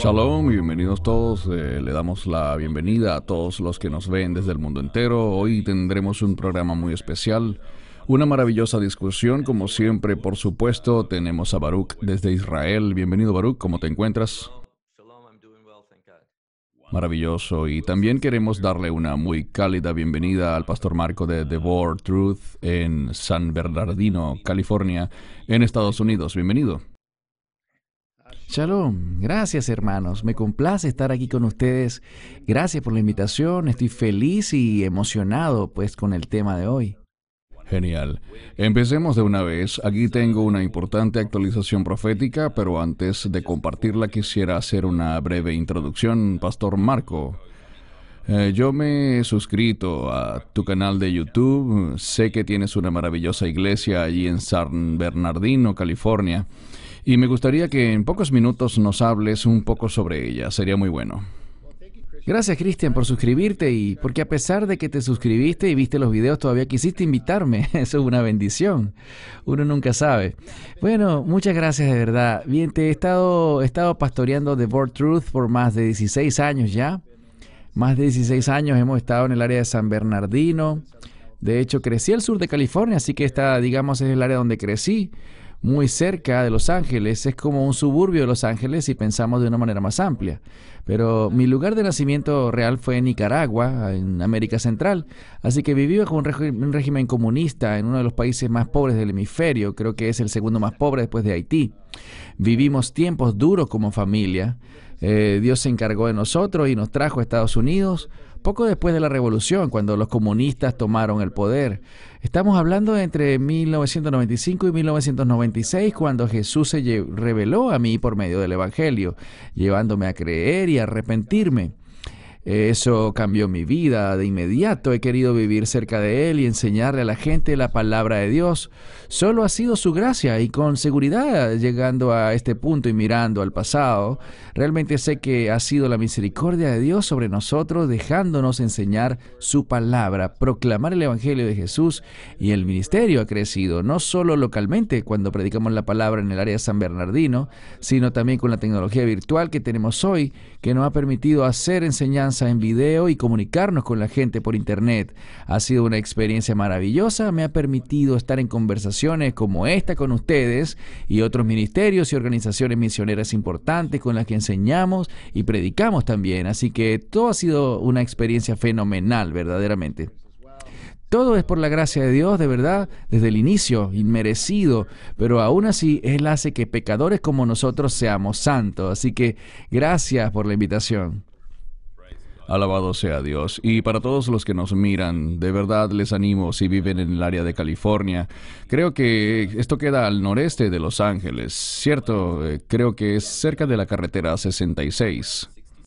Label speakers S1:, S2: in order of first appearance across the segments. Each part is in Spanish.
S1: Shalom y bienvenidos todos. Le damos la bienvenida a todos los que nos ven desde el mundo entero. Hoy tendremos un programa muy especial, una maravillosa discusión. Como siempre, por supuesto, tenemos a Baruch desde Israel. Bienvenido, Baruch, ¿cómo te encuentras? Maravilloso. Y también queremos darle una muy cálida bienvenida al pastor Marco de The Word Truth en San Bernardino, California, en Estados Unidos. Bienvenido.
S2: Shalom, gracias hermanos, me complace estar aquí con ustedes. Gracias por la invitación, estoy feliz y emocionado pues con el tema de hoy.
S1: Genial. Empecemos de una vez. Aquí tengo una importante actualización profética, pero antes de compartirla quisiera hacer una breve introducción. Pastor Marco, yo me he suscrito a tu canal de YouTube. Sé que tienes una maravillosa iglesia allí en San Bernardino, California. Y me gustaría que en pocos minutos nos hables un poco sobre ella. Sería muy bueno.
S2: Gracias Cristian por suscribirte y porque a pesar de que te suscribiste y viste los videos todavía quisiste invitarme. Eso es una bendición. Uno nunca sabe. Bueno, muchas gracias de verdad. Bien, he estado pastoreando The Word Truth por más de 16 años ya. Más de 16 años hemos estado en el área de San Bernardino. De hecho, crecí al sur de California, así que esta, digamos, es el área donde crecí. Muy cerca de Los Ángeles, es como un suburbio de Los Ángeles si pensamos de una manera más amplia. Pero mi lugar de nacimiento real fue en Nicaragua, en América Central. Así que viví bajo un régimen comunista en uno de los países más pobres del hemisferio, creo que es el segundo más pobre después de Haití. Vivimos tiempos duros como familia. Dios se encargó de nosotros y nos trajo a Estados Unidos poco después de la revolución, cuando los comunistas tomaron el poder. Estamos hablando de entre 1995 y 1996, cuando Jesús se reveló a mí por medio del Evangelio, llevándome a creer y a arrepentirme. Eso cambió mi vida de inmediato. He querido vivir cerca de Él y enseñarle a la gente la palabra de Dios. Solo ha sido su gracia y con seguridad, llegando a este punto y mirando al pasado, realmente sé que ha sido la misericordia de Dios sobre nosotros, dejándonos enseñar su palabra, proclamar el Evangelio de Jesús, y el ministerio ha crecido, no solo localmente cuando predicamos la palabra en el área de San Bernardino, sino también con la tecnología virtual que tenemos hoy, que nos ha permitido hacer enseñanza en video y comunicarnos con la gente por internet. Ha sido una experiencia maravillosa, me ha permitido estar en conversaciones como esta con ustedes y otros ministerios y organizaciones misioneras importantes con las que enseñamos y predicamos también, así que todo ha sido una experiencia fenomenal, verdaderamente. Todo es por la gracia de Dios, de verdad, desde el inicio, inmerecido, pero aún así Él hace que pecadores como nosotros seamos santos, así que gracias por la invitación.
S1: Alabado sea Dios. Y para todos los que nos miran, de verdad les animo si viven en el área de California. Creo que esto queda al noreste de Los Ángeles, ¿cierto? Creo que es cerca de la carretera 66.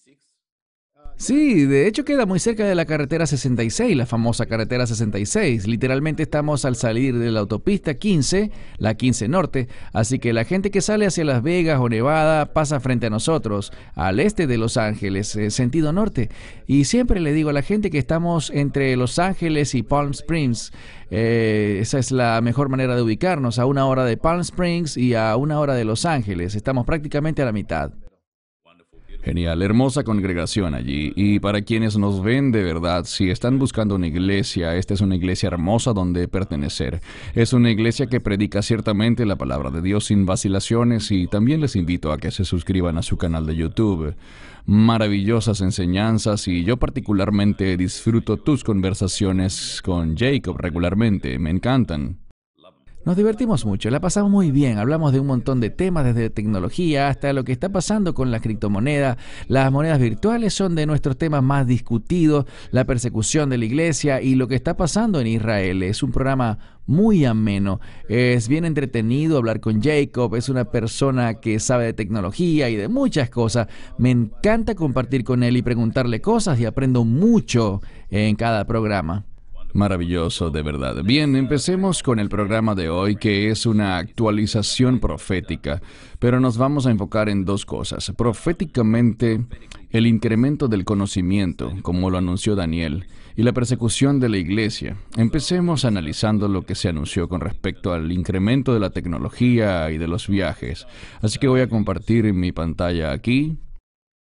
S2: Sí, de hecho queda muy cerca de la carretera 66, la famosa carretera 66. Literalmente estamos al salir de la autopista 15, la 15 Norte, así que la gente que sale hacia Las Vegas o Nevada pasa frente a nosotros, al este de Los Ángeles, sentido norte. Y siempre le digo a la gente que estamos entre Los Ángeles y Palm Springs. Esa es la mejor manera de ubicarnos, a una hora de Palm Springs y a una hora de Los Ángeles. Estamos prácticamente a la mitad.
S1: Genial, hermosa congregación allí. Y para quienes nos ven de verdad, si están buscando una iglesia, esta es una iglesia hermosa donde pertenecer. Es una iglesia que predica ciertamente la palabra de Dios sin vacilaciones, y también les invito a que se suscriban a su canal de YouTube. Maravillosas enseñanzas, y yo particularmente disfruto tus conversaciones con Jacob regularmente, me encantan.
S2: Nos divertimos mucho, la pasamos muy bien, hablamos de un montón de temas, desde tecnología hasta lo que está pasando con la criptomoneda. Las monedas virtuales son de nuestros temas más discutidos, la persecución de la iglesia y lo que está pasando en Israel. Es un programa muy ameno, es bien entretenido hablar con Jacob, es una persona que sabe de tecnología y de muchas cosas. Me encanta compartir con él y preguntarle cosas, y aprendo mucho en cada programa.
S1: Maravilloso, de verdad. Bien, empecemos con el programa de hoy, que es una actualización profética, pero nos vamos a enfocar en dos cosas. Proféticamente, el incremento del conocimiento, como lo anunció Daniel, y la persecución de la iglesia. Empecemos analizando lo que se anunció con respecto al incremento de la tecnología y de los viajes. Así que voy a compartir mi pantalla aquí.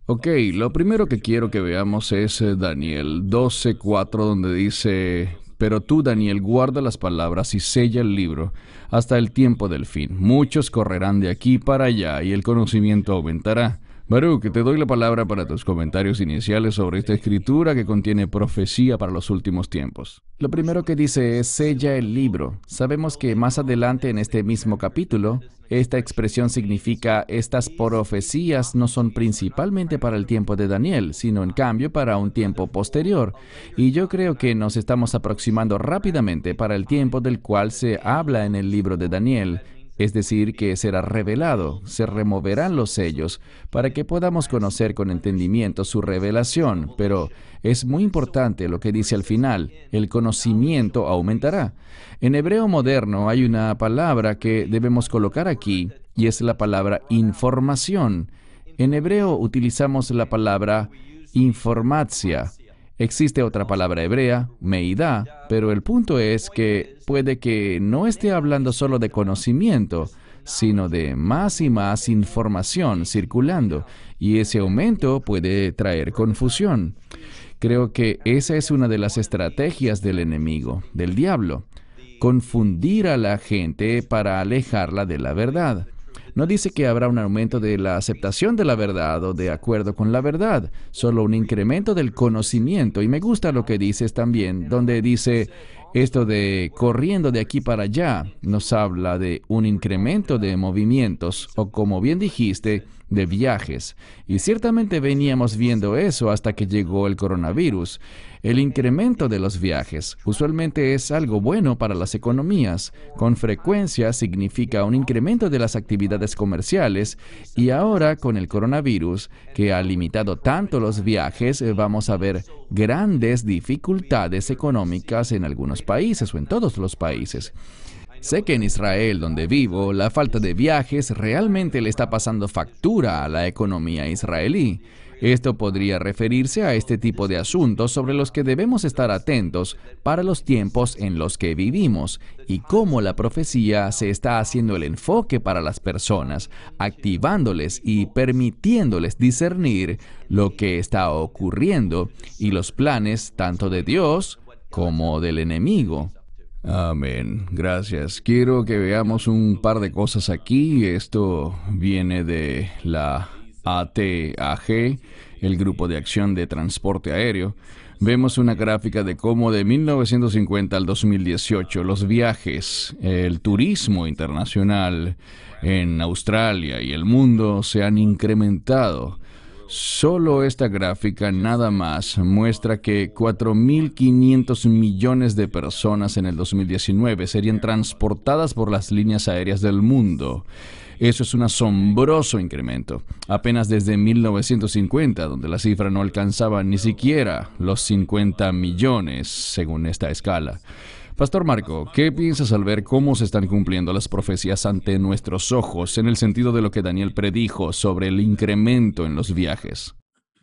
S1: Ok, lo primero que quiero que veamos es Daniel 12:4, donde dice, pero tú, Daniel, guarda las palabras y sella el libro hasta el tiempo del fin. Muchos correrán de aquí para allá y el conocimiento aumentará. Baruch, te doy la palabra para tus comentarios iniciales sobre esta escritura que contiene profecía para los últimos tiempos.
S2: Lo primero que dice es sella el libro. Sabemos que más adelante en este mismo capítulo, esta expresión significa estas profecías no son principalmente para el tiempo de Daniel, sino en cambio para un tiempo posterior. Y yo creo que nos estamos aproximando rápidamente para el tiempo del cual se habla en el libro de Daniel. Es decir, que será revelado, se removerán los sellos para que podamos conocer con entendimiento su revelación, pero es muy importante lo que dice al final, el conocimiento aumentará. En hebreo moderno hay una palabra que debemos colocar aquí y es la palabra información. En hebreo utilizamos la palabra informatsia. Existe otra palabra hebrea, meidá, pero el punto es que puede que no esté hablando solo de conocimiento, sino de más y más información circulando, y ese aumento puede traer confusión. Creo que esa es una de las estrategias del enemigo, del diablo, confundir a la gente para alejarla de la verdad. No dice que habrá un aumento de la aceptación de la verdad o de acuerdo con la verdad, solo un incremento del conocimiento. Y me gusta lo que dices también, donde dice esto de corriendo de aquí para allá, nos habla de un incremento de movimientos o, como bien dijiste, de viajes. Y ciertamente veníamos viendo eso hasta que llegó el coronavirus. El incremento de los viajes usualmente es algo bueno para las economías. Con frecuencia significa un incremento de las actividades comerciales y ahora con el coronavirus, que ha limitado tanto los viajes, vamos a ver grandes dificultades económicas en algunos países o en todos los países. Sé que en Israel, donde vivo, la falta de viajes realmente le está pasando factura a la economía israelí. Esto podría referirse a este tipo de asuntos sobre los que debemos estar atentos para los tiempos en los que vivimos y cómo la profecía se está haciendo el enfoque para las personas, activándoles y permitiéndoles discernir lo que está ocurriendo y los planes tanto de Dios como del enemigo.
S1: Amén. Gracias. Quiero que veamos un par de cosas aquí. Esto viene de la ATAG, el Grupo de Acción de Transporte Aéreo. Vemos una gráfica de cómo de 1950 al 2018 los viajes, el turismo internacional en Australia y el mundo se han incrementado. Solo esta gráfica nada más muestra que 4.500 millones de personas en el 2019 serían transportadas por las líneas aéreas del mundo. Eso es un asombroso incremento. Apenas desde 1950, donde la cifra no alcanzaba ni siquiera los 50 millones, según esta escala. Pastor Marco, ¿qué piensas al ver cómo se están cumpliendo las profecías ante nuestros ojos en el sentido de lo que Daniel predijo sobre el incremento en los viajes?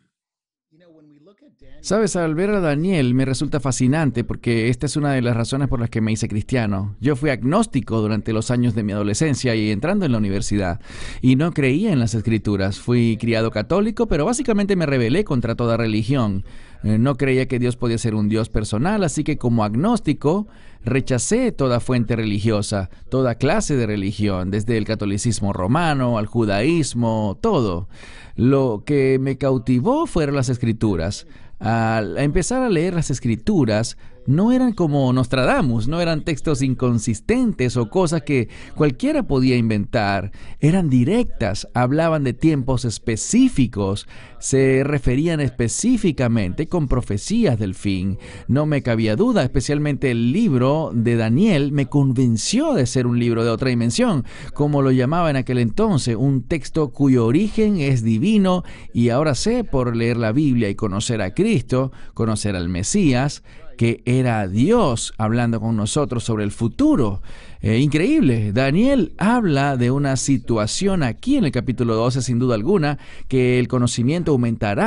S2: Sabes, al ver a Daniel me resulta fascinante porque esta es una de las razones por las que me hice cristiano. Yo fui agnóstico durante los años de mi adolescencia y entrando en la universidad, y no creía en las escrituras. Fui criado católico, pero básicamente me rebelé contra toda religión. No creía que Dios podía ser un Dios personal, así que como agnóstico rechacé toda fuente religiosa, toda clase de religión, desde el catolicismo romano al judaísmo, todo. Lo que me cautivó fueron las escrituras. Al empezar a leer las escrituras, no eran como Nostradamus, no eran textos inconsistentes o cosas que cualquiera podía inventar. Eran directas, hablaban de tiempos específicos, se referían específicamente con profecías del fin. No me cabía duda, especialmente el libro de Daniel me convenció de ser un libro de otra dimensión, como lo llamaba en aquel entonces, un texto cuyo origen es divino, y ahora sé por leer la Biblia y conocer a Cristo, conocer al Mesías, que era Dios hablando con nosotros sobre el futuro. Increíble. Daniel habla de una situación aquí en el capítulo 12, sin duda alguna, que el conocimiento aumentará.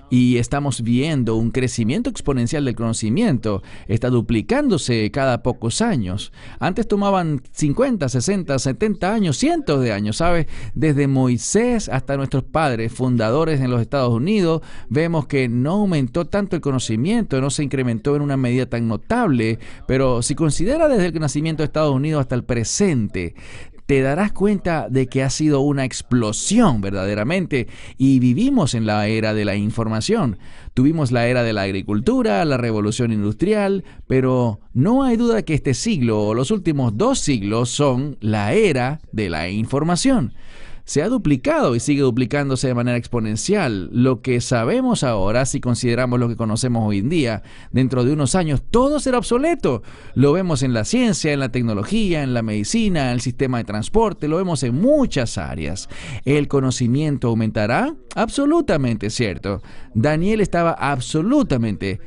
S2: y estamos viendo un crecimiento exponencial del conocimiento. Está duplicándose cada pocos años. Antes tomaban 50, 60, 70 años, cientos de años, ¿sabes? Desde Moisés hasta nuestros padres fundadores en los Estados Unidos, vemos que no aumentó tanto el conocimiento, no se incrementó en una medida tan notable, pero si considera desde el nacimiento de Estados Unidos hasta el presente, te darás cuenta de que ha sido una explosión verdaderamente, y vivimos en la era de la información. Tuvimos la era de la agricultura, la revolución industrial, pero no hay duda que este siglo o los últimos 2 siglos son la era de la información. Se ha duplicado y sigue duplicándose de manera exponencial. Lo que sabemos ahora, si consideramos lo que conocemos hoy en día, dentro de unos años todo será obsoleto. Lo vemos en la ciencia, en la tecnología, en la medicina, en el sistema de transporte, lo vemos en muchas áreas. ¿El conocimiento aumentará? Absolutamente cierto. Daniel estaba absolutamente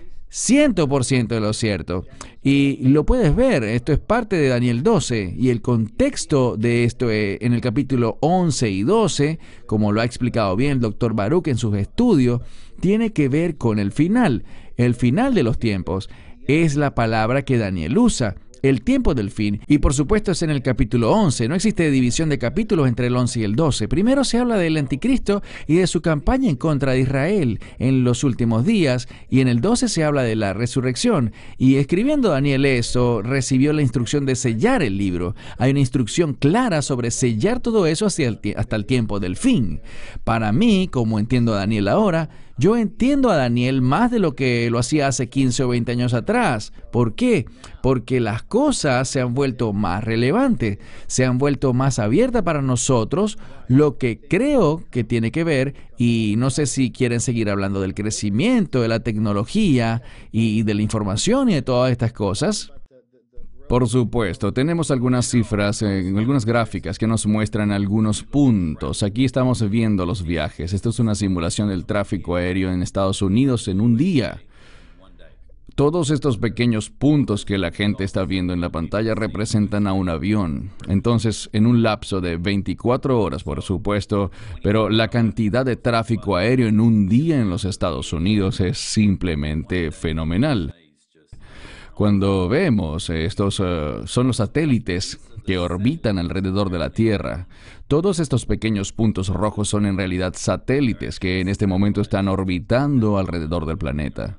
S2: 100% de lo cierto. Y lo puedes ver, esto es parte de Daniel 12, y el contexto de esto en el capítulo 11 y 12, como lo ha explicado bien el Dr. Baruch en sus estudios, tiene que ver con el final de los tiempos. Es la palabra que Daniel usa. El tiempo del fin, y por supuesto es en el capítulo 11, no existe división de capítulos entre el 11 y el 12. Primero se habla del anticristo y de su campaña en contra de Israel en los últimos días, y en el 12 se habla de la resurrección, y escribiendo Daniel eso, recibió la instrucción de sellar el libro. Hay una instrucción clara sobre sellar todo eso hasta el tiempo del fin. Para mí, como entiendo a Daniel ahora, yo entiendo a Daniel más de lo que lo hacía hace 15 o 20 años atrás. ¿Por qué? Porque las cosas se han vuelto más relevantes, se han vuelto más abiertas para nosotros, lo que creo que tiene que ver, y no sé si quieren seguir hablando del crecimiento, de la tecnología y de la información y de todas estas cosas.
S1: Por supuesto, tenemos algunas cifras, algunas gráficas que nos muestran algunos puntos. Aquí estamos viendo los viajes. Esto es una simulación del tráfico aéreo en Estados Unidos en un día. Todos estos pequeños puntos que la gente está viendo en la pantalla representan a un avión. Entonces, en un lapso de 24 horas, por supuesto, pero la cantidad de tráfico aéreo en un día en los Estados Unidos es simplemente fenomenal. Cuando vemos estos son los satélites que orbitan alrededor de la Tierra. Todos estos pequeños puntos rojos son en realidad satélites que en este momento están orbitando alrededor del planeta.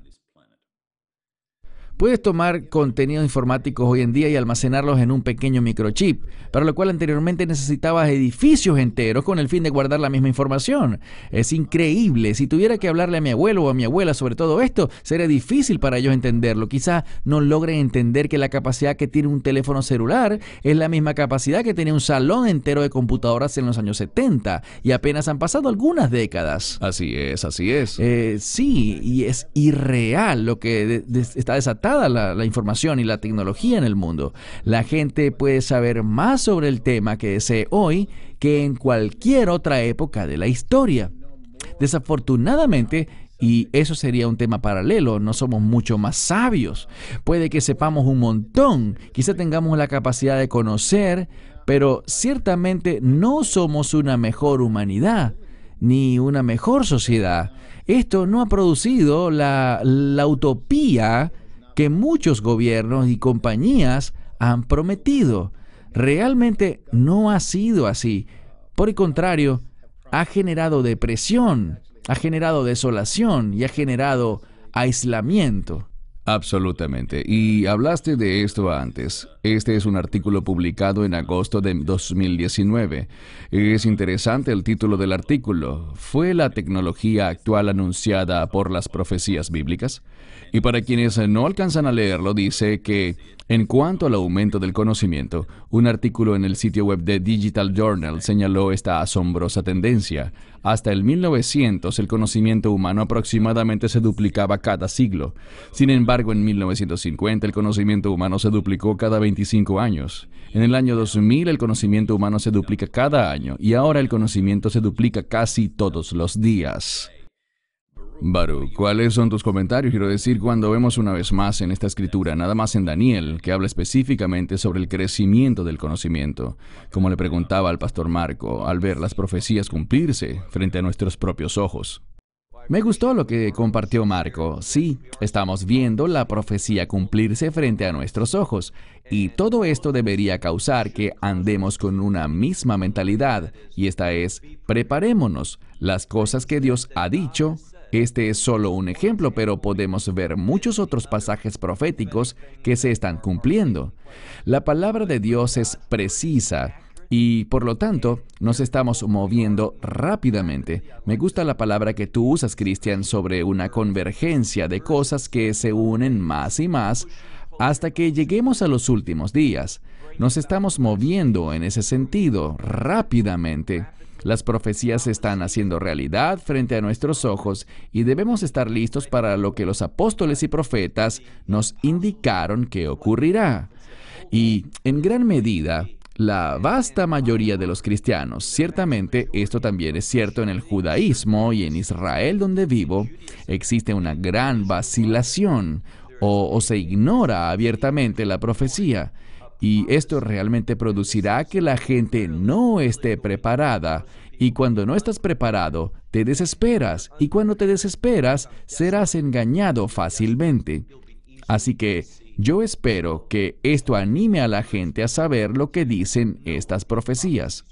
S2: Puedes tomar contenidos informáticos hoy en día y almacenarlos en un pequeño microchip, para lo cual anteriormente necesitabas edificios enteros con el fin de guardar la misma información. Es increíble. Si tuviera que hablarle a mi abuelo o a mi abuela sobre todo esto, sería difícil para ellos entenderlo. Quizá no logren entender que la capacidad que tiene un teléfono celular es la misma capacidad que tenía un salón entero de computadoras en los años 70, y apenas han pasado algunas décadas.
S1: Así es, así es.
S2: Sí, y es irreal lo que está desatado. La información y la tecnología en el mundo. La gente puede saber más sobre el tema que desee hoy que en cualquier otra época de la historia. Desafortunadamente, y eso sería un tema paralelo, no somos mucho más sabios. Puede que sepamos un montón, quizá tengamos la capacidad de conocer, pero ciertamente no somos una mejor humanidad, ni una mejor sociedad. Esto no ha producido la utopía que muchos gobiernos y compañías han prometido. Realmente no ha sido así. Por el contrario, ha generado depresión, ha generado desolación y ha generado aislamiento.
S1: Absolutamente. Y hablaste de esto antes. Este es un artículo publicado en agosto de 2019. Es interesante el título del artículo. ¿Fue la tecnología actual anunciada por las profecías bíblicas? Y para quienes no alcanzan a leerlo, dice que en cuanto al aumento del conocimiento, un artículo en el sitio web de Digital Journal señaló esta asombrosa tendencia. Hasta el 1900, el conocimiento humano aproximadamente se duplicaba cada siglo. Sin embargo, en 1950, el conocimiento humano se duplicó cada 25 años. En el año 2000, el conocimiento humano se duplica cada año, y ahora el conocimiento se duplica casi todos los días. Baruch, ¿cuáles son tus comentarios? Quiero decir, cuando vemos una vez más en esta escritura, nada más en Daniel, que habla específicamente sobre el crecimiento del conocimiento, como le preguntaba al pastor Marco, al ver las profecías cumplirse frente a nuestros propios ojos.
S2: Me gustó lo que compartió Marco. Sí, estamos viendo la profecía cumplirse frente a nuestros ojos. Y todo esto debería causar que andemos con una misma mentalidad. Y esta es, preparémonos. Las cosas que Dios ha dicho. Este es solo un ejemplo, pero podemos ver muchos otros pasajes proféticos que se están cumpliendo. La palabra de Dios es precisa. Y por lo tanto, nos estamos moviendo rápidamente. Me gusta la palabra que tú usas, Cristian, sobre una convergencia de cosas que se unen más y más hasta que lleguemos a los últimos días. Nos estamos moviendo en ese sentido rápidamente. Las profecías se están haciendo realidad frente a nuestros ojos y debemos estar listos para lo que los apóstoles y profetas nos indicaron que ocurrirá. Y en gran medida, la vasta mayoría de los cristianos, ciertamente esto también es cierto en el judaísmo y en Israel donde vivo, existe una gran vacilación o se ignora abiertamente la profecía. Y esto realmente producirá que la gente no esté preparada. Y cuando no estás preparado, te desesperas. Y cuando te desesperas, serás engañado fácilmente. Así que yo espero que esto anime a la gente a saber lo que dicen estas profecías.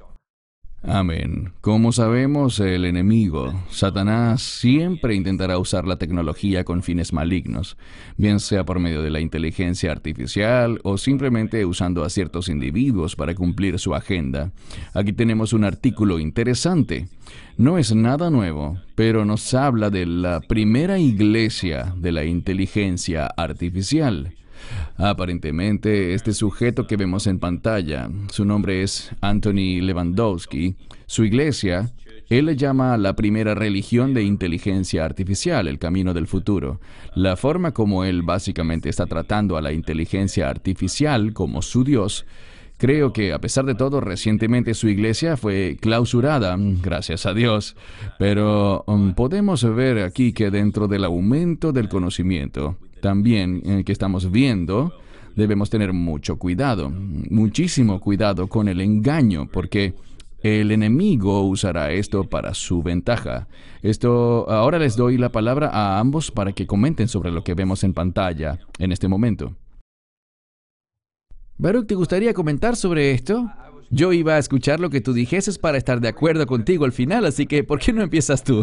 S1: Amén. Como sabemos, el enemigo, Satanás, siempre intentará usar la tecnología con fines malignos, bien sea por medio de la inteligencia artificial o simplemente usando a ciertos individuos para cumplir su agenda. Aquí tenemos un artículo interesante. No es nada nuevo, pero nos habla de la primera iglesia de la inteligencia artificial. Aparentemente, este sujeto que vemos en pantalla, su nombre es Anthony Lewandowski, su iglesia, él le llama la primera religión de inteligencia artificial, el camino del futuro. La forma como él básicamente está tratando a la inteligencia artificial como su Dios. Creo que, a pesar de todo, recientemente su iglesia fue clausurada, gracias a Dios. Pero podemos ver aquí que dentro del aumento del conocimiento, también que estamos viendo, debemos tener mucho cuidado, muchísimo cuidado con el engaño, porque el enemigo usará esto para su ventaja. Ahora les doy la palabra a ambos para que comenten sobre lo que vemos en pantalla en este momento.
S2: Baruch, ¿te gustaría comentar sobre esto? Yo iba a escuchar lo que tú dijeses para estar de acuerdo contigo al final, así que ¿por qué no empiezas tú?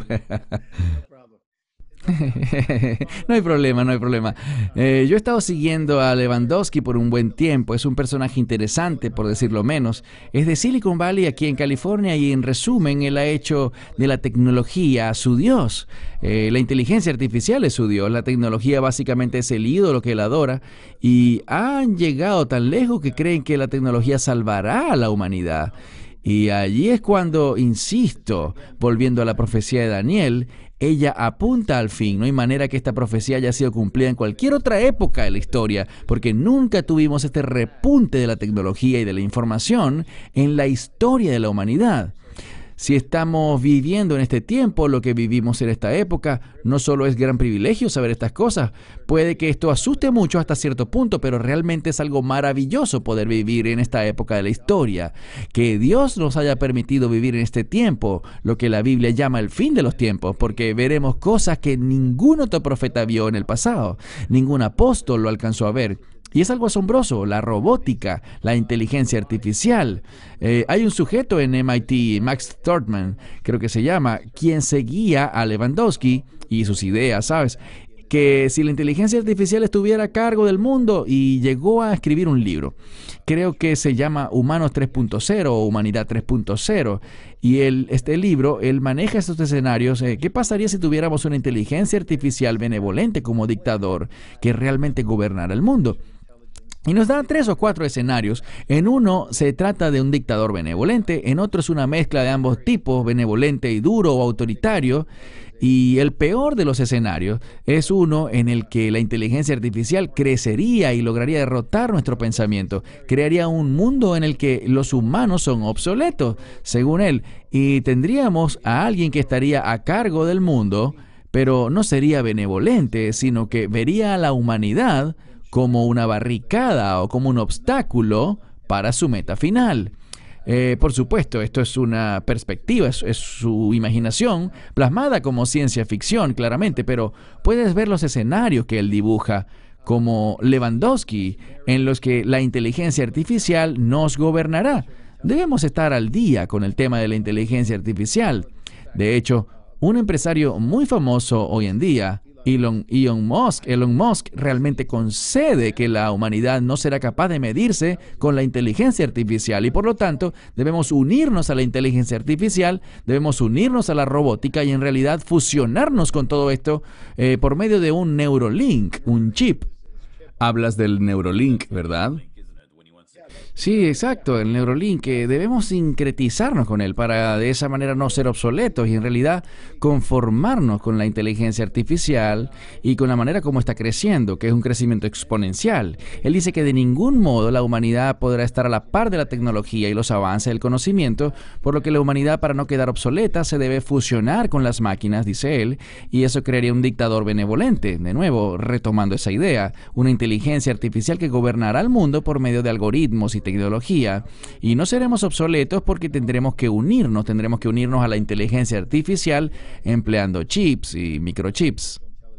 S2: No hay problema, no hay problema. Yo he estado siguiendo a Lewandowski por un buen tiempo. Es un personaje interesante, por decirlo menos. Es de Silicon Valley, aquí en California, y en resumen, él ha hecho de la tecnología su Dios. La inteligencia artificial es su Dios. La tecnología básicamente es el ídolo que él adora. Y han llegado tan lejos que creen que la tecnología salvará a la humanidad. Y allí es cuando, insisto, volviendo a la profecía de Daniel, ella apunta al fin. No hay manera que esta profecía haya sido cumplida en cualquier otra época de la historia, porque nunca tuvimos este repunte de la tecnología y de la información en la historia de la humanidad. Si estamos viviendo en este tiempo, lo que vivimos en esta época, no solo es gran privilegio saber estas cosas. Puede que esto asuste mucho hasta cierto punto, pero realmente es algo maravilloso poder vivir en esta época de la historia. Que Dios nos haya permitido vivir en este tiempo, lo que la Biblia llama el fin de los tiempos, porque veremos cosas que ningún otro profeta vio en el pasado. Ningún apóstol lo alcanzó a ver. Y es algo asombroso, la robótica, la inteligencia artificial. Hay un sujeto en MIT, Max Thortman, creo que se llama, quien seguía a Lewandowski y sus ideas, ¿sabes? Que si la inteligencia artificial estuviera a cargo del mundo, y llegó a escribir un libro. Creo que se llama Humanos 3.0 o Humanidad 3.0. Y este libro, él maneja estos escenarios. ¿Qué pasaría si tuviéramos una inteligencia artificial benevolente como dictador que realmente gobernara el mundo? Y nos da 3 o 4 escenarios. En uno se trata de un dictador benevolente, en otro es una mezcla de ambos tipos, benevolente y duro o autoritario. Y el peor de los escenarios es uno en el que la inteligencia artificial crecería y lograría derrotar nuestro pensamiento. Crearía un mundo en el que los humanos son obsoletos, según él. Y tendríamos a alguien que estaría a cargo del mundo, pero no sería benevolente, sino que vería a la humanidad como una barricada o como un obstáculo para su meta final. Por supuesto, esto es una perspectiva, es su imaginación plasmada como ciencia ficción, claramente, pero puedes ver los escenarios que él dibuja como Lewandowski, en los que la inteligencia artificial nos gobernará. Debemos estar al día con el tema de la inteligencia artificial. De hecho, un empresario muy famoso hoy en día, Elon Musk realmente concede que la humanidad no será capaz de medirse con la inteligencia artificial y por lo tanto debemos unirnos a la inteligencia artificial, debemos unirnos a la robótica y en realidad fusionarnos con todo esto por medio de un Neurolink, un chip.
S1: Hablas del Neurolink, ¿verdad?
S2: Sí, exacto, el Neurolink, que debemos sincretizarnos con él para de esa manera no ser obsoletos y en realidad conformarnos con la inteligencia artificial y con la manera como está creciendo, que es un crecimiento exponencial. Él dice que de ningún modo la humanidad podrá estar a la par de la tecnología y los avances del conocimiento, por lo que la humanidad, para no quedar obsoleta, se debe fusionar con las máquinas, dice él, y eso crearía un dictador benevolente. De nuevo, retomando esa idea, una inteligencia artificial que gobernará el mundo por medio de algoritmos y tecnología, y no seremos obsoletos porque tendremos que unirnos a la inteligencia artificial empleando chips y microchips.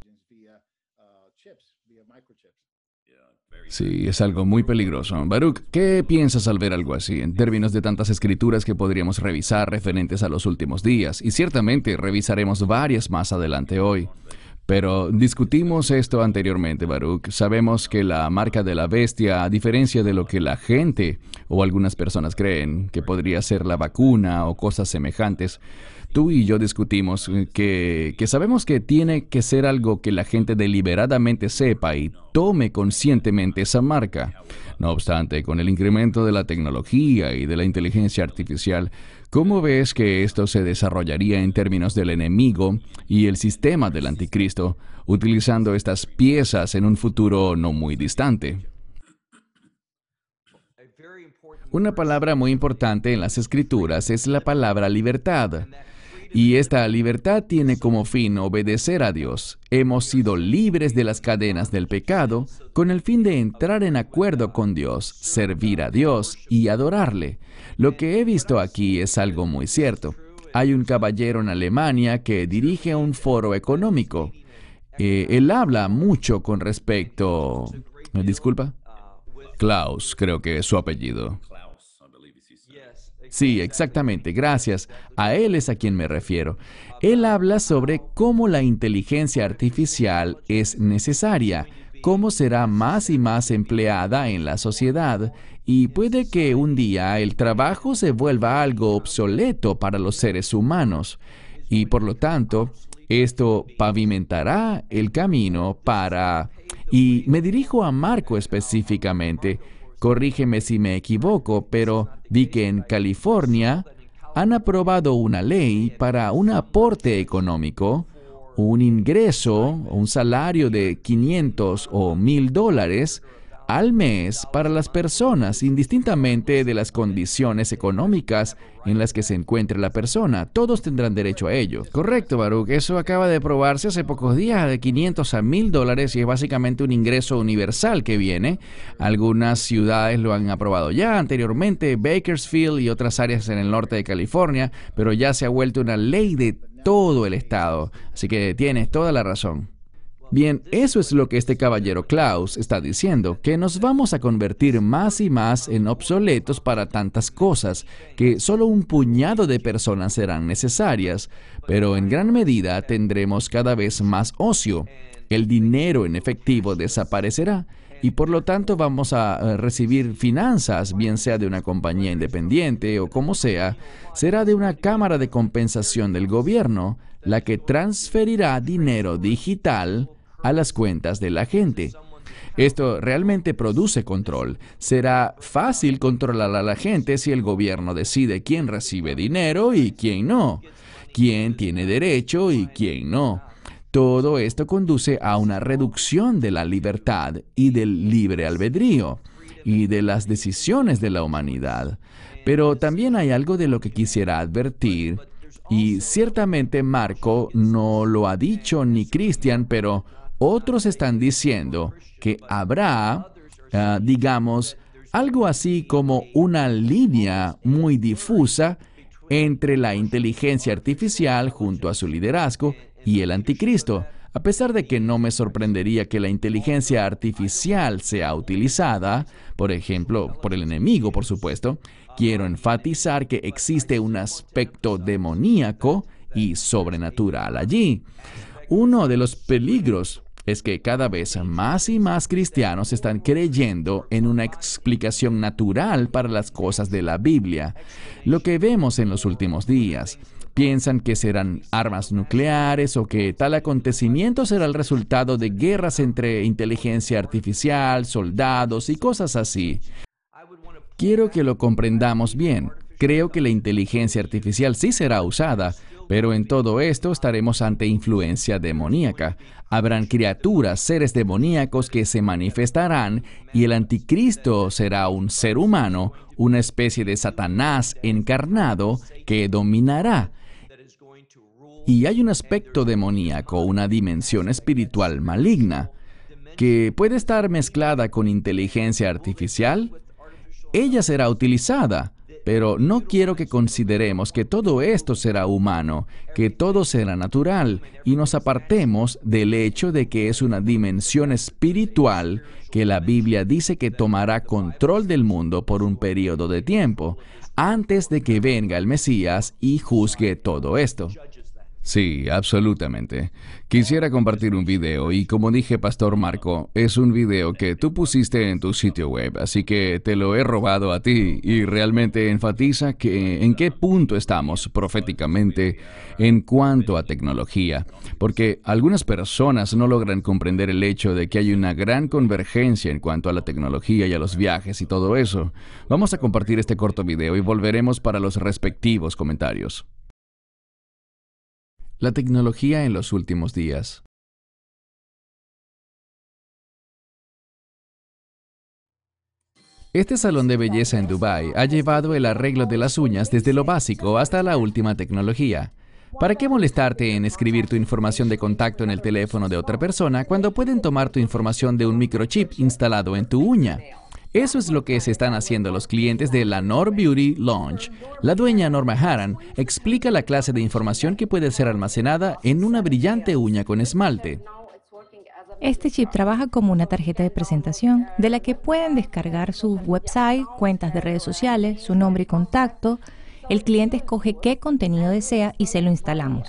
S1: Sí, es algo muy peligroso. Baruch, ¿qué piensas al ver algo así, en términos de tantas escrituras que podríamos revisar referentes a los últimos días? Y ciertamente revisaremos varias más adelante hoy. Pero discutimos esto anteriormente, Baruch. Sabemos que la marca de la bestia, a diferencia de lo que la gente o algunas personas creen, que podría ser la vacuna o cosas semejantes, tú y yo discutimos que sabemos que tiene que ser algo que la gente deliberadamente sepa y tome conscientemente esa marca. No obstante, con el incremento de la tecnología y de la inteligencia artificial, ¿cómo ves que esto se desarrollaría en términos del enemigo y el sistema del anticristo, utilizando estas piezas en un futuro no muy distante?
S2: Una palabra muy importante en las Escrituras es la palabra libertad. Y esta libertad tiene como fin obedecer a Dios. Hemos sido libres de las cadenas del pecado con el fin de entrar en acuerdo con Dios, servir a Dios y adorarle. Lo que he visto aquí es algo muy cierto. Hay un caballero en Alemania que dirige un foro económico. Él habla mucho con respecto... ¿Me disculpa?
S1: Klaus, creo que es su apellido.
S2: Sí, exactamente, gracias. A él es a quien me refiero. Él habla sobre cómo la inteligencia artificial es necesaria, cómo será más y más empleada en la sociedad, y puede que un día el trabajo se vuelva algo obsoleto para los seres humanos, y por lo tanto, esto pavimentará el camino para... Y me dirijo a Marco específicamente. Corrígeme si me equivoco, pero vi que en California han aprobado una ley para un aporte económico, un ingreso, un salario de 500 o 1,000 dólares al mes para las personas, indistintamente de las condiciones económicas en las que se encuentre la persona. Todos tendrán derecho a ello. Correcto, Baruch. Eso acaba de aprobarse hace pocos días, de 500 a 1,000 dólares, y es básicamente un ingreso universal que viene. Algunas ciudades lo han aprobado ya anteriormente, Bakersfield y otras áreas en el norte de California, pero ya se ha vuelto una ley de todo el estado. Así que tienes toda la razón. Bien, eso es lo que este caballero Klaus está diciendo, que nos vamos a convertir más y más en obsoletos para tantas cosas, que solo un puñado de personas serán necesarias, pero en gran medida tendremos cada vez más ocio. El dinero en efectivo desaparecerá y por lo tanto vamos a recibir finanzas, bien sea de una compañía independiente o como sea, será de una cámara de compensación del gobierno, la que transferirá dinero digital a las cuentas de la gente. Esto realmente produce control. Será fácil controlar a la gente si el gobierno decide quién recibe dinero y quién no, quién tiene derecho y quién no. Todo esto conduce a una reducción de la libertad y del libre albedrío y de las decisiones de la humanidad. Pero también hay algo de lo que quisiera advertir, y ciertamente Marco no lo ha dicho ni Christian, pero otros están diciendo que habrá, algo así como una línea muy difusa entre la inteligencia artificial junto a su liderazgo y el anticristo. A pesar de que no me sorprendería que la inteligencia artificial sea utilizada, por ejemplo, por el enemigo, por supuesto, quiero enfatizar que existe un aspecto demoníaco y sobrenatural allí. Uno de los peligros es que cada vez más y más cristianos están creyendo en una explicación natural para las cosas de la Biblia. Lo que vemos en los últimos días. Piensan que serán armas nucleares o que tal acontecimiento será el resultado de guerras entre inteligencia artificial, soldados y cosas así. Quiero que lo comprendamos bien. Creo que la inteligencia artificial sí será usada, pero en todo esto estaremos ante influencia demoníaca. Habrán criaturas, seres demoníacos que se manifestarán y el anticristo será un ser humano, una especie de Satanás encarnado que dominará. Y hay un aspecto demoníaco, una dimensión espiritual maligna, que puede estar mezclada con inteligencia artificial. Ella será utilizada, pero no quiero que consideremos que todo esto será humano, que todo será natural, y nos apartemos del hecho de que es una dimensión espiritual que la Biblia dice que tomará control del mundo por un periodo de tiempo, antes de que venga el Mesías y juzgue todo esto.
S1: Sí, absolutamente. Quisiera compartir un video y como dije, Pastor Marco, es un video que tú pusiste en tu sitio web, así que te lo he robado a ti y realmente enfatiza que en qué punto estamos proféticamente en cuanto a tecnología, porque algunas personas no logran comprender el hecho de que hay una gran convergencia en cuanto a la tecnología y a los viajes y todo eso. Vamos a compartir este corto video y volveremos para los respectivos comentarios.
S2: La tecnología en los últimos días. Este salón de belleza en Dubái ha llevado el arreglo de las uñas desde lo básico hasta la última tecnología. ¿Para qué molestarte en escribir tu información de contacto en el teléfono de otra persona cuando pueden tomar tu información de un microchip instalado en tu uña? Eso es lo que se están haciendo los clientes de la Nor Beauty Lounge. La dueña Norma Haran explica la clase de información que puede ser almacenada en una brillante uña con esmalte.
S3: Este chip trabaja como una tarjeta de presentación de la que pueden descargar su website, cuentas de redes sociales, su nombre y contacto. El cliente escoge qué contenido desea y se lo instalamos.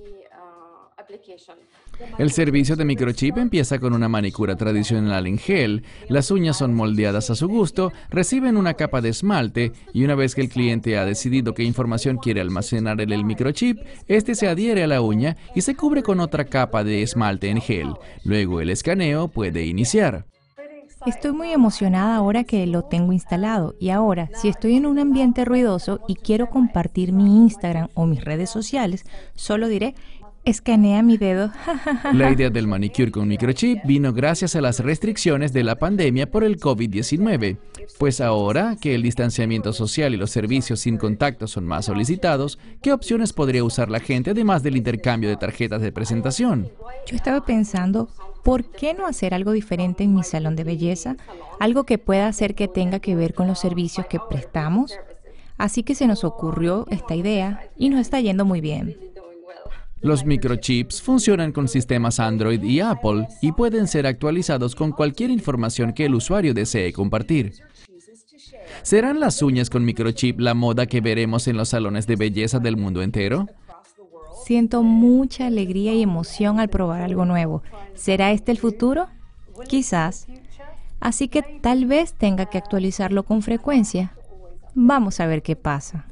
S2: El servicio de microchip empieza con una manicura tradicional en gel. Las uñas son moldeadas a su gusto, reciben una capa de esmalte y una vez que el cliente ha decidido qué información quiere almacenar en el microchip, este se adhiere a la uña y se cubre con otra capa de esmalte en gel. Luego el escaneo puede iniciar.
S3: Estoy muy emocionada ahora que lo tengo instalado y ahora, si estoy en un ambiente ruidoso y quiero compartir mi Instagram o mis redes sociales, solo diré: escanea mi dedo.
S2: La idea del manicure con microchip vino gracias a las restricciones de la pandemia por el COVID-19. Pues ahora que el distanciamiento social y los servicios sin contacto son más solicitados, ¿qué opciones podría usar la gente además del intercambio de tarjetas de presentación?
S3: Yo estaba pensando, ¿por qué no hacer algo diferente en mi salón de belleza? Algo que pueda hacer que tenga que ver con los servicios que prestamos. Así que se nos ocurrió esta idea y nos está yendo muy bien.
S2: Los microchips funcionan con sistemas Android y Apple y pueden ser actualizados con cualquier información que el usuario desee compartir. ¿Serán las uñas con microchip la moda que veremos en los salones de belleza del mundo entero?
S3: Siento mucha alegría y emoción al probar algo nuevo. ¿Será este el futuro? Quizás. Así que tal vez tenga que actualizarlo con frecuencia. Vamos a ver qué pasa.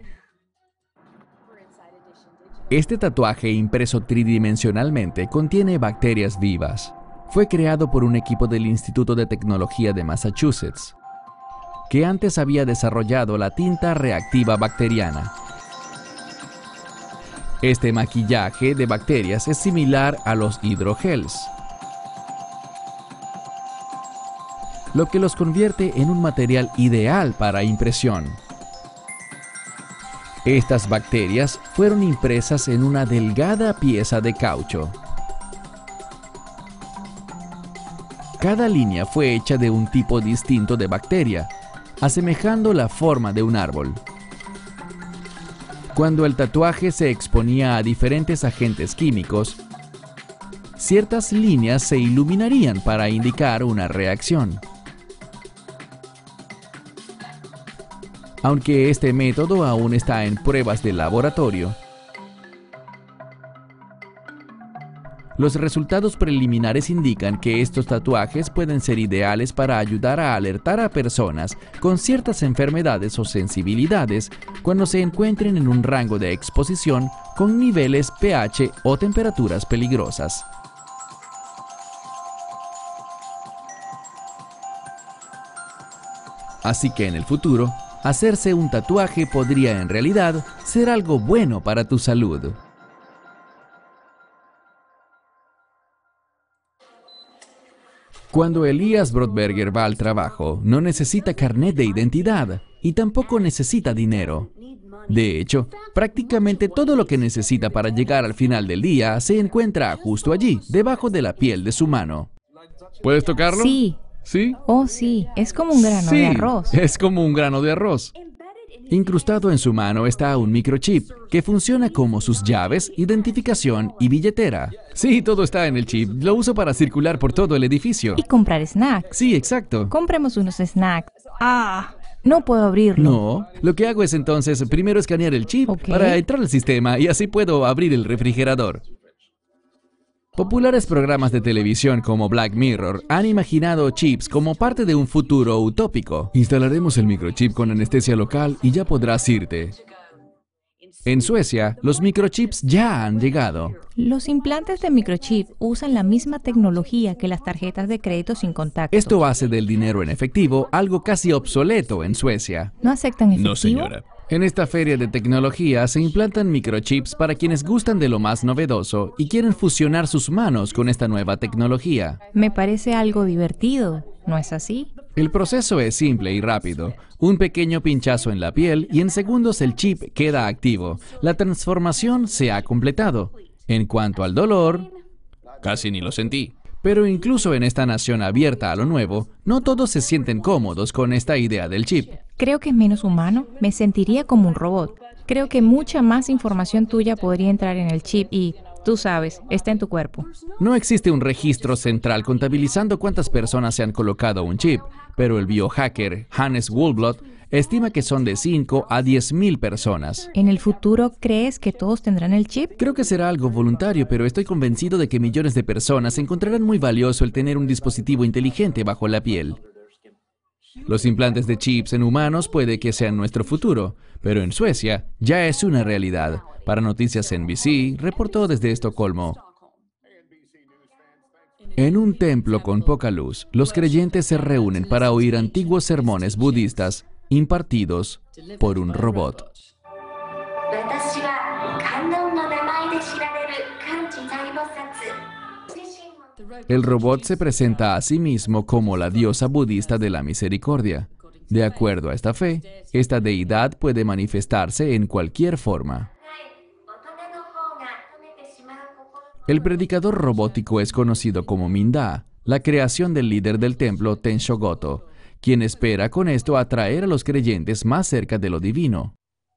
S2: Este tatuaje impreso tridimensionalmente contiene bacterias vivas. Fue creado por un equipo del Instituto de Tecnología de Massachusetts, que antes había desarrollado la tinta reactiva bacteriana. Este maquillaje de bacterias es similar a los hidrogels, lo que los convierte en un material ideal para impresión. Estas bacterias fueron impresas en una delgada pieza de caucho. Cada línea fue hecha de un tipo distinto de bacteria. asemejando la forma de un árbol. Cuando el tatuaje se exponía a diferentes agentes químicos, ciertas líneas se iluminarían para indicar una reacción. Aunque este método aún está en pruebas de laboratorio, los resultados preliminares indican que estos tatuajes pueden ser ideales para ayudar a alertar a personas con ciertas enfermedades o sensibilidades cuando se encuentren en un rango de exposición con niveles pH o temperaturas peligrosas. Así que en el futuro, hacerse un tatuaje podría en realidad ser algo bueno para tu salud. Cuando Elías Brodberger va al trabajo, no necesita carnet de identidad y tampoco necesita dinero. De hecho, prácticamente todo lo que necesita para llegar al final del día se encuentra justo allí, debajo de la piel de su mano.
S1: ¿Puedes tocarlo?
S3: Sí.
S1: ¿Sí?
S3: Oh, sí. Es como un grano de arroz.
S1: Es como un grano de arroz.
S2: Incrustado en su mano está un microchip que funciona como sus llaves, identificación y billetera.
S1: Sí, todo está en el chip. Lo uso para circular por todo el edificio.
S3: Y comprar snacks.
S2: Sí, exacto.
S3: Compremos unos snacks. ¡Ah! No puedo abrirlo.
S2: No, lo que hago es entonces primero escanear el chip para entrar al sistema y así puedo abrir el refrigerador. Populares programas de televisión como Black Mirror han imaginado chips como parte de un futuro utópico.
S1: Instalaremos el microchip con anestesia local y ya podrás irte.
S2: En Suecia, los microchips ya han llegado.
S3: Los implantes de microchip usan la misma tecnología que las tarjetas de crédito sin contacto.
S2: Esto hace del dinero en efectivo algo casi obsoleto en Suecia.
S3: ¿No aceptan efectivo?
S1: No, señora.
S2: En esta feria de tecnología se implantan microchips para quienes gustan de lo más novedoso y quieren fusionar sus manos con esta nueva tecnología.
S3: Me parece algo divertido, ¿no es así?
S2: El proceso es simple y rápido. Un pequeño pinchazo en la piel y en segundos el chip queda activo. La transformación se ha completado. En cuanto al dolor,
S1: Casi ni lo sentí.
S2: pero incluso en esta nación abierta a lo nuevo, no todos se sienten cómodos con esta idea del chip.
S3: Creo que es menos humano. Me sentiría como un robot. Creo que mucha más información tuya podría entrar en el chip y, tú sabes, está en tu cuerpo.
S2: No existe un registro central contabilizando cuántas personas se han colocado un chip, pero el biohacker Hannes Wohlblot estima que son de 5 a 10,000 personas.
S3: ¿En el futuro crees que todos tendrán el chip?
S2: Creo que será algo voluntario, pero estoy convencido de que millones de personas encontrarán muy valioso el tener un dispositivo inteligente bajo la piel. Los implantes de chips en humanos puede que sean nuestro futuro, pero en Suecia ya es una realidad. Para Noticias NBC, reportó desde Estocolmo. En un templo con poca luz, los creyentes se reúnen para oír antiguos sermones budistas impartidos por un robot. El robot se presenta a sí mismo como la diosa budista de la misericordia. De acuerdo a esta fe, esta deidad puede manifestarse en cualquier forma. El predicador robótico es conocido como Minda, la creación del líder del templo Tensho Goto, quien espera con esto atraer a los creyentes más cerca de lo divino.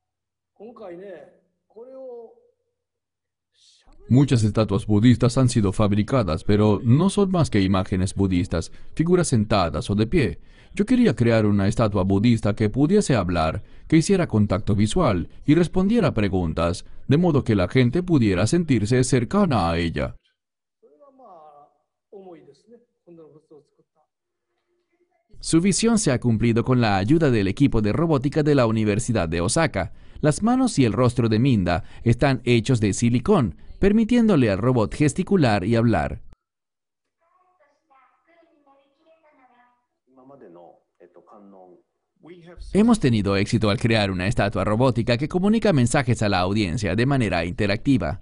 S1: Muchas estatuas budistas han sido fabricadas, pero no son más que imágenes budistas, figuras sentadas o de pie. Yo quería crear una estatua budista que pudiese hablar, que hiciera contacto visual y respondiera preguntas, de modo que la gente pudiera sentirse cercana a ella.
S2: Su visión se ha cumplido con la ayuda del equipo de robótica de la Universidad de Osaka. Las manos y el rostro de Minda están hechos de silicón, permitiéndole al robot gesticular y hablar. Hemos tenido éxito al crear una estatua robótica que comunica mensajes a la audiencia de manera interactiva.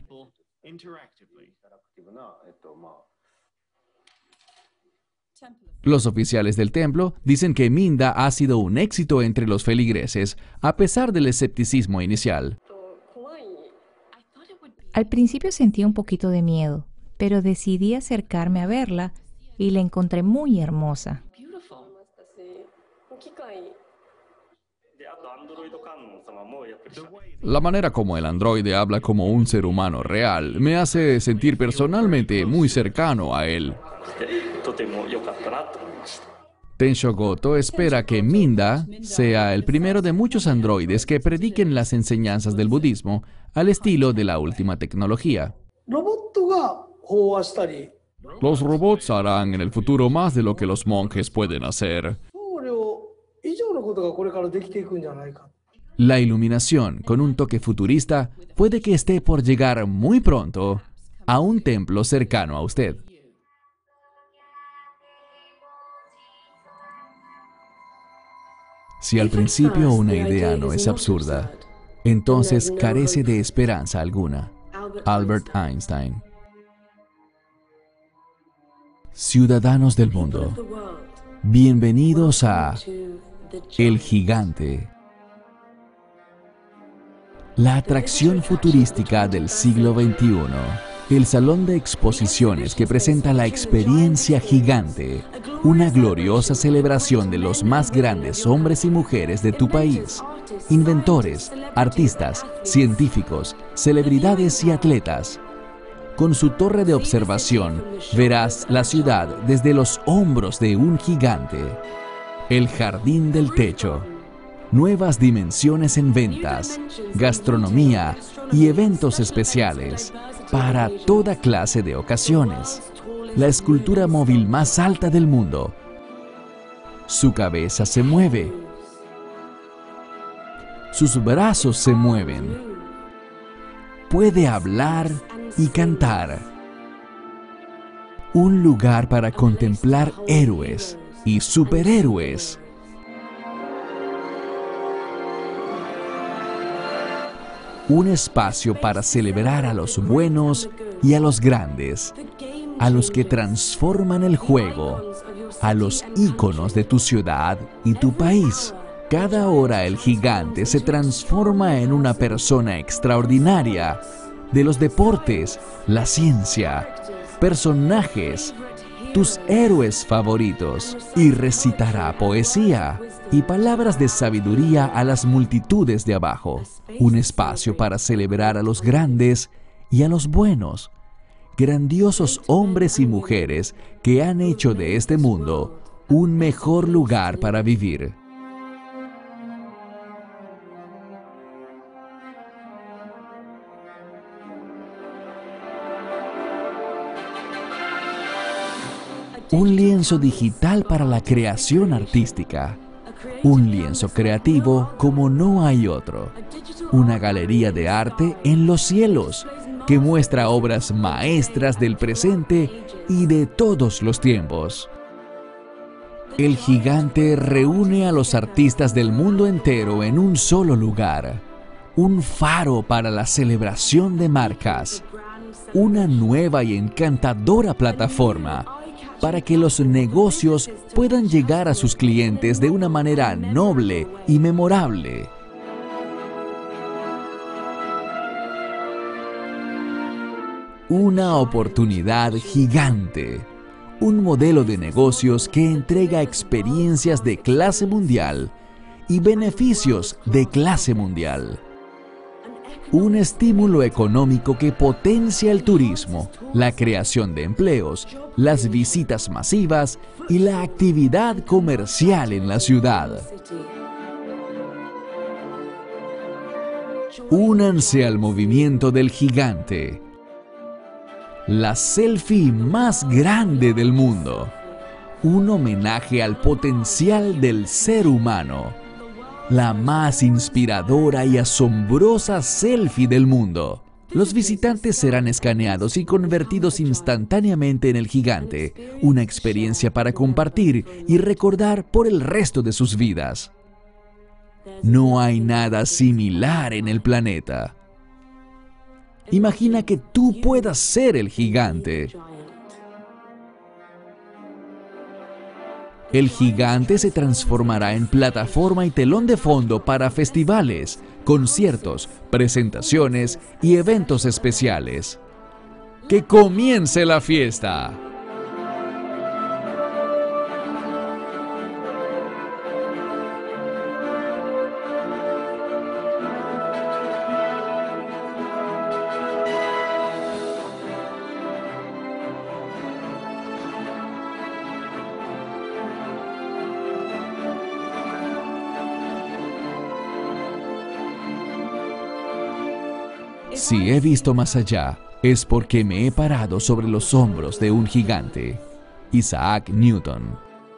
S2: Los oficiales del templo dicen que Minda ha sido un éxito entre los feligreses, a pesar del escepticismo inicial.
S3: Al principio sentí un poquito de miedo, pero decidí acercarme a verla y la encontré muy hermosa.
S1: La manera como el androide habla como un ser humano real me hace sentir personalmente muy cercano a él. Tensho Goto espera que Minda sea el primero de muchos androides que prediquen las enseñanzas del budismo al estilo de la última tecnología. Los robots harán en el futuro más de lo que los monjes pueden hacer. La iluminación, con un toque futurista, puede que esté por llegar muy pronto a un templo cercano a usted. Si al principio una idea no es absurda, entonces carece de esperanza alguna. Albert Einstein. Ciudadanos del mundo, bienvenidos a El Gigante, la atracción futurística del siglo XXI. El salón de exposiciones que presenta la experiencia gigante, una gloriosa celebración de los más grandes hombres y mujeres de tu país, inventores, artistas, científicos, celebridades y atletas. Con su torre de observación, verás la ciudad desde los hombros de un gigante. El jardín del techo. Nuevas dimensiones en ventas, gastronomía y eventos especiales para toda clase de ocasiones. La escultura móvil más alta del mundo. Su cabeza se mueve. Sus brazos se mueven. Puede hablar y cantar. Un lugar para contemplar héroes y superhéroes. Un espacio para celebrar a los buenos y a los grandes, a los que transforman el juego, a los íconos de tu ciudad y tu país. Cada hora el gigante se transforma en una persona extraordinaria de los deportes, la ciencia, personajes, tus héroes favoritos, y recitará poesía y palabras de sabiduría a las multitudes de abajo. Un espacio para celebrar a los grandes y a los buenos, grandiosos hombres y mujeres que han hecho de este mundo un mejor lugar para vivir. Un lienzo digital para la creación artística. Un lienzo creativo como no hay otro. Una galería de arte en los cielos que muestra obras maestras del presente y de todos los tiempos. El gigante reúne a los artistas del mundo entero en un solo lugar. Un faro para la celebración de marcas. Una nueva y encantadora plataforma para que los negocios puedan llegar a sus clientes de una manera noble y memorable. Una oportunidad gigante. Un modelo de negocios que entrega experiencias de clase mundial y beneficios de clase mundial. Un estímulo económico que potencia el turismo, la creación de empleos, las visitas masivas y la actividad comercial en la ciudad. Únanse al movimiento del gigante. La selfie más grande del mundo. Un homenaje al potencial del ser humano. La más inspiradora y asombrosa selfie del mundo. Los visitantes serán escaneados y convertidos instantáneamente en el gigante, una experiencia para compartir y recordar por el resto de sus vidas. No hay nada similar en el planeta. Imagina que tú puedas ser el gigante. El gigante se transformará en plataforma y telón de fondo para festivales, conciertos, presentaciones y eventos especiales. ¡Que comience la fiesta!
S2: Si he visto más allá, es porque me he parado sobre los hombros de un gigante. Isaac Newton.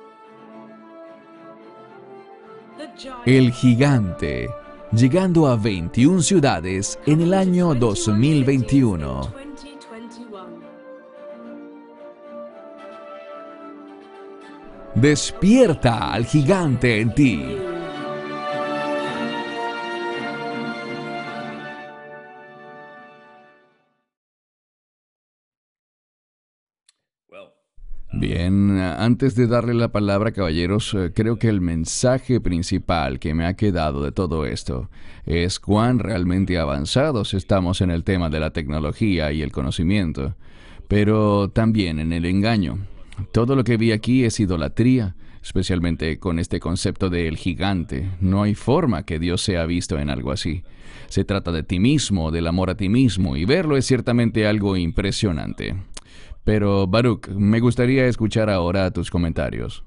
S2: El gigante, llegando a 21 ciudades en el año 2021. Despierta al gigante en ti.
S1: Bien, antes de darle la palabra, caballeros, creo que el mensaje principal que me ha quedado de todo esto es cuán realmente avanzados estamos en el tema de la tecnología y el conocimiento, pero también en el engaño. Todo lo que vi aquí es idolatría, especialmente con este concepto del gigante. No hay forma que Dios sea visto en algo así. Se trata de ti mismo, del amor a ti mismo, y verlo es ciertamente algo impresionante. Pero, Baruch, me gustaría escuchar ahora tus comentarios.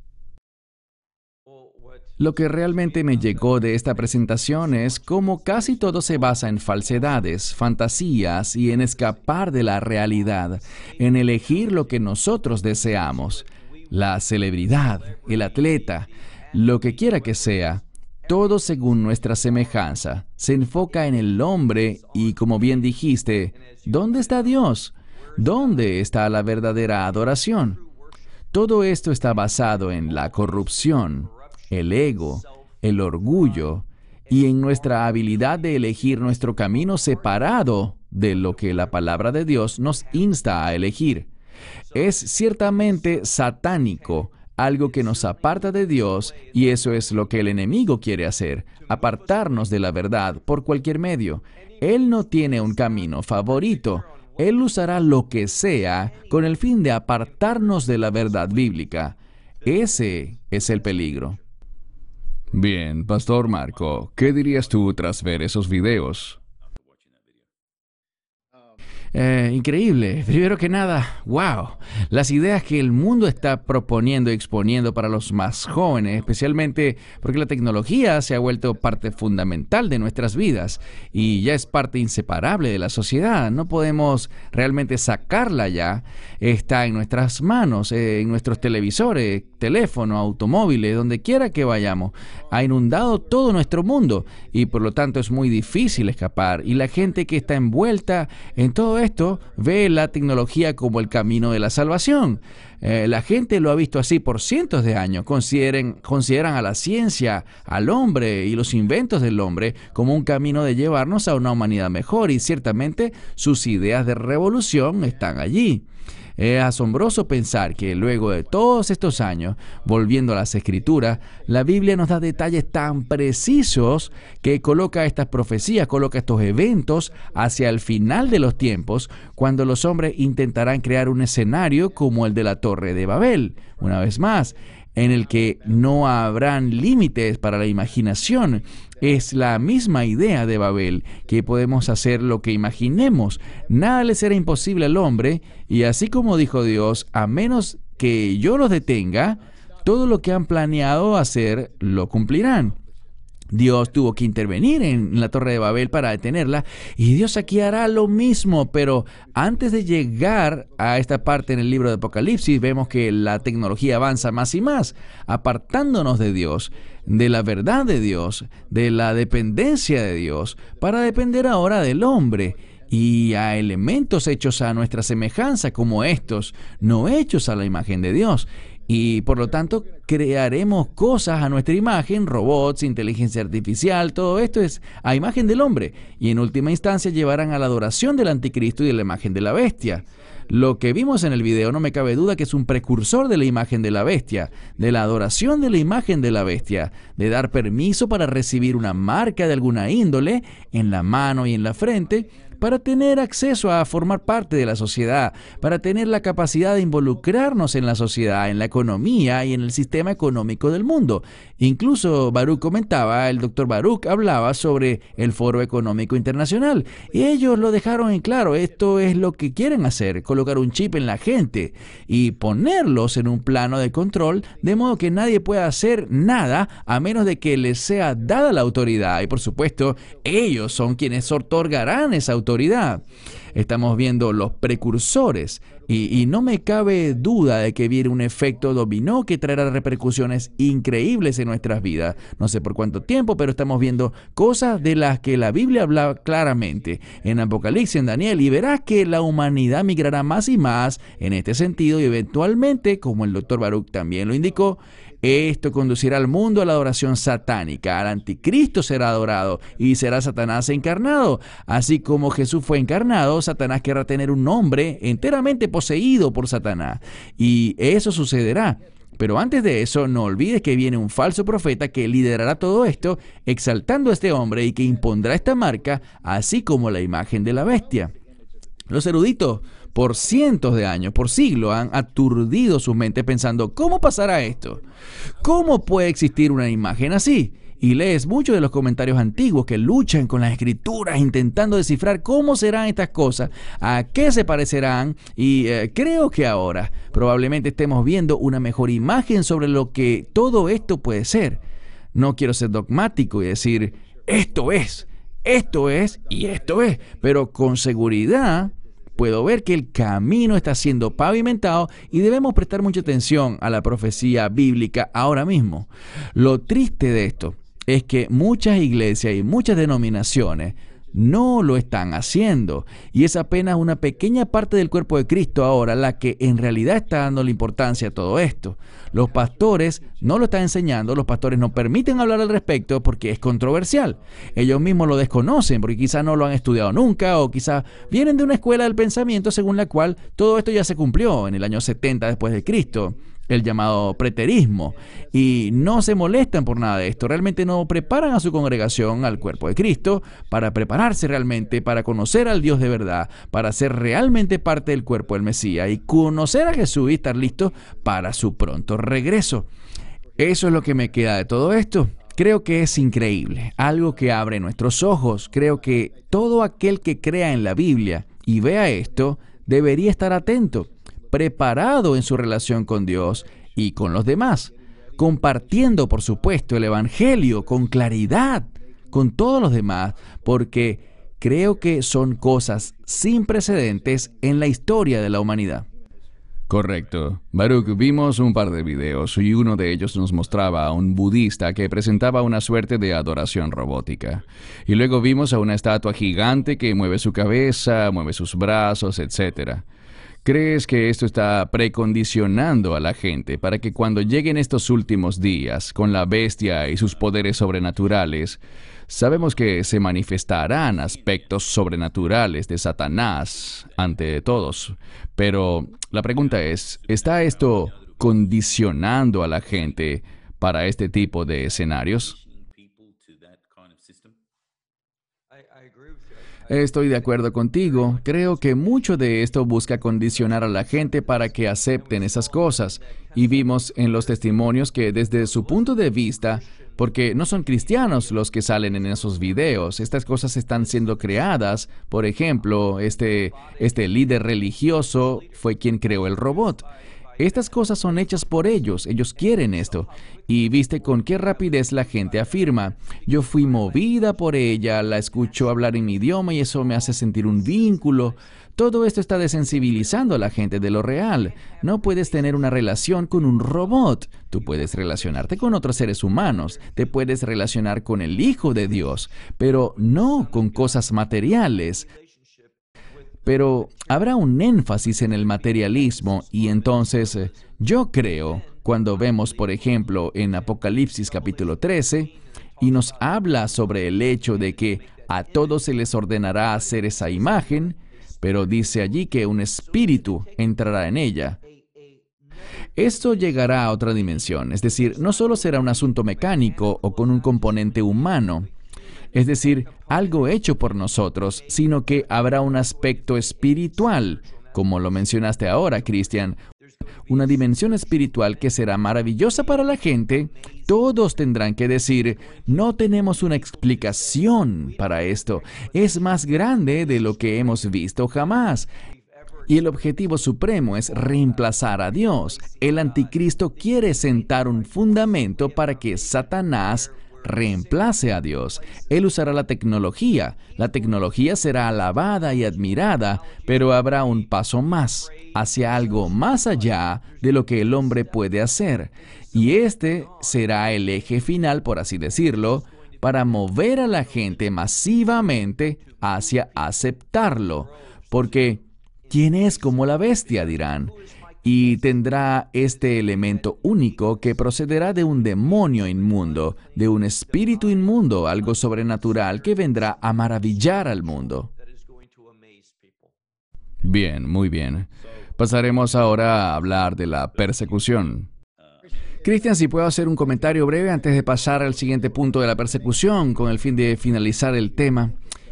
S2: Lo que realmente me llegó de esta presentación es cómo casi todo se basa en falsedades, fantasías y en escapar de la realidad, en elegir lo que nosotros deseamos. La celebridad, el atleta, lo que quiera que sea, todo según nuestra semejanza, se enfoca en el hombre y, como bien dijiste, ¿dónde está Dios? ¿Dónde está la verdadera adoración? Todo esto está basado en la corrupción, el ego, el orgullo y en nuestra habilidad de elegir nuestro camino separado de lo que la palabra de Dios nos insta a elegir. Es ciertamente satánico, algo que nos aparta de Dios, y eso es lo que el enemigo quiere hacer, apartarnos de la verdad por cualquier medio. Él no tiene un camino favorito. Él usará lo que sea con el fin de apartarnos de la verdad bíblica. Ese es el peligro.
S1: Bien, Pastor Marco, ¿qué dirías tú tras ver esos videos?
S2: Increíble. Primero que nada, wow. Las ideas que el mundo está proponiendo y exponiendo para los más jóvenes, especialmente porque la tecnología se ha vuelto parte fundamental de nuestras vidas y ya es parte inseparable de la sociedad. No podemos realmente sacarla ya. Está en nuestras manos, en nuestros televisores, teléfonos, automóviles, donde quiera que vayamos. Ha inundado todo nuestro mundo y por lo tanto es muy difícil escapar. Y la gente que está envuelta en todo esto ve la tecnología como el camino de la salvación. La gente lo ha visto así por cientos de años. Consideran a la ciencia, al hombre y los inventos del hombre como un camino de llevarnos a una humanidad mejor, y ciertamente sus ideas de revolución están allí. Es asombroso pensar que luego de todos estos años, volviendo a las Escrituras, la Biblia nos da detalles tan precisos que coloca estas profecías, coloca estos eventos hacia el final de los tiempos, cuando los hombres intentarán crear un escenario como el de la Torre de Babel, una vez más, en el que no habrán límites para la imaginación. Es la misma idea de Babel, que podemos hacer lo que imaginemos. Nada le será imposible al hombre, y así como dijo Dios, a menos que yo los detenga, todo lo que han planeado hacer lo cumplirán. Dios tuvo que intervenir en la Torre de Babel para detenerla, y Dios aquí hará lo mismo, pero antes de llegar a esta parte en el libro de Apocalipsis, vemos que la tecnología avanza más y más, apartándonos de Dios, de la verdad de Dios, de la dependencia de Dios, para depender ahora del hombre, y a elementos hechos a nuestra semejanza como estos, no hechos a la imagen de Dios. Y por lo tanto crearemos cosas a nuestra imagen, robots, inteligencia artificial, todo esto es a imagen del hombre, y en última instancia llevarán a la adoración del anticristo y de la imagen de la bestia. Lo que vimos en el video no me cabe duda que es un precursor de la imagen de la bestia, de la adoración de la imagen de la bestia, de dar permiso para recibir una marca de alguna índole en la mano y en la frente, para tener acceso a formar parte de la sociedad, para tener la capacidad de involucrarnos en la sociedad, en la economía y en el sistema económico del mundo. Incluso Baruch comentaba, el doctor Baruch hablaba sobre el Foro Económico Internacional y ellos lo dejaron en claro. Esto es lo que quieren hacer, colocar un chip en la gente y ponerlos en un plano de control de modo que nadie pueda hacer nada a menos de que les sea dada la autoridad. Y por supuesto, ellos son quienes otorgarán esa autoridad. Estamos viendo los precursores y no me cabe duda de que viene un efecto dominó que traerá repercusiones increíbles en nuestras vidas. No sé por cuánto tiempo, pero estamos viendo cosas de las que la Biblia habla claramente en Apocalipsis, en Daniel, y verás que la humanidad migrará más y más en este sentido y eventualmente, como el doctor Baruch también lo indicó, esto conducirá al mundo a la adoración satánica. Al anticristo será adorado y será Satanás encarnado. Así como Jesús fue encarnado, Satanás querrá tener un hombre enteramente poseído por Satanás. Y eso sucederá. Pero antes de eso, no olvides que viene un falso profeta que liderará todo esto, exaltando a este hombre y que impondrá esta marca, así como la imagen de la bestia. Los eruditos, por cientos de años, por siglos, han aturdido su mente pensando, ¿cómo pasará esto? ¿Cómo puede existir una imagen así? Y lees muchos de los comentarios antiguos que luchan con las escrituras intentando descifrar cómo serán estas cosas, a qué se parecerán, y creo que ahora probablemente estemos viendo una mejor imagen sobre lo que todo esto puede ser. No quiero ser dogmático y decir, esto es, y esto es, pero con seguridad puedo ver que el camino está siendo pavimentado y debemos prestar mucha atención a la profecía bíblica ahora mismo. Lo triste de esto es que muchas iglesias y muchas denominaciones no lo están haciendo y es apenas una pequeña parte del cuerpo de Cristo ahora la que en realidad está dando la importancia a todo esto. Los pastores no lo están enseñando, los pastores no permiten hablar al respecto porque es controversial. Ellos mismos lo desconocen porque quizás no lo han estudiado nunca o quizás vienen de una escuela del pensamiento según la cual todo esto ya se cumplió en el año 70 después de Cristo. El llamado preterismo, y no se molestan por nada de esto. Realmente no preparan a su congregación, al cuerpo de Cristo, para prepararse realmente, para conocer al Dios de verdad, para ser realmente parte del cuerpo del Mesías y conocer a Jesús y estar listos para su pronto regreso. Eso es lo que me queda de todo esto. Creo que es increíble, algo que abre nuestros ojos. Creo que todo aquel que crea en la Biblia y vea esto, debería estar atento, preparado en su relación con Dios y con los demás, compartiendo, por supuesto, el Evangelio con claridad con todos los demás, porque creo que son cosas sin precedentes en la historia de la humanidad.
S1: Correcto. Baruch, vimos un par de videos y uno de ellos nos mostraba a un budista que presentaba una suerte de adoración robótica. Y luego vimos a una estatua gigante que mueve su cabeza, mueve sus brazos, etc. ¿Crees que esto está precondicionando a la gente para que cuando lleguen estos últimos días con la bestia y sus poderes sobrenaturales, sabemos que se manifestarán aspectos sobrenaturales de Satanás ante todos? Pero la pregunta es, ¿está esto condicionando a la gente para este tipo de escenarios?
S2: Estoy de acuerdo contigo. Creo que mucho de esto busca condicionar a la gente para que acepten esas cosas. Y vimos en los testimonios que desde su punto de vista, porque no son cristianos los que salen en esos videos, estas cosas están siendo creadas. Por ejemplo, este líder religioso fue quien creó el robot. Estas cosas son hechas por ellos quieren esto. Y viste con qué rapidez la gente afirma, yo fui movida por ella, la escucho hablar en mi idioma y eso me hace sentir un vínculo. Todo esto está desensibilizando a la gente de lo real. No puedes tener una relación con un robot. Tú puedes relacionarte con otros seres humanos, te puedes relacionar con el Hijo de Dios, pero no con cosas materiales. Pero habrá un énfasis en el materialismo y entonces yo creo, cuando vemos, por ejemplo, en Apocalipsis capítulo 13, y nos habla sobre el hecho de que a todos se les ordenará hacer esa imagen, pero dice allí que un espíritu entrará en ella. Esto llegará a otra dimensión, es decir, no solo será un asunto mecánico o con un componente humano. Es decir, algo hecho por nosotros, sino que habrá un aspecto espiritual, como lo mencionaste ahora, Cristian. Una dimensión espiritual que será maravillosa para la gente. Todos tendrán que decir, no tenemos una explicación para esto. Es más grande de lo que hemos visto jamás. Y el objetivo supremo es reemplazar a Dios. El anticristo quiere sentar un fundamento para que Satanás reemplace a Dios. Él usará la tecnología. La tecnología será alabada y admirada, pero habrá un paso más, hacia algo más allá de lo que el hombre puede hacer. Y este será el eje final, por así decirlo, para mover a la gente masivamente hacia aceptarlo. Porque, ¿quién es como la bestia?, dirán. Y tendrá este elemento único que procederá de un demonio inmundo, de un espíritu inmundo, algo sobrenatural que vendrá a maravillar al mundo.
S1: Bien, muy bien. Pasaremos ahora a hablar de la persecución.
S2: Cristian, si puedo hacer un comentario breve antes de pasar al siguiente punto de la persecución, con el fin de finalizar el tema.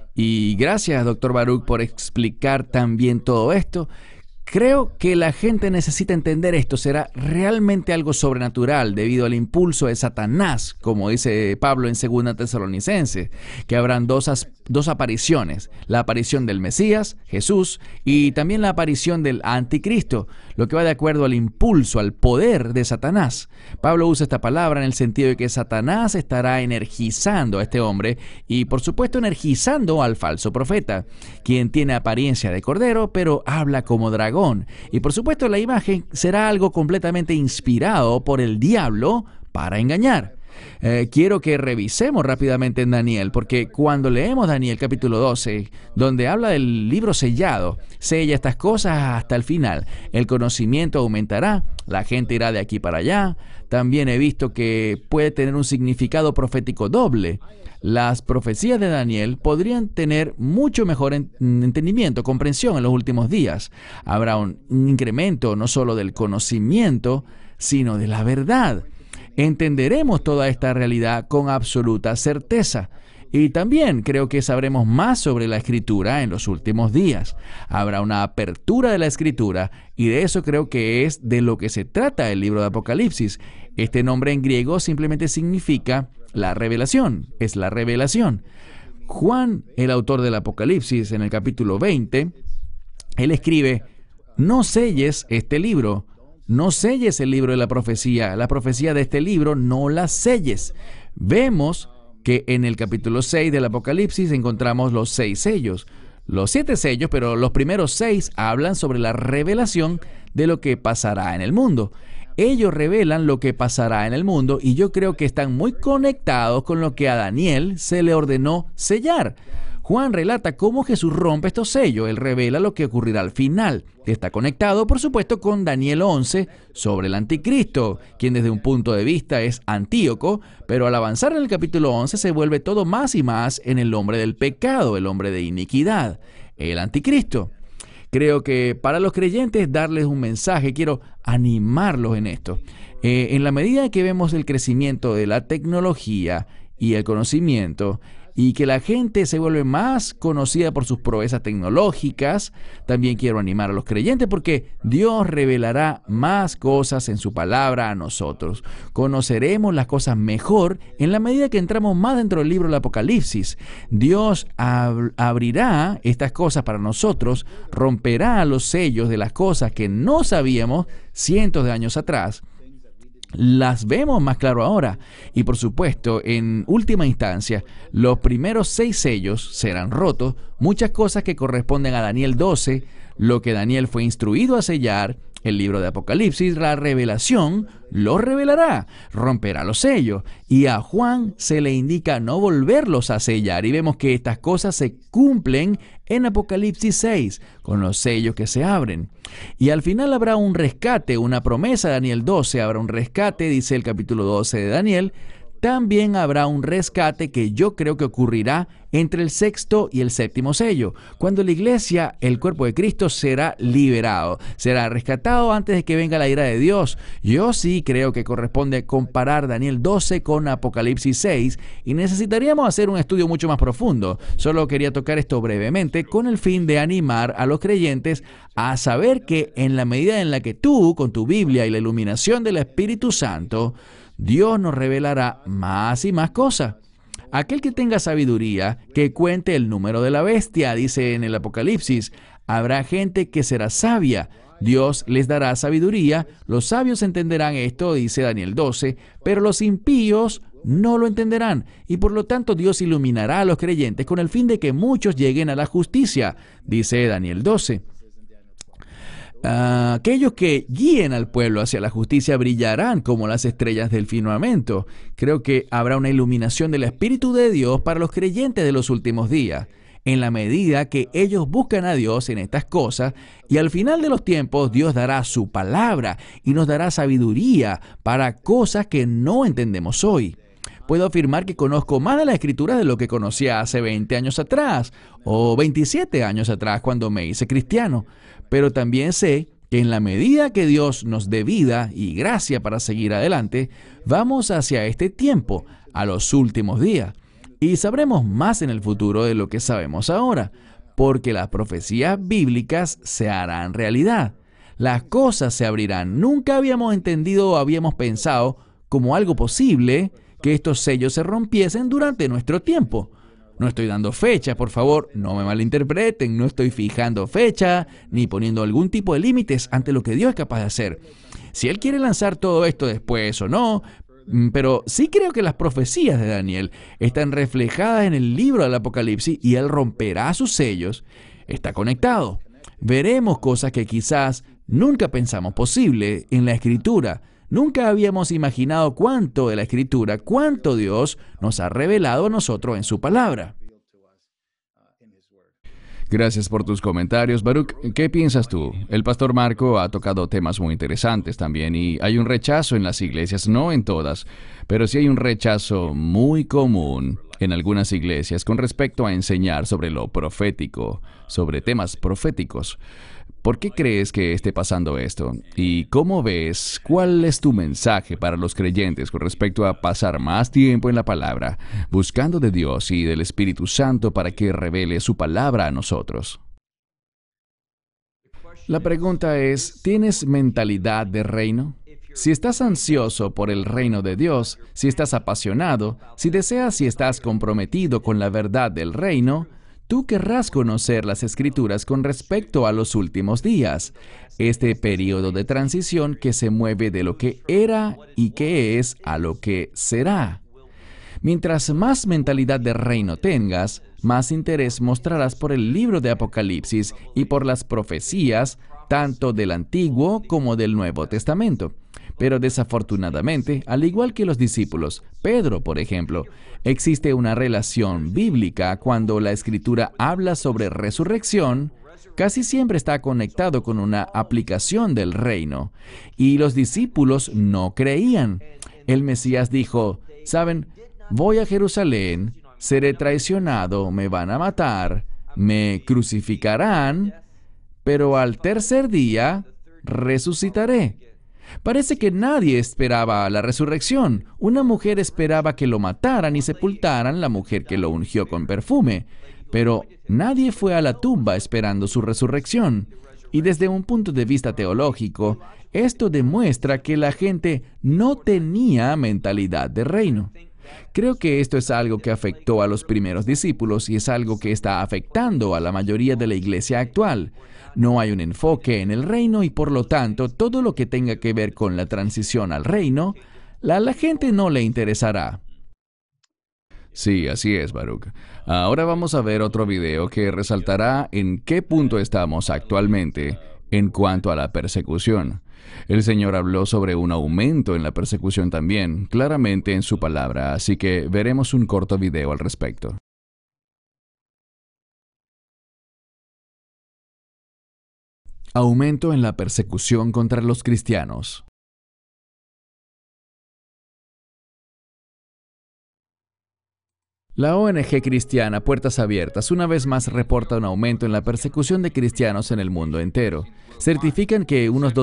S2: Y gracias, Dr. Baruch, por explicar también todo esto. Creo que la gente necesita entender esto. Será realmente algo sobrenatural debido al impulso de Satanás, como dice Pablo en 2 Tesalonicenses, que habrán dos apariciones. La aparición del Mesías, Jesús, y también la aparición del anticristo, lo que va de acuerdo al impulso, al poder de Satanás. Pablo usa esta palabra en el sentido de que Satanás estará energizando a este hombre y, por supuesto, energizando al falso profeta, quien tiene apariencia de cordero, pero habla como dragón. Y por supuesto la imagen será algo completamente inspirado por el diablo para engañar. Quiero que revisemos rápidamente en Daniel, porque cuando leemos Daniel capítulo 12, donde habla del libro sellado, sella estas cosas hasta el final. El conocimiento aumentará, la gente irá de aquí para allá. También he visto que puede tener un significado profético doble. Las profecías de Daniel podrían tener mucho mejor entendimiento, comprensión en los últimos días. Habrá un incremento no solo del conocimiento, sino de la verdad. Entenderemos toda esta realidad con absoluta certeza. Y también creo que sabremos más sobre la Escritura en los últimos días. Habrá una apertura de la Escritura y de eso creo que es de lo que se trata el libro de Apocalipsis. Este nombre en griego simplemente significa la revelación, es la revelación. Juan, el autor del Apocalipsis, en el capítulo 20, él escribe, no selles este libro. No selles el libro de la profecía de este libro no la selles. Vemos que en el capítulo 6 del Apocalipsis encontramos los 6 sellos. Los 7 sellos, pero los primeros 6 hablan sobre la revelación de lo que pasará en el mundo. Ellos revelan lo que pasará en el mundo y yo creo que están muy conectados con lo que a Daniel se le ordenó sellar. Juan relata cómo Jesús rompe estos sellos. Él revela lo que ocurrirá al final. Está conectado, por supuesto, con Daniel 11 sobre el anticristo, quien desde un punto de vista es Antíoco, pero al avanzar en el capítulo 11 se vuelve todo más y más en el hombre del pecado, el hombre de iniquidad, el anticristo. Creo que para los creyentes darles un mensaje, quiero animarlos en esto. En la medida que vemos el crecimiento de la tecnología y el conocimiento, y que la gente se vuelve más conocida por sus proezas tecnológicas, también quiero animar a los creyentes porque Dios revelará más cosas en su palabra a nosotros. Conoceremos las cosas mejor en la medida que entramos más dentro del libro del Apocalipsis. Dios abrirá estas cosas para nosotros, romperá los sellos de las cosas que no sabíamos cientos de años atrás. Las vemos más claro ahora y por supuesto en última instancia los primeros 6 sellos serán rotos, muchas cosas que corresponden a Daniel 12, lo que Daniel fue instruido a sellar. El libro de Apocalipsis, la revelación, lo revelará, romperá los sellos y a Juan se le indica no volverlos a sellar y vemos que estas cosas se cumplen en Apocalipsis 6 con los sellos que se abren. Y al final habrá un rescate, una promesa de Daniel 12, habrá un rescate, dice el capítulo 12 de Daniel, también habrá un rescate que yo creo que ocurrirá entre el sexto y el séptimo sello, cuando la iglesia, el cuerpo de Cristo, será liberado, será rescatado antes de que venga la ira de Dios. Yo sí creo que corresponde comparar Daniel 12 con Apocalipsis 6 y necesitaríamos hacer un estudio mucho más profundo. Solo quería tocar esto brevemente con el fin de animar a los creyentes a saber que en la medida en la que tú, con tu Biblia y la iluminación del Espíritu Santo, Dios nos revelará más y más cosas. Aquel que tenga sabiduría, que cuente el número de la bestia, dice en el Apocalipsis. Habrá gente que será sabia. Dios les dará sabiduría. Los sabios entenderán esto, dice Daniel 12, pero los impíos no lo entenderán. Y por lo tanto Dios iluminará a los creyentes con el fin de que muchos lleguen a la justicia, dice Daniel 12. Aquellos que guíen al pueblo hacia la justicia brillarán como las estrellas del firmamento. Creo que habrá una iluminación del Espíritu de Dios para los creyentes de los últimos días, en la medida que ellos buscan a Dios en estas cosas, y al final de los tiempos Dios dará su palabra y nos dará sabiduría para cosas que no entendemos hoy. Puedo afirmar que conozco más de la Escritura de lo que conocía hace 20 años atrás o 27 años atrás cuando me hice cristiano. Pero también sé que en la medida que Dios nos dé vida y gracia para seguir adelante, vamos hacia este tiempo, a los últimos días. Y sabremos más en el futuro de lo que sabemos ahora, porque las profecías bíblicas se harán realidad. Las cosas se abrirán. Nunca habíamos entendido o habíamos pensado como algo posible que estos sellos se rompiesen durante nuestro tiempo. No estoy dando fecha, por favor, no me malinterpreten, no estoy fijando fecha, ni poniendo algún tipo de límites ante lo que Dios es capaz de hacer. Si Él quiere lanzar todo esto después o no, pero sí creo que las profecías de Daniel están reflejadas en el libro del Apocalipsis y Él romperá sus sellos. Está conectado. Veremos cosas que quizás nunca pensamos posible en la Escritura. Nunca habíamos imaginado cuánto de la Escritura, cuánto Dios nos ha revelado a nosotros en su palabra.
S1: Gracias por tus comentarios, Baruch. ¿Qué piensas tú? El pastor Marco ha tocado temas muy interesantes también y hay un rechazo en las iglesias, no en todas, pero sí hay un rechazo muy común en algunas iglesias con respecto a enseñar sobre lo profético, sobre temas proféticos. ¿Por qué crees que esté pasando esto? ¿Y cómo ves? ¿Cuál es tu mensaje para los creyentes con respecto a pasar más tiempo en la palabra, buscando de Dios y del Espíritu Santo para que revele su palabra a nosotros?
S2: La pregunta es, ¿tienes mentalidad de reino? Si estás ansioso por el reino de Dios, si estás apasionado, si deseas y estás comprometido con la verdad del reino, tú querrás conocer las Escrituras con respecto a los últimos días, este periodo de transición que se mueve de lo que era y que es a lo que será. Mientras más mentalidad de reino tengas, más interés mostrarás por el libro de Apocalipsis y por las profecías, tanto del Antiguo como del Nuevo Testamento. Pero desafortunadamente, al igual que los discípulos, Pedro, por ejemplo, existe una relación bíblica cuando la Escritura habla sobre resurrección, casi siempre está conectado con una aplicación del reino. Y los discípulos no creían. El Mesías dijo, ¿saben? Voy a Jerusalén, seré traicionado, me van a matar, me crucificarán, pero al tercer día resucitaré. Parece que nadie esperaba la resurrección. Una mujer esperaba que lo mataran y sepultaran, la mujer que lo ungió con perfume. Pero nadie fue a la tumba esperando su resurrección. Y desde un punto de vista teológico, esto demuestra que la gente no tenía mentalidad de reino. Creo que esto es algo que afectó a los primeros discípulos y es algo que está afectando a la mayoría de la iglesia actual. No hay un enfoque en el reino y por lo tanto todo lo que tenga que ver con la transición al reino, a la gente no le interesará.
S1: Sí, así es, Baruch. Ahora vamos a ver otro video que resaltará en qué punto estamos actualmente en cuanto a la persecución. El Señor habló sobre un aumento en la persecución también, claramente en su palabra, así que veremos un corto video al respecto.
S2: Aumento en la persecución contra los cristianos. La ONG cristiana Puertas Abiertas una vez más reporta un aumento en la persecución de cristianos en el mundo entero. Certifican que unos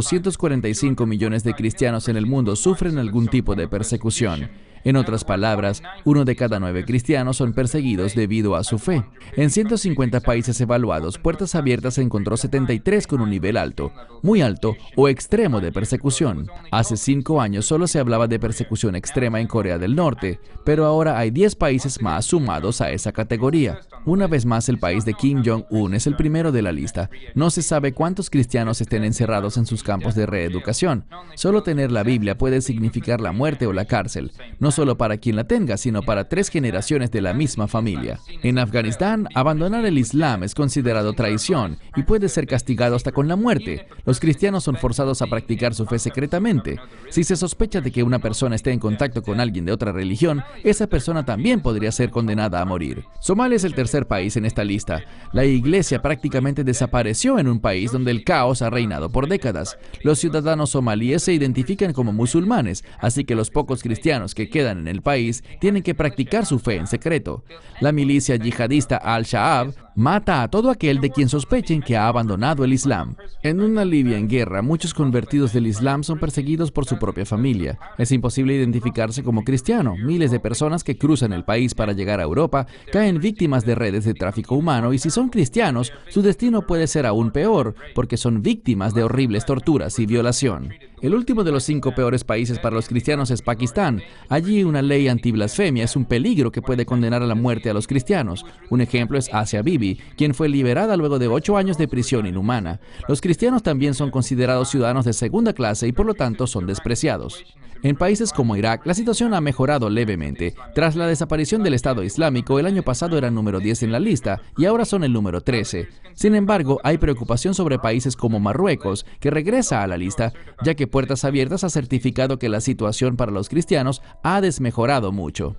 S2: 245 millones de cristianos en el mundo sufren algún tipo de persecución. En otras palabras, 1 de cada 9 cristianos son perseguidos debido a su fe. En 150 países evaluados, Puertas Abiertas encontró 73 con un nivel alto, muy alto o extremo de persecución. Hace 5 años solo se hablaba de persecución extrema en Corea del Norte, pero ahora hay 10 países más sumados a esa categoría. Una vez más, el país de Kim Jong-un es el primero de la lista. No se sabe cuántos cristianos estén encerrados en sus campos de reeducación. Solo tener la Biblia puede significar la muerte o la cárcel. No solo para quien la tenga, sino para 3 generaciones de la misma familia. En Afganistán, abandonar el Islam es considerado traición y puede ser castigado hasta con la muerte. Los cristianos son forzados a practicar su fe secretamente. Si se sospecha de que una persona esté en contacto con alguien de otra religión, esa persona también podría ser condenada a morir. Somalia es el tercer país en esta lista. La iglesia prácticamente desapareció en un país donde el caos ha reinado por décadas. Los ciudadanos somalíes se identifican como musulmanes, así que los pocos cristianos que quedan en el país tienen que practicar su fe en secreto. La milicia yihadista Al-Shabaab mata a todo aquel de quien sospechen que ha abandonado el Islam. En una Libia en guerra, muchos convertidos del Islam son perseguidos por su propia familia. Es imposible identificarse como cristiano. Miles de personas que cruzan el país para llegar a Europa caen víctimas de redes de tráfico humano y si son cristianos, su destino puede ser aún peor, porque son víctimas de horribles torturas y violación. El último de los 5 peores países para los cristianos es Pakistán. Allí una ley antiblasfemia es un peligro que puede condenar a la muerte a los cristianos. Un ejemplo es Asia Bibi, quien fue liberada luego de 8 años de prisión inhumana. Los cristianos también son considerados ciudadanos de segunda clase y por lo tanto son despreciados. En países como Irak, la situación ha mejorado levemente. Tras la desaparición del Estado Islámico, el año pasado eran número 10 en la lista y ahora son el número 13. Sin embargo, hay preocupación sobre países como Marruecos, que regresa a la lista, ya que Puertas Abiertas ha certificado que la situación para los cristianos ha desmejorado mucho.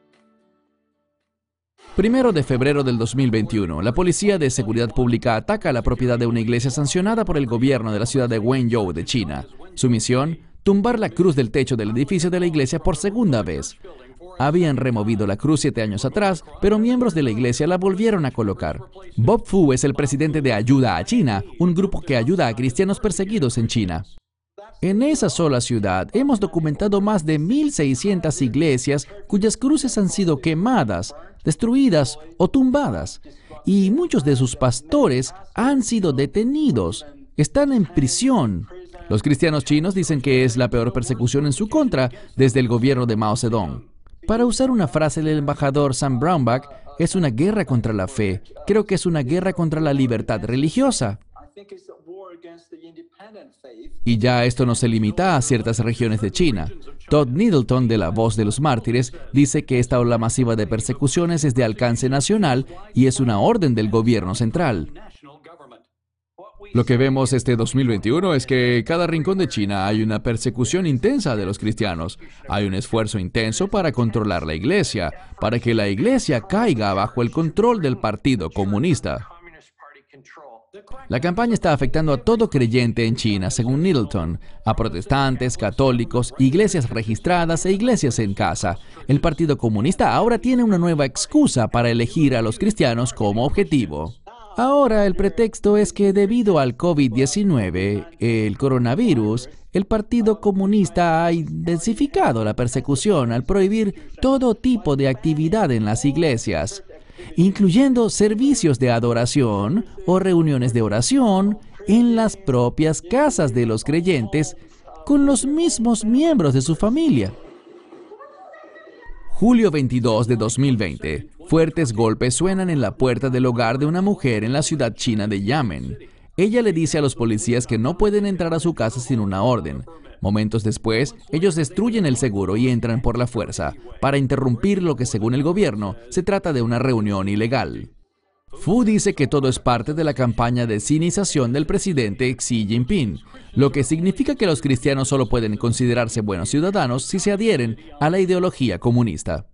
S2: 1 de febrero del 2021, la Policía de Seguridad Pública ataca la propiedad de una iglesia sancionada por el gobierno de la ciudad de Wenzhou de China. Su misión: tumbar la cruz del techo del edificio de la iglesia por segunda vez. Habían removido la cruz 7 años atrás, pero miembros de la iglesia la volvieron a colocar. Bob Fu es el presidente de Ayuda a China, un grupo que ayuda a cristianos perseguidos en China. En esa sola ciudad hemos documentado más de 1.600 iglesias cuyas cruces han sido quemadas, destruidas o tumbadas, y muchos de sus pastores han sido detenidos, están en prisión. Los cristianos chinos dicen que es la peor persecución en su contra desde el gobierno de Mao Zedong. Para usar una frase del embajador Sam Brownback, es una guerra contra la fe. Creo que es una guerra contra la libertad religiosa. Y ya esto no se limita a ciertas regiones de China. Todd Needleton, de La Voz de los Mártires, dice que esta ola masiva de persecuciones es de alcance nacional y es una orden del gobierno central. Lo que vemos este 2021 es que en cada rincón de China hay una persecución intensa de los cristianos. Hay un esfuerzo intenso para controlar la iglesia, para que la iglesia caiga bajo el control del Partido Comunista. La campaña está afectando a todo creyente en China, según Needleton, a protestantes, católicos, iglesias registradas e iglesias en casa. El Partido Comunista ahora tiene una nueva excusa para elegir a los cristianos como objetivo. Ahora el pretexto es que debido al COVID-19, el coronavirus, el Partido Comunista ha intensificado la persecución al prohibir todo tipo de actividad en las iglesias, incluyendo servicios de adoración o reuniones de oración en las propias casas de los creyentes con los mismos miembros de su familia. Julio 22 de 2020. Fuertes golpes suenan en la puerta del hogar de una mujer en la ciudad china de Xiamen. Ella le dice a los policías que no pueden entrar a su casa sin una orden. Momentos después, ellos destruyen el seguro y entran por la fuerza, para interrumpir lo que, según el gobierno, se trata de una reunión ilegal. Fu dice que todo es parte de la campaña de sinización del presidente Xi Jinping, lo que significa que los cristianos solo pueden considerarse buenos ciudadanos si se adhieren a la ideología comunista.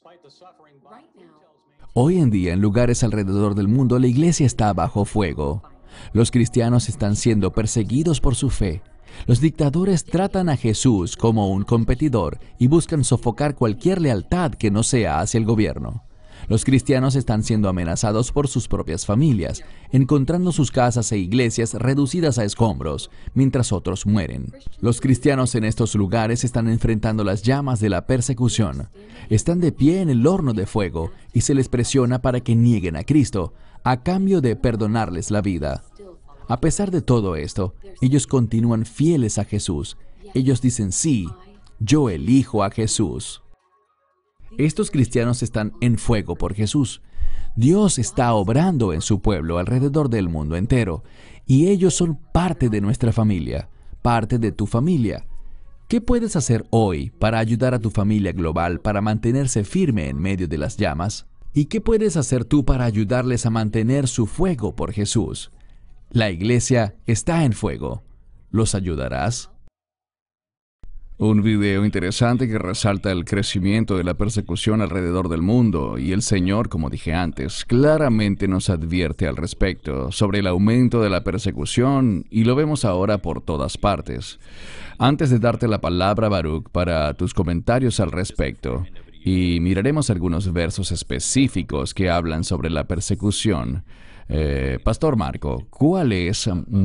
S2: Hoy en día, en lugares alrededor del mundo, la iglesia está bajo fuego. Los cristianos están siendo perseguidos por su fe. Los dictadores tratan a Jesús como un competidor y buscan sofocar cualquier lealtad que no sea hacia el gobierno. Los cristianos están siendo amenazados por sus propias familias, encontrando sus casas e iglesias reducidas a escombros, mientras otros mueren. Los cristianos en estos lugares están enfrentando las llamas de la persecución. Están de pie en el horno de fuego y se les presiona para que nieguen a Cristo, a cambio de perdonarles la vida. A pesar de todo esto, ellos continúan fieles a Jesús. Ellos dicen, sí, yo elijo a Jesús. Estos cristianos están en fuego por Jesús. Dios está obrando en su pueblo alrededor del mundo entero, y ellos son parte de nuestra familia, parte de tu familia. ¿Qué puedes hacer hoy para ayudar a tu familia global para mantenerse firme en medio de las llamas? ¿Y qué puedes hacer tú para ayudarles a mantener su fuego por Jesús? La iglesia está en fuego. ¿Los ayudarás?
S1: Un video interesante que resalta el crecimiento de la persecución alrededor del mundo, y el Señor, como dije antes, claramente nos advierte al respecto sobre el aumento de la persecución, y lo vemos ahora por todas partes. Antes de darte la palabra, Baruch, para tus comentarios al respecto, y miraremos algunos versos específicos que hablan sobre la persecución. Pastor Marco, ¿cuál es,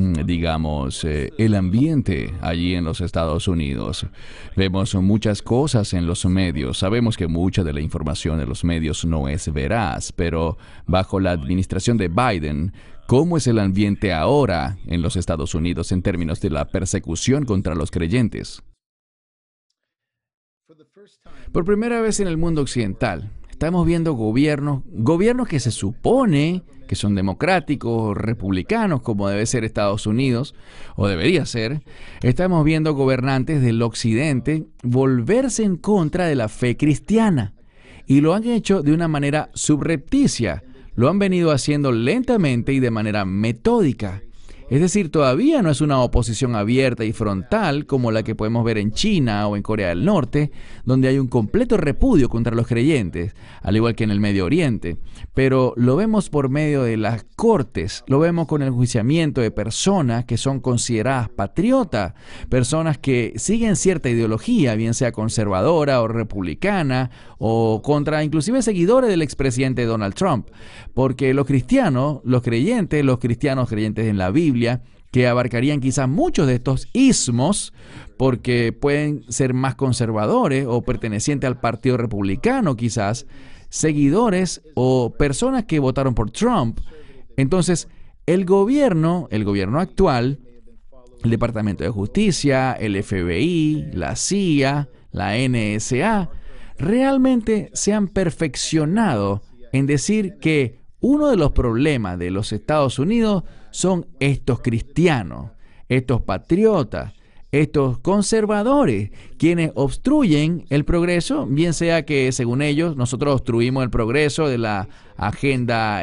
S1: el ambiente allí en los Estados Unidos? Vemos muchas cosas en los medios. Sabemos que mucha de la información de los medios no es veraz, pero bajo la administración de Biden, ¿cómo es el ambiente ahora en los Estados Unidos en términos de la persecución contra los creyentes?
S2: Por primera vez en el mundo occidental, estamos viendo gobiernos que se supone que son democráticos, republicanos, como debe ser Estados Unidos, o debería ser. Estamos viendo gobernantes del occidente volverse en contra de la fe cristiana. Y lo han hecho de una manera subrepticia. Lo han venido haciendo lentamente y de manera metódica. Es decir, todavía no es una oposición abierta y frontal como la que podemos ver en China o en Corea del Norte, donde hay un completo repudio contra los creyentes, al igual que en el Medio Oriente. Pero lo vemos por medio de las cortes, lo vemos con el enjuiciamiento de personas que son consideradas patriotas, personas que siguen cierta ideología, bien sea conservadora o republicana, o contra inclusive seguidores del expresidente Donald Trump. Porque los cristianos creyentes en la Biblia, que abarcarían quizás muchos de estos ismos, porque pueden ser más conservadores o pertenecientes al Partido Republicano quizás, seguidores o personas que votaron por Trump. Entonces, el gobierno actual, el Departamento de Justicia, el FBI, la CIA, la NSA, realmente se han perfeccionado en decir que uno de los problemas de los Estados Unidos son estos cristianos, estos patriotas, estos conservadores, quienes obstruyen el progreso, bien sea que, según ellos, nosotros obstruimos el progreso de la agenda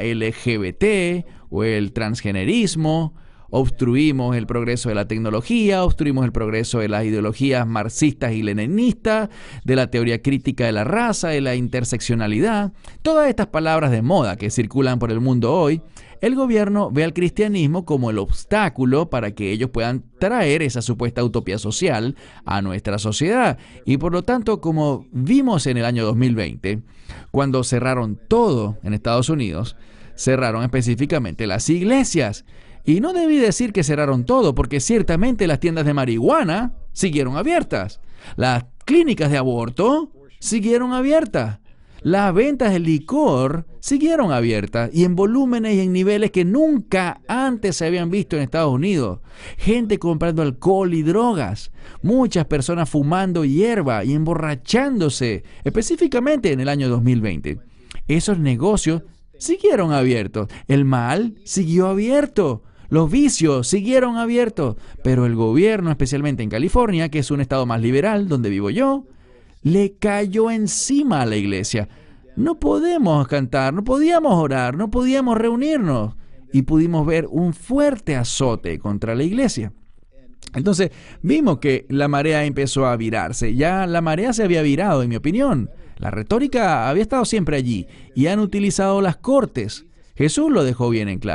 S2: LGBT o el transgenerismo, obstruimos el progreso de la tecnología, obstruimos el progreso de las ideologías marxistas y leninistas, de la teoría crítica de la raza, de la interseccionalidad. Todas estas palabras de moda que circulan por el mundo hoy, el gobierno ve al cristianismo como el obstáculo para que ellos puedan traer esa supuesta utopía social a nuestra sociedad. Y por lo tanto, como vimos en el año 2020, cuando cerraron todo en Estados Unidos, cerraron específicamente las iglesias. Y no debí decir que cerraron todo, porque ciertamente las tiendas de marihuana siguieron abiertas. Las clínicas de aborto siguieron abiertas. Las ventas de licor siguieron abiertas y en volúmenes y en niveles que nunca antes se habían visto en Estados Unidos. Gente comprando alcohol y drogas. Muchas personas fumando hierba y emborrachándose, específicamente en el año 2020. Esos negocios siguieron abiertos. El mal siguió abierto. Los vicios siguieron abiertos. Pero el gobierno, especialmente en California, que es un estado más liberal, donde vivo yo, le cayó encima a la iglesia. No podemos cantar, no podíamos orar, no podíamos reunirnos. Y pudimos ver un fuerte azote contra la iglesia. Entonces, vimos que la marea empezó a virarse. Ya la marea se había virado, en mi opinión. La retórica había estado siempre allí y han utilizado las cortes. Jesús lo dejó bien en claro.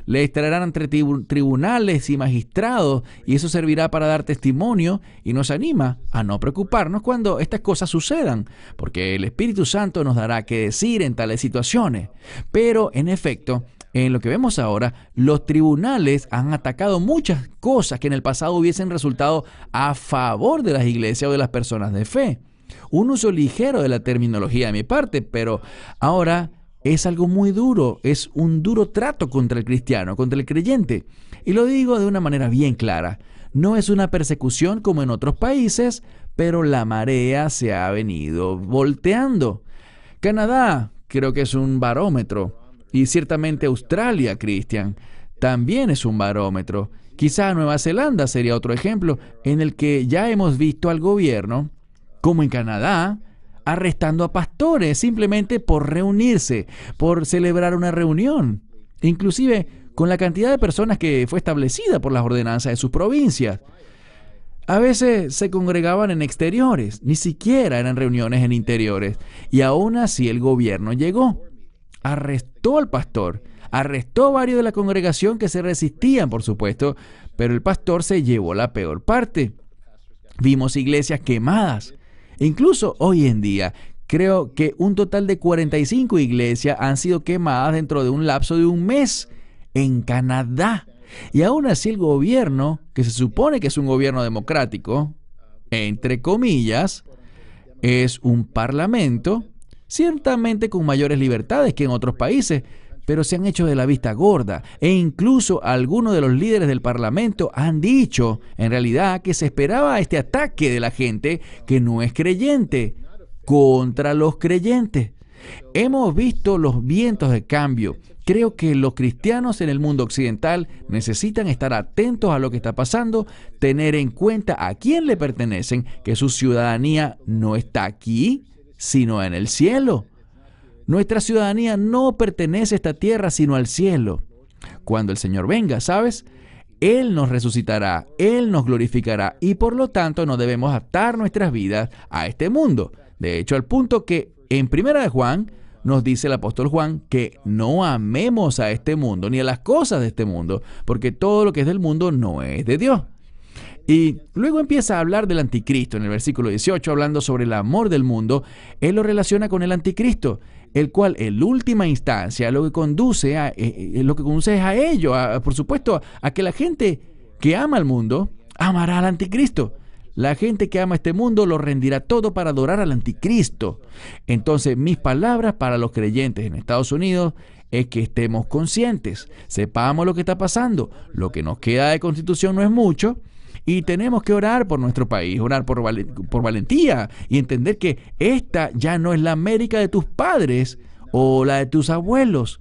S2: Les traerán entre tribunales y magistrados y eso servirá para dar testimonio y nos anima a no preocuparnos cuando estas cosas sucedan, porque el Espíritu Santo nos dará qué decir en tales situaciones. Pero, en efecto, en lo que vemos ahora, los tribunales han atacado muchas cosas que en el pasado hubiesen resultado a favor de las iglesias o de las personas de fe. Un uso ligero de la terminología de mi parte, pero ahora es algo muy duro, es un duro trato contra el cristiano, contra el creyente. Y lo digo de una manera bien clara. No es una persecución como en otros países, pero la marea se ha venido volteando. Canadá creo que es un barómetro. Y ciertamente Australia, Cristian, también es un barómetro. Quizá Nueva Zelanda sería otro ejemplo en el que ya hemos visto al gobierno, como en Canadá, arrestando a pastores simplemente por reunirse, por celebrar una reunión, inclusive con la cantidad de personas que fue establecida por las ordenanzas de sus provincias. A veces se congregaban en exteriores, ni siquiera eran reuniones en interiores, y aún así el gobierno llegó. Arrestó al pastor, arrestó a varios de la congregación que se resistían, por supuesto, pero el pastor se llevó la peor parte. Vimos iglesias quemadas. Incluso hoy en día, creo que un total de 45 iglesias han sido quemadas dentro de un lapso de un mes en Canadá. Y aún así el gobierno, que se supone que es un gobierno democrático, entre comillas, es un parlamento, ciertamente con mayores libertades que en otros países, pero se han hecho de la vista gorda. E incluso algunos de los líderes del parlamento han dicho, en realidad, que se esperaba este ataque de la gente que no es creyente contra los creyentes. Hemos visto los vientos de cambio. Creo que los cristianos en el mundo occidental necesitan estar atentos a lo que está pasando, tener en cuenta a quién le pertenecen, que su ciudadanía no está aquí, sino en el cielo. Nuestra ciudadanía no pertenece a esta tierra, sino al cielo. Cuando el Señor venga, ¿sabes? Él nos resucitará, Él nos glorificará y por lo tanto no debemos atar nuestras vidas a este mundo. De hecho, al punto que en 1 de Juan nos dice el apóstol Juan que no amemos a este mundo ni a las cosas de este mundo, porque todo lo que es del mundo no es de Dios. Y luego empieza a hablar del anticristo. En el versículo 18, hablando sobre el amor del mundo, él lo relaciona con el anticristo, el cual en última instancia lo que conduce es a ello, por supuesto, a que la gente que ama al mundo amará al anticristo. La gente que ama este mundo lo rendirá todo para adorar al anticristo. Entonces, mis palabras para los creyentes en Estados Unidos es que estemos conscientes, sepamos lo que está pasando. Lo que nos queda de constitución no es mucho. Y tenemos que orar por nuestro país, orar por valentía y entender que esta ya no es la América de tus padres o la de tus abuelos,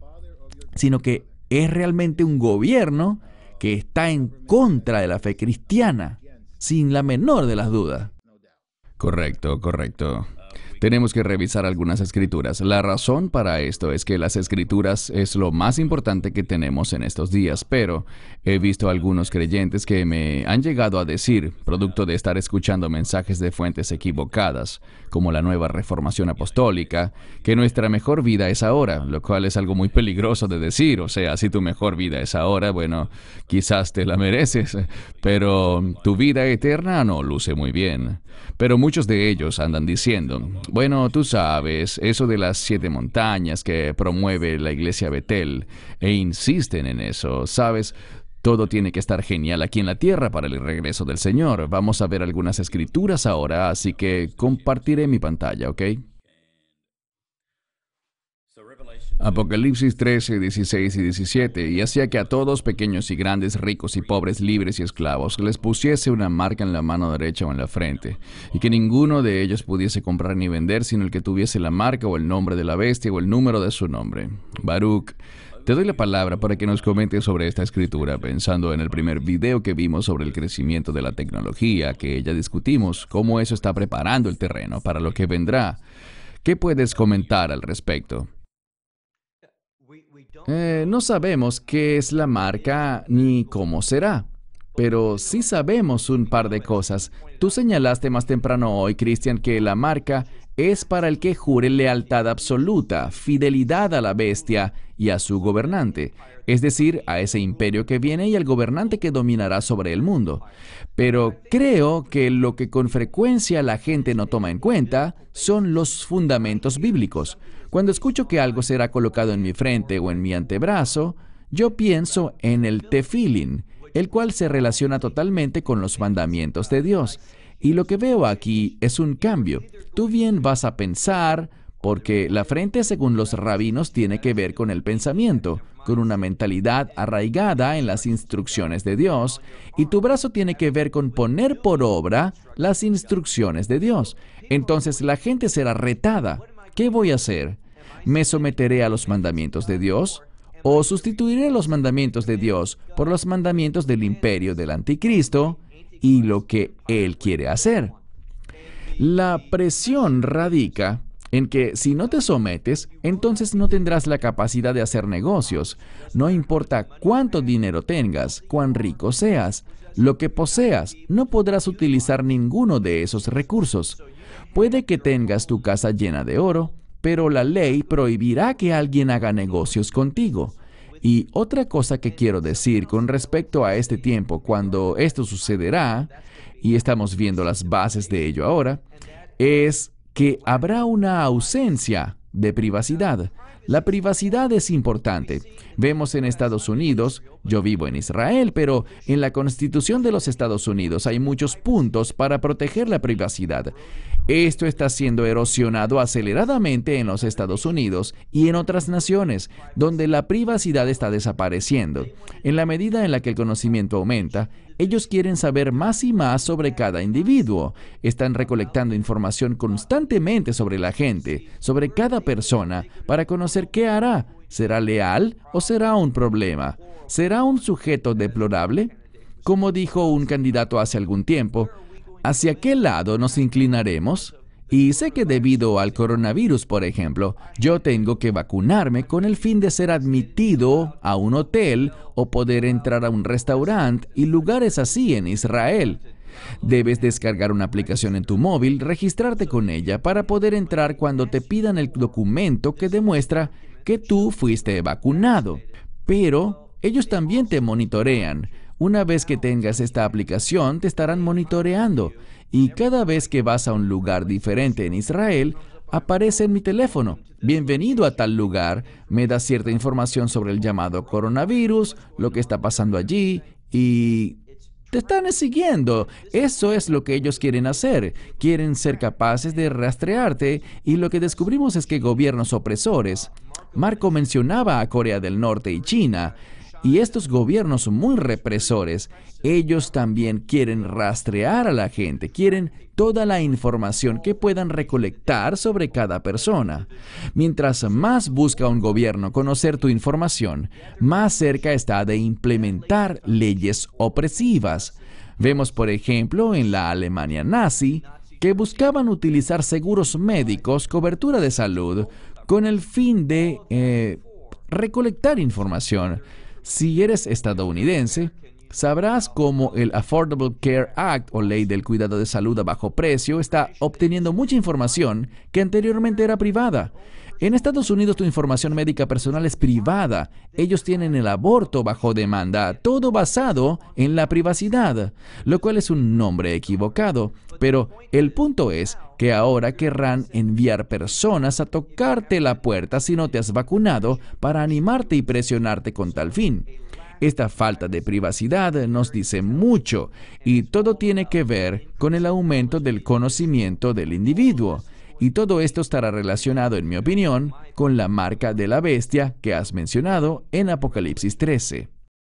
S2: sino que es realmente un gobierno que está en contra de la fe cristiana, sin la menor de las dudas.
S1: Correcto, correcto. Tenemos que revisar algunas escrituras. La razón para esto es que las escrituras es lo más importante que tenemos en estos días, pero he visto algunos creyentes que me han llegado a decir, producto de estar escuchando mensajes de fuentes equivocadas, como la nueva reformación apostólica, que nuestra mejor vida es ahora, lo cual es algo muy peligroso de decir. O sea, si tu mejor vida es ahora, bueno, quizás te la mereces, pero tu vida eterna no luce muy bien. Pero muchos de ellos andan diciendo, bueno, tú sabes, eso de las 7 montañas que promueve la iglesia Betel, e insisten en eso, ¿sabes? Todo tiene que estar genial aquí en la tierra para el regreso del Señor. Vamos a ver algunas escrituras ahora, así que compartiré mi pantalla, ¿ok? Apocalipsis 13, 16 y 17, y hacía que a todos, pequeños y grandes, ricos y pobres, libres y esclavos, les pusiese una marca en la mano derecha o en la frente, y que ninguno de ellos pudiese comprar ni vender, sino el que tuviese la marca o el nombre de la bestia o el número de su nombre. Baruch, te doy la palabra para que nos comentes sobre esta escritura, pensando en el primer video que vimos sobre el crecimiento de la tecnología, que ya discutimos, cómo eso está preparando el terreno para lo que vendrá. ¿Qué puedes comentar al respecto?
S2: No sabemos qué es la marca ni cómo será, pero sí sabemos un par de cosas. Tú señalaste más temprano hoy, Christian, que la marca es para el que jure lealtad absoluta, fidelidad a la bestia y a su gobernante, es decir, a ese imperio que viene y al gobernante que dominará sobre el mundo. Pero creo que lo que con frecuencia la gente no toma en cuenta son los fundamentos bíblicos. Cuando escucho que algo será colocado en mi frente o en mi antebrazo, yo pienso en el tefilín, el cual se relaciona totalmente con los mandamientos de Dios. Y lo que veo aquí es un cambio. Tú bien vas a pensar, porque la frente, según los rabinos, tiene que ver con el pensamiento, con una mentalidad arraigada en las instrucciones de Dios, y tu brazo tiene que ver con poner por obra las instrucciones de Dios. Entonces la gente será retada. ¿Qué voy a hacer? ¿Me someteré a los mandamientos de Dios? ¿O sustituiré los mandamientos de Dios por los mandamientos del imperio del anticristo y lo que él quiere hacer? La presión radica en que si no te sometes, entonces no tendrás la capacidad de hacer negocios. No importa cuánto dinero tengas, cuán rico seas, lo que poseas, no podrás utilizar ninguno de esos recursos. Puede que tengas tu casa llena de oro, pero la ley prohibirá que alguien haga negocios contigo. Y otra cosa que quiero decir con respecto a este tiempo, cuando esto sucederá, y estamos viendo las bases de ello ahora, es que habrá una ausencia de privacidad. La privacidad es importante. Vemos en Estados Unidos, yo vivo en Israel, pero en la Constitución de los Estados Unidos hay muchos puntos para proteger la privacidad. Esto está siendo erosionado aceleradamente en los Estados Unidos y en otras naciones, donde la privacidad está desapareciendo. En la medida en la que el conocimiento aumenta, ellos quieren saber más y más sobre cada individuo. Están recolectando información constantemente sobre la gente, sobre cada persona, para conocer qué hará. ¿Será leal o será un problema? ¿Será un sujeto deplorable? Como dijo un candidato hace algún tiempo, ¿hacia qué lado nos inclinaremos? Y sé que debido al coronavirus, por ejemplo, yo tengo que vacunarme con el fin de ser admitido a un hotel o poder entrar a un restaurante y lugares así en Israel. Debes descargar una aplicación en tu móvil, registrarte con ella para poder entrar cuando te pidan el documento que demuestra que tú fuiste vacunado. Pero ellos también te monitorean. Una vez que tengas esta aplicación, te estarán monitoreando. Y cada vez que vas a un lugar diferente en Israel, aparece en mi teléfono. Bienvenido a tal lugar. Me da cierta información sobre el llamado coronavirus, lo que está pasando allí y te están siguiendo. Eso es lo que ellos quieren hacer. Quieren ser capaces de rastrearte y lo que descubrimos es que gobiernos opresores. Marco mencionaba a Corea del Norte y China. Y estos gobiernos muy represores, ellos también quieren rastrear a la gente, quieren toda la información que puedan recolectar sobre cada persona. Mientras más busca un gobierno conocer tu información, más cerca está de implementar leyes opresivas. Vemos, por ejemplo, en la Alemania nazi, que buscaban utilizar seguros médicos, cobertura de salud, con el fin de recolectar información. Si eres estadounidense, sabrás cómo el Affordable Care Act o Ley del Cuidado de Salud a Bajo Precio está obteniendo mucha información que anteriormente era privada. En Estados Unidos tu información médica personal es privada. Ellos tienen el aborto bajo demanda, todo basado en la privacidad, lo cual es un nombre equivocado. Pero el punto es que ahora querrán enviar personas a tocarte la puerta si no te has vacunado para animarte y presionarte con tal fin. Esta falta de privacidad nos dice mucho y todo tiene que ver con el aumento del conocimiento del individuo. Y todo esto estará relacionado, en mi opinión, con la marca de la bestia que has mencionado en Apocalipsis 13.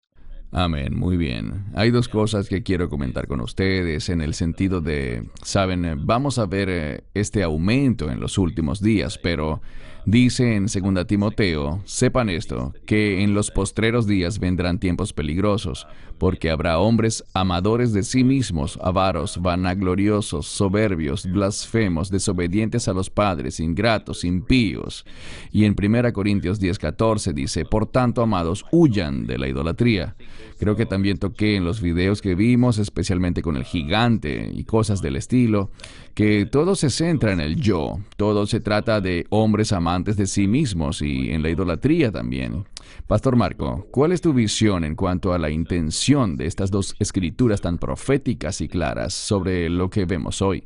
S1: Amén, muy bien. Hay dos cosas que quiero comentar con ustedes en el sentido de, saben, vamos a ver este aumento en los últimos días, pero Dice en 2 Timoteo, sepan esto, que en los postreros días vendrán tiempos peligrosos, porque habrá hombres amadores de sí mismos, avaros, vanagloriosos, soberbios, blasfemos, desobedientes a los padres, ingratos, impíos. Y en 1 Corintios 10:14 dice, por tanto, amados, huyan de la idolatría. Creo que también toqué en los videos que vimos, especialmente con el gigante y cosas del estilo, que todo se centra en el yo, todo se trata de hombres amantes de sí mismos y en la idolatría también. Pastor Marco, ¿cuál es tu visión en cuanto a la intención de estas dos escrituras tan proféticas y claras sobre lo que vemos hoy?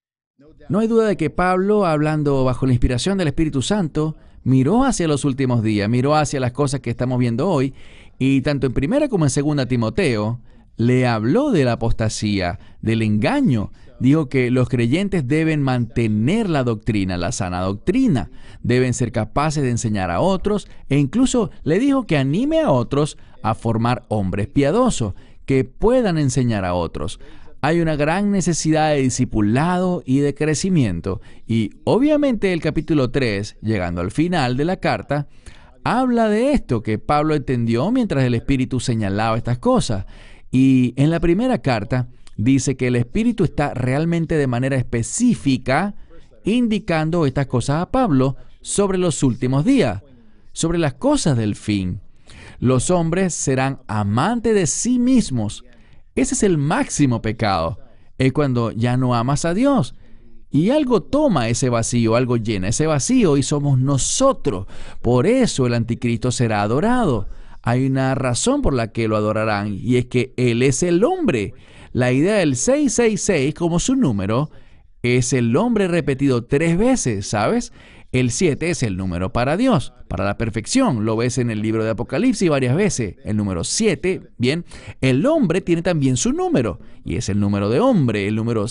S2: No hay duda de que Pablo, hablando bajo la inspiración del Espíritu Santo, miró hacia los últimos días, miró hacia las cosas que estamos viendo hoy, y tanto en 1 como en 2 Timoteo, le habló de la apostasía, del engaño. Dijo que los creyentes deben mantener la doctrina, la sana doctrina, deben ser capaces de enseñar a otros, e incluso le dijo que anime a otros a formar hombres piadosos, que puedan enseñar a otros. Hay una gran necesidad de discipulado y de crecimiento, y obviamente el capítulo 3, llegando al final de la carta, habla de esto que Pablo entendió mientras el Espíritu señalaba estas cosas. Y en la primera carta dice que el Espíritu está realmente de manera específica indicando estas cosas a Pablo sobre los últimos días, sobre las cosas del fin. Los hombres serán amantes de sí mismos. Ese es el máximo pecado. Es cuando ya no amas a Dios. Y algo toma ese vacío, algo llena ese vacío y somos nosotros. Por eso el anticristo será adorado. Hay una razón por la que lo adorarán y es que Él es el hombre. La idea del 666 como su número es el hombre repetido 3 veces, ¿sabes? El 7 es el número para Dios, para la perfección. Lo ves en el libro de Apocalipsis varias veces. El número 7, bien, el hombre tiene también su número, y es el número de hombre, el número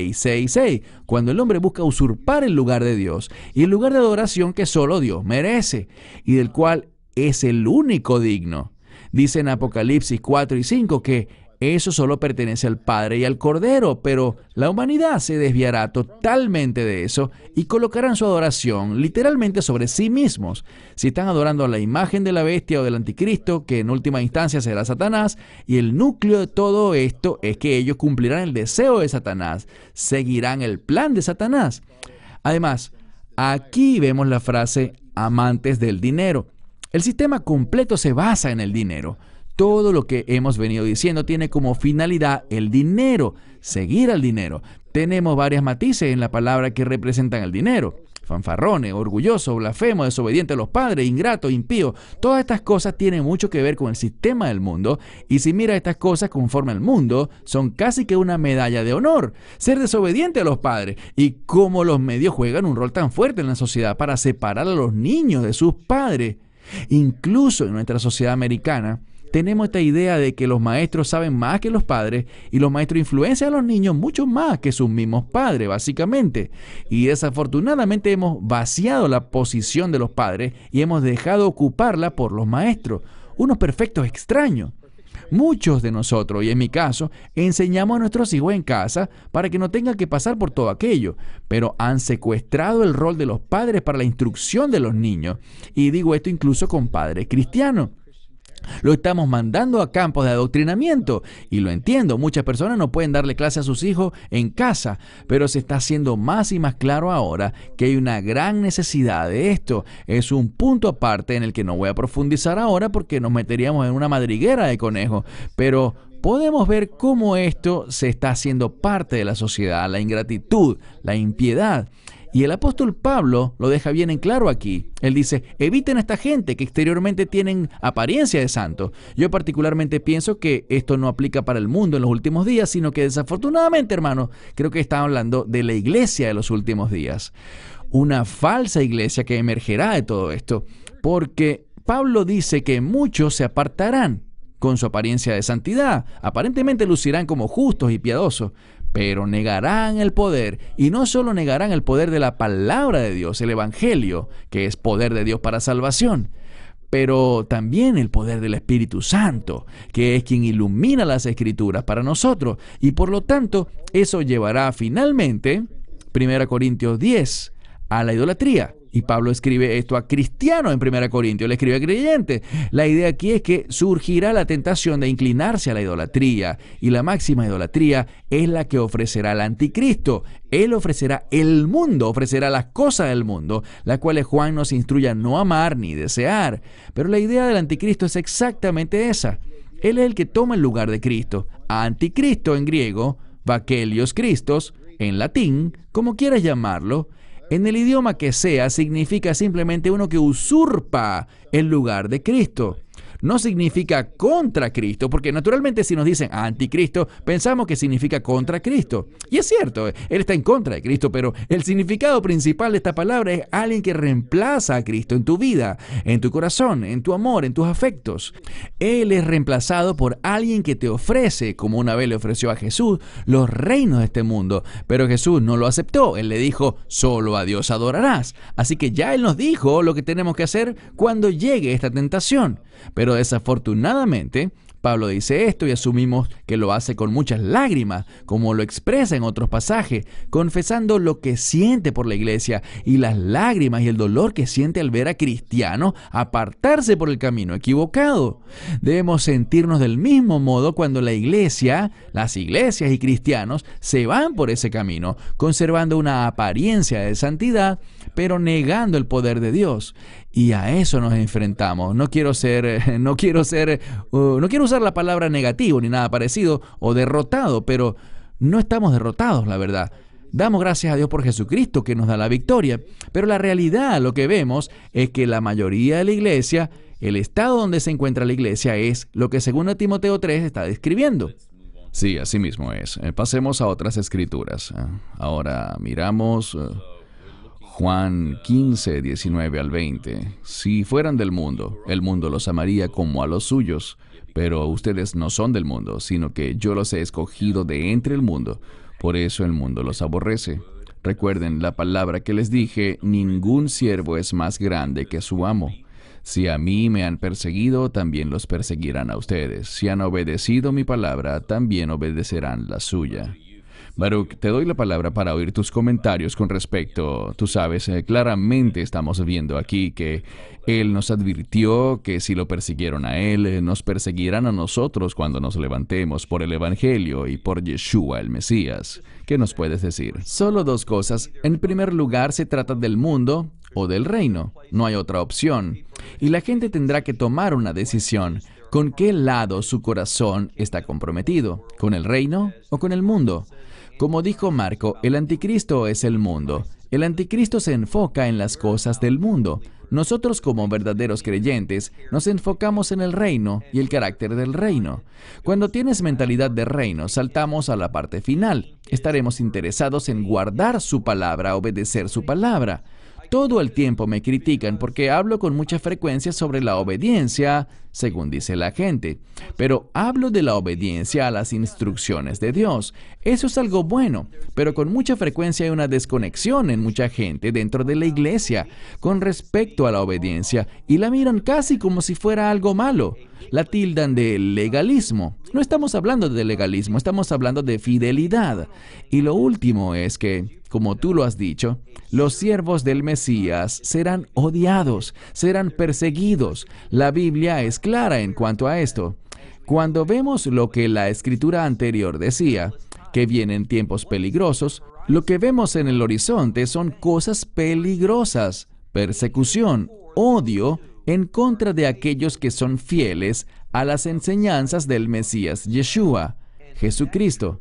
S2: 666, cuando el hombre busca usurpar el lugar de Dios, y el lugar de adoración que solo Dios merece, y del cual es el único digno. Dice en Apocalipsis 4 y 5 que eso solo pertenece al Padre y al Cordero, pero la humanidad se desviará totalmente de eso y colocarán su adoración literalmente sobre sí mismos. Si están adorando a la imagen de la bestia o del anticristo, que en última instancia será Satanás, y el núcleo de todo esto es que ellos cumplirán el deseo de Satanás, seguirán el plan de Satanás. Además, aquí vemos la frase amantes del dinero. El sistema completo se basa en el dinero. Todo lo que hemos venido diciendo tiene como finalidad el dinero, seguir al dinero. Tenemos varias matices en la palabra que representan el dinero. Fanfarrones, orgulloso, blasfemo, desobediente a los padres, ingrato, impío. Todas estas cosas tienen mucho que ver con el sistema del mundo. Y si mira estas cosas conforme al mundo, son casi que una medalla de honor. Ser desobediente a los padres. Y cómo los medios juegan un rol tan fuerte en la sociedad para separar a los niños de sus padres. Incluso en nuestra sociedad americana, tenemos esta idea de que los maestros saben más que los padres y los maestros influencian a los niños mucho más que sus mismos padres, básicamente. Y desafortunadamente hemos vaciado la posición de los padres y hemos dejado ocuparla por los maestros, unos perfectos extraños. Muchos de nosotros, y en mi caso, enseñamos a nuestros hijos en casa para que no tengan que pasar por todo aquello, pero han secuestrado el rol de los padres para la instrucción de los niños. Y digo esto incluso con padres cristianos. Lo estamos mandando a campos de adoctrinamiento y lo entiendo, muchas personas no pueden darle clase a sus hijos en casa, pero se está haciendo más y más claro ahora que hay una gran necesidad de esto. Es un punto aparte en el que no voy a profundizar ahora porque nos meteríamos en una madriguera de conejos, pero podemos ver cómo esto se está haciendo parte de la sociedad, la ingratitud, la impiedad. Y el apóstol Pablo lo deja bien en claro aquí. Él dice, eviten a esta gente que exteriormente tienen apariencia de santos. Yo particularmente pienso que esto no aplica para el mundo en los últimos días, sino que desafortunadamente, hermano, creo que está hablando de la iglesia de los últimos días. Una falsa iglesia que emergerá de todo esto, porque Pablo dice que muchos se apartarán con su apariencia de santidad. Aparentemente lucirán como justos y piadosos, pero negarán el poder, y no solo negarán el poder de la palabra de Dios, el Evangelio, que es poder de Dios para salvación, pero también el poder del Espíritu Santo, que es quien ilumina las Escrituras para nosotros, y por lo tanto, eso llevará finalmente, 1 Corintios 10, a la idolatría. Y Pablo escribe esto a cristianos en 1 Corintios, le escribe a creyentes. La idea aquí es que surgirá la tentación de inclinarse a la idolatría, y la máxima idolatría es la que ofrecerá el anticristo. Él ofrecerá el mundo, ofrecerá las cosas del mundo, las cuales Juan nos instruye a no amar ni desear. Pero la idea del anticristo es exactamente esa. Él es el que toma el lugar de Cristo. Anticristo en griego, Vakelios Christos, en latín, como quieras llamarlo, en el idioma que sea, significa simplemente uno que usurpa el lugar de Cristo. No significa contra Cristo, porque naturalmente si nos dicen anticristo, pensamos que significa contra Cristo. Y es cierto, Él está en contra de Cristo, pero el significado principal de esta palabra es alguien que reemplaza a Cristo en tu vida, en tu corazón, en tu amor, en tus afectos. Él es reemplazado por alguien que te ofrece, como una vez le ofreció a Jesús, los reinos de este mundo. Pero Jesús no lo aceptó. Él le dijo, solo a Dios adorarás. Así que ya Él nos dijo lo que tenemos que hacer cuando llegue esta tentación. Pero desafortunadamente, Pablo dice esto y asumimos que lo hace con muchas lágrimas, como lo expresa en otros pasajes, confesando lo que siente por la iglesia y las lágrimas y el dolor que siente al ver a cristianos apartarse por el camino equivocado. Debemos sentirnos del mismo modo cuando la iglesia, las iglesias y cristianos se van por ese camino, conservando una apariencia de santidad, pero negando el poder de Dios. Y a eso nos enfrentamos. No quiero usar la palabra negativo ni nada parecido o derrotado, pero no estamos derrotados, la verdad. Damos gracias a Dios por Jesucristo que nos da la victoria, pero la realidad, lo que vemos, es que la mayoría de la iglesia, el estado donde se encuentra la iglesia es lo que 2 Timoteo 3 está describiendo.
S1: Sí, así mismo es. Pasemos a otras escrituras. Ahora miramos Juan 15, 19 al 20. Si fueran del mundo, el mundo los amaría como a los suyos, pero ustedes no son del mundo, sino que yo los he escogido de entre el mundo. Por eso el mundo los aborrece. Recuerden la palabra que les dije, ningún siervo es más grande que su amo. Si a mí me han perseguido, también los perseguirán a ustedes. Si han obedecido mi palabra, también obedecerán la suya. Baruch, te doy la palabra para oír tus comentarios con respecto, tú sabes, claramente estamos viendo aquí que Él nos advirtió que si lo persiguieron a Él, nos perseguirán a nosotros cuando nos levantemos por el Evangelio y por Yeshua el Mesías. ¿Qué nos puedes decir?
S2: Solo dos cosas. En primer lugar, se trata del mundo o del reino. No hay otra opción. Y la gente tendrá que tomar una decisión. ¿Con qué lado su corazón está comprometido? ¿Con el reino o con el mundo? Como dijo Marco, el anticristo es el mundo. El anticristo se enfoca en las cosas del mundo. Nosotros, como verdaderos creyentes, nos enfocamos en el reino y el carácter del reino. Cuando tienes mentalidad de reino, saltamos a la parte final. Estaremos interesados en guardar su palabra, obedecer su palabra. Todo el tiempo me critican porque hablo con mucha frecuencia sobre la obediencia, según dice la gente. Pero hablo de la obediencia a las instrucciones de Dios. Eso es algo bueno, pero con mucha frecuencia hay una desconexión en mucha gente dentro de la iglesia con respecto a la obediencia y la miran casi como si fuera algo malo. La tildan de legalismo. No estamos hablando de legalismo, estamos hablando de fidelidad. Y lo último es que, como tú lo has dicho, los siervos del Mesías serán odiados, serán perseguidos. La Biblia es clara en cuanto a esto. Cuando vemos lo que la escritura anterior decía, que vienen tiempos peligrosos, lo que vemos en el horizonte son cosas peligrosas, persecución, odio, en contra de aquellos que son fieles a las enseñanzas del Mesías Yeshua, Jesucristo.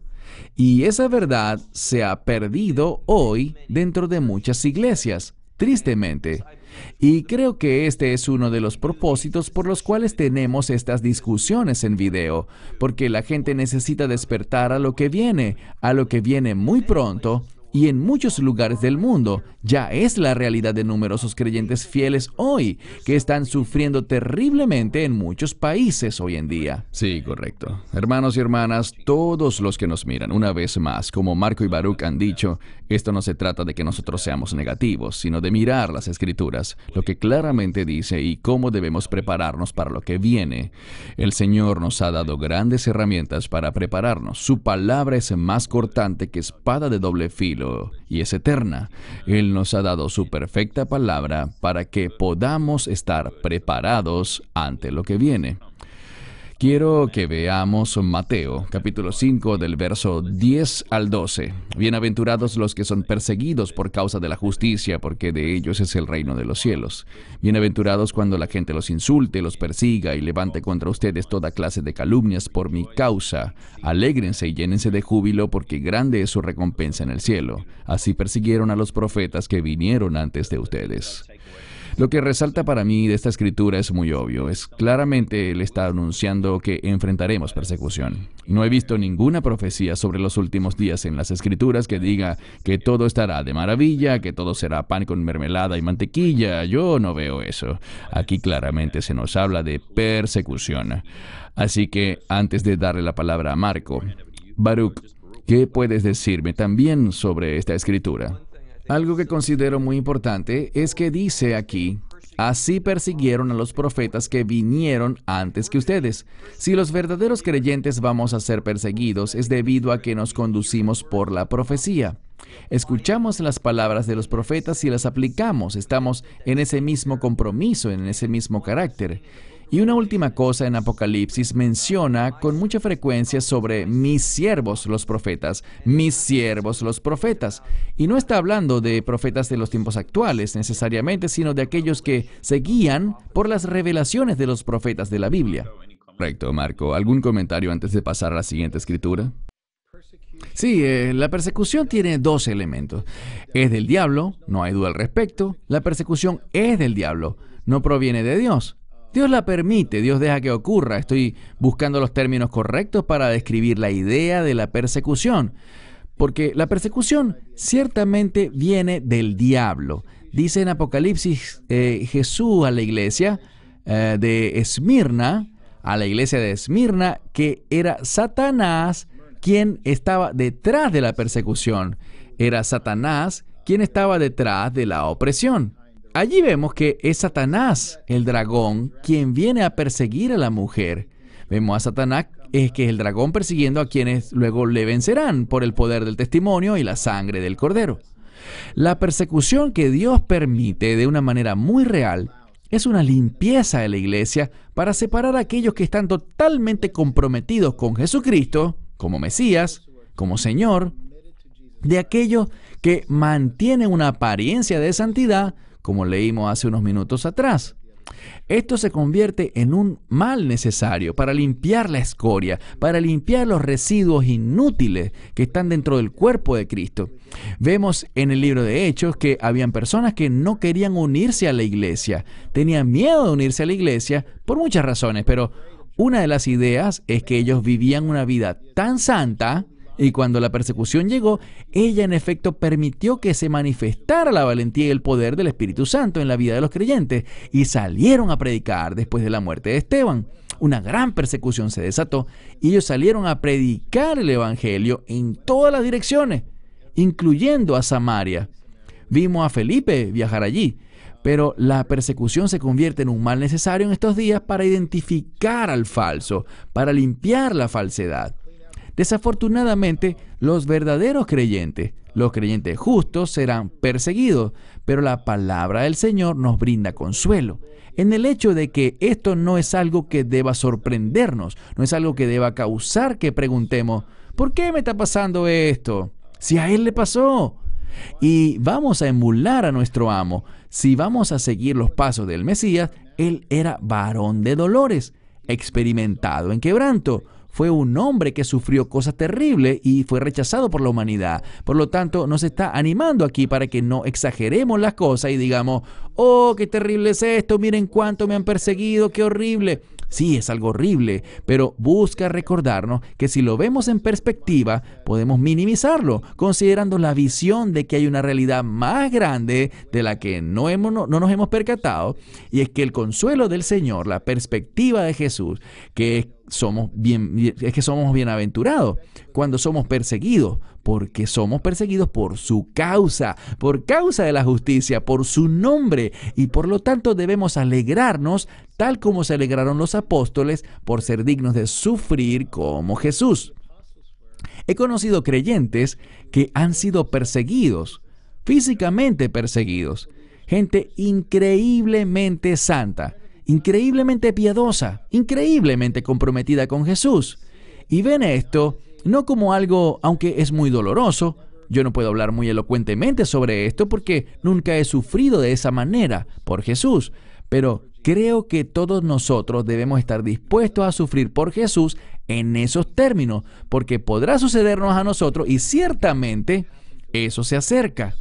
S2: Y esa verdad se ha perdido hoy dentro de muchas iglesias, tristemente. Y creo que este es uno de los propósitos por los cuales tenemos estas discusiones en video, porque la gente necesita despertar a lo que viene muy pronto. Y en muchos lugares del mundo ya es la realidad de numerosos creyentes fieles hoy que están sufriendo terriblemente en muchos países hoy en día.
S1: Sí, correcto. Hermanos y hermanas, todos los que nos miran, una vez más, como Marco y Baruch han dicho, esto no se trata de que nosotros seamos negativos, sino de mirar las Escrituras, lo que claramente dice y cómo debemos prepararnos para lo que viene. El Señor nos ha dado grandes herramientas para prepararnos. Su palabra es más cortante que espada de doble filo júbilo y es eterna. Él nos ha dado su perfecta palabra para que podamos estar preparados ante lo que viene. Quiero que veamos Mateo, capítulo 5, del verso 10 al 12. Bienaventurados los que son perseguidos por causa de la justicia, porque de ellos es el reino de los cielos. Bienaventurados cuando la gente los insulte, los persiga y levante contra ustedes toda clase de calumnias por mi causa. Alégrense y llénense de júbilo, porque grande es su recompensa en el cielo. Así persiguieron a los profetas que vinieron antes de ustedes. Lo que resalta para mí de esta escritura es muy obvio. Claramente él está anunciando que enfrentaremos persecución. No he visto ninguna profecía sobre los últimos días en las escrituras que diga que todo estará de maravilla, que todo será pan con mermelada y mantequilla. Yo no veo eso. Aquí claramente se nos habla de persecución. Así que antes de darle la palabra a Marco, Baruch, ¿qué puedes decirme también sobre esta escritura? Algo que considero muy importante es que dice aquí, así persiguieron a los profetas que vinieron antes que ustedes. Si los verdaderos creyentes vamos a ser perseguidos, es debido a que nos conducimos por la profecía. Escuchamos las palabras de los profetas y las aplicamos. Estamos en ese mismo compromiso, en ese mismo carácter. Y una última cosa en Apocalipsis menciona con mucha frecuencia sobre mis siervos los profetas, mis siervos los profetas. Y no está hablando de profetas de los tiempos actuales necesariamente, sino de aquellos que se guían por las revelaciones de los profetas de la Biblia. Correcto, Marco. ¿Algún comentario antes de pasar a la siguiente escritura?
S2: Sí, la persecución tiene dos elementos. Es del diablo, no hay duda al respecto. La persecución es del diablo, no proviene de Dios. Dios la permite, Dios deja que ocurra. Estoy buscando los términos correctos para describir la idea de la persecución. Porque la persecución ciertamente viene del diablo. Dice en Apocalipsis Jesús a la iglesia de Esmirna, que era Satanás quien estaba detrás de la persecución. Era Satanás quien estaba detrás de la opresión. Allí vemos que es Satanás, el dragón, quien viene a perseguir a la mujer. Vemos a Satanás, que es el dragón persiguiendo a quienes luego le vencerán por el poder del testimonio y la sangre del Cordero. La persecución que Dios permite de una manera muy real es una limpieza de la iglesia para separar a aquellos que están totalmente comprometidos con Jesucristo, como Mesías, como Señor, de aquellos que mantienen una apariencia de santidad, como leímos hace unos minutos atrás. Esto se convierte en un mal necesario para limpiar la escoria, para limpiar los residuos inútiles que están dentro del cuerpo de Cristo. Vemos en el libro de Hechos que habían personas que no querían unirse a la iglesia, tenían miedo de unirse a la iglesia por muchas razones, pero una de las ideas es que ellos vivían una vida tan santa. Y cuando la persecución llegó, ella en efecto permitió que se manifestara la valentía y el poder del Espíritu Santo en la vida de los creyentes y salieron a predicar después de la muerte de Esteban. Una gran persecución se desató y ellos salieron a predicar el Evangelio en todas las direcciones, incluyendo a Samaria. Vimos a Felipe viajar allí, pero la persecución se convierte en un mal necesario en estos días para identificar al falso, para limpiar la falsedad. Desafortunadamente, los verdaderos creyentes, los creyentes justos, serán perseguidos, pero la palabra del Señor nos brinda consuelo en el hecho de que esto no es algo que deba sorprendernos, no es algo que deba causar que preguntemos, ¿por qué me está pasando esto? Si a Él le pasó. Y vamos a emular a nuestro amo. Si vamos a seguir los pasos del Mesías, Él era varón de dolores, experimentado en quebranto. Fue un hombre que sufrió cosas terribles y fue rechazado por la humanidad. Por lo tanto, nos está animando aquí para que no exageremos las cosas y digamos, oh, qué terrible es esto, miren cuánto me han perseguido, qué horrible. Sí, es algo horrible, pero busca recordarnos que si lo vemos en perspectiva, podemos minimizarlo, considerando la visión de que hay una realidad más grande de la que no nos hemos percatado, y es que el consuelo del Señor, la perspectiva de Jesús, que somos bienaventurados cuando somos perseguidos, porque somos perseguidos por su causa, por causa de la justicia, por su nombre, y por lo tanto debemos alegrarnos tal como se alegraron los apóstoles por ser dignos de sufrir como Jesús. He conocido creyentes que han sido perseguidos, físicamente perseguidos. Gente increíblemente santa, increíblemente piadosa, increíblemente comprometida con Jesús. Y ven esto no como algo, aunque es muy doloroso. Yo no puedo hablar muy elocuentemente sobre esto porque nunca he sufrido de esa manera por Jesús. Pero creo que todos nosotros debemos estar dispuestos a sufrir por Jesús en esos términos, porque podrá sucedernos a nosotros y ciertamente eso se acerca.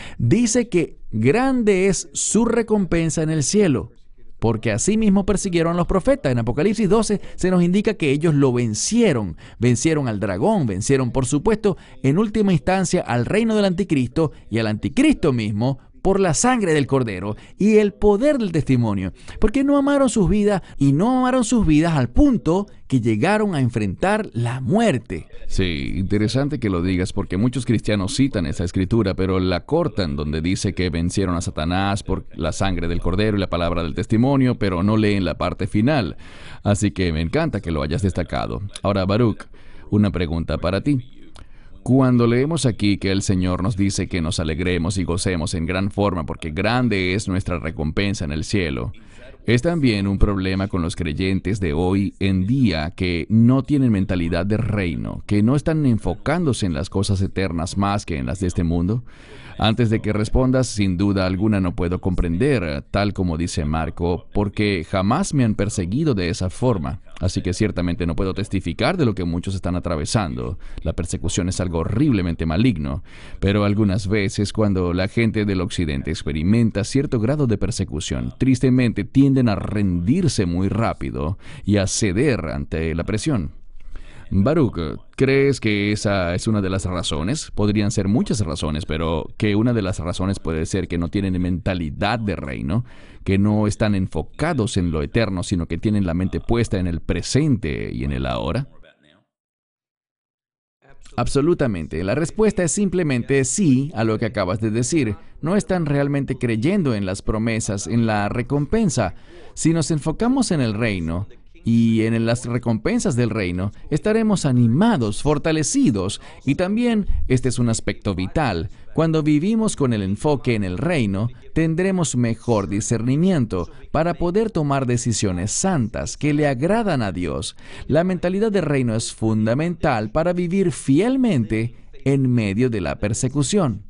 S2: Dice que grande es su recompensa en el cielo, porque así mismo persiguieron a los profetas. En Apocalipsis 12 se nos indica que ellos lo vencieron. Vencieron al dragón, vencieron, por supuesto, en última instancia al reino del anticristo y al anticristo mismo por la sangre del Cordero y el poder del testimonio, porque no amaron sus vidas y no amaron sus vidas al punto que llegaron a enfrentar la muerte.
S1: Sí, interesante que lo digas porque muchos cristianos citan esa escritura, pero la cortan donde dice que vencieron a Satanás por la sangre del Cordero y la palabra del testimonio, pero no leen la parte final. Así que me encanta que lo hayas destacado. Ahora, Baruch, una pregunta para ti. Cuando leemos aquí que el Señor nos dice que nos alegremos y gocemos en gran forma porque grande es nuestra recompensa en el cielo, es también un problema con los creyentes de hoy en día que no tienen mentalidad de reino, que no están enfocándose en las cosas eternas más que en las de este mundo. Antes de que respondas, sin duda alguna no puedo comprender, tal como dice Marco, porque jamás me han perseguido de esa forma. Así que ciertamente no puedo testificar de lo que muchos están atravesando. La persecución es algo horriblemente maligno. Pero algunas veces, cuando la gente del occidente experimenta cierto grado de persecución, tristemente tienden a rendirse muy rápido y a ceder ante la presión. Baruch, ¿crees que esa es una de las razones? Podrían ser muchas razones, pero que una de las razones puede ser que no tienen mentalidad de reino, que no están enfocados en lo eterno, sino que tienen la mente puesta en el presente y en el ahora.
S2: Absolutamente. La respuesta es simplemente sí a lo que acabas de decir. No están realmente creyendo en las promesas, en la recompensa. Si nos enfocamos en el reino y en las recompensas del reino, estaremos animados, fortalecidos, y también este es un aspecto vital. Cuando vivimos con el enfoque en el reino, tendremos mejor discernimiento para poder tomar decisiones santas que le agradan a Dios. La mentalidad de reino es fundamental para vivir fielmente en medio de la persecución.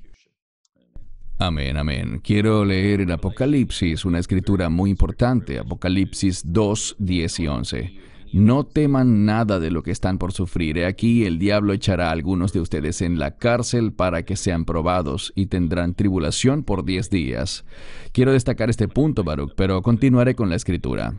S1: Amén, amén. Quiero leer en Apocalipsis una escritura muy importante, Apocalipsis 2, 10 y 11. No teman nada de lo que están por sufrir. He aquí, el diablo echará a algunos de ustedes en la cárcel para que sean probados y tendrán tribulación por 10 días. Quiero destacar este punto, Baruch, pero continuaré con la escritura.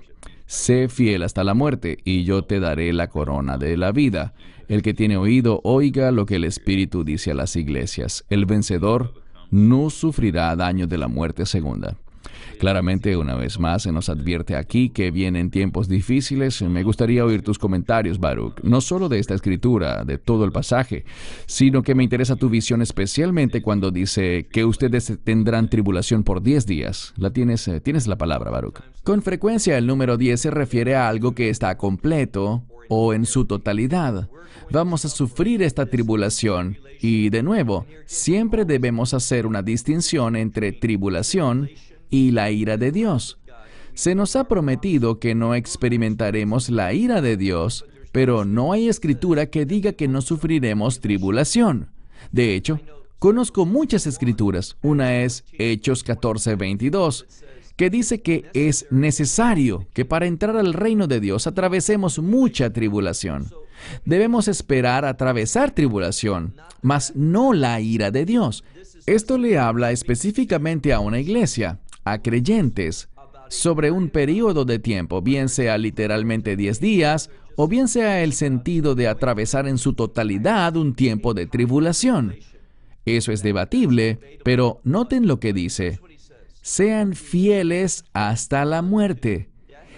S1: Sé fiel hasta la muerte, y yo te daré la corona de la vida. El que tiene oído, oiga lo que el Espíritu dice a las iglesias. El vencedor no sufrirá daño de la muerte segunda. Claramente, una vez más, se nos advierte aquí que vienen tiempos difíciles. Me gustaría oír tus comentarios, Baruch, no solo de esta escritura, de todo el pasaje, sino que me interesa tu visión especialmente cuando dice que ustedes tendrán tribulación por 10 días. Tienes la palabra, Baruch.
S2: Con frecuencia el número 10 se refiere a algo que está completo o en su totalidad. Vamos a sufrir esta tribulación y, de nuevo, siempre debemos hacer una distinción entre tribulación y la ira de Dios. Se nos ha prometido que no experimentaremos la ira de Dios, pero no hay escritura que diga que no sufriremos tribulación. De hecho, conozco muchas escrituras. Una es Hechos 14:22, que dice que es necesario que para entrar al reino de Dios atravesemos mucha tribulación. Debemos esperar atravesar tribulación, mas no la ira de Dios. Esto le habla específicamente a una iglesia, a creyentes, sobre un período de tiempo, bien sea literalmente 10 días, o bien sea el sentido de atravesar en su totalidad un tiempo de tribulación. Eso es debatible, pero noten lo que dice. Sean fieles hasta la muerte,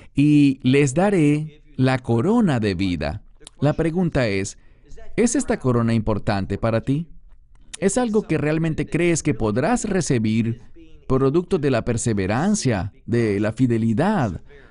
S2: y les daré la corona de vida. La pregunta ¿es esta corona importante para ti? ¿Es algo que realmente crees que podrás recibir producto de la perseverancia, de la fidelidad,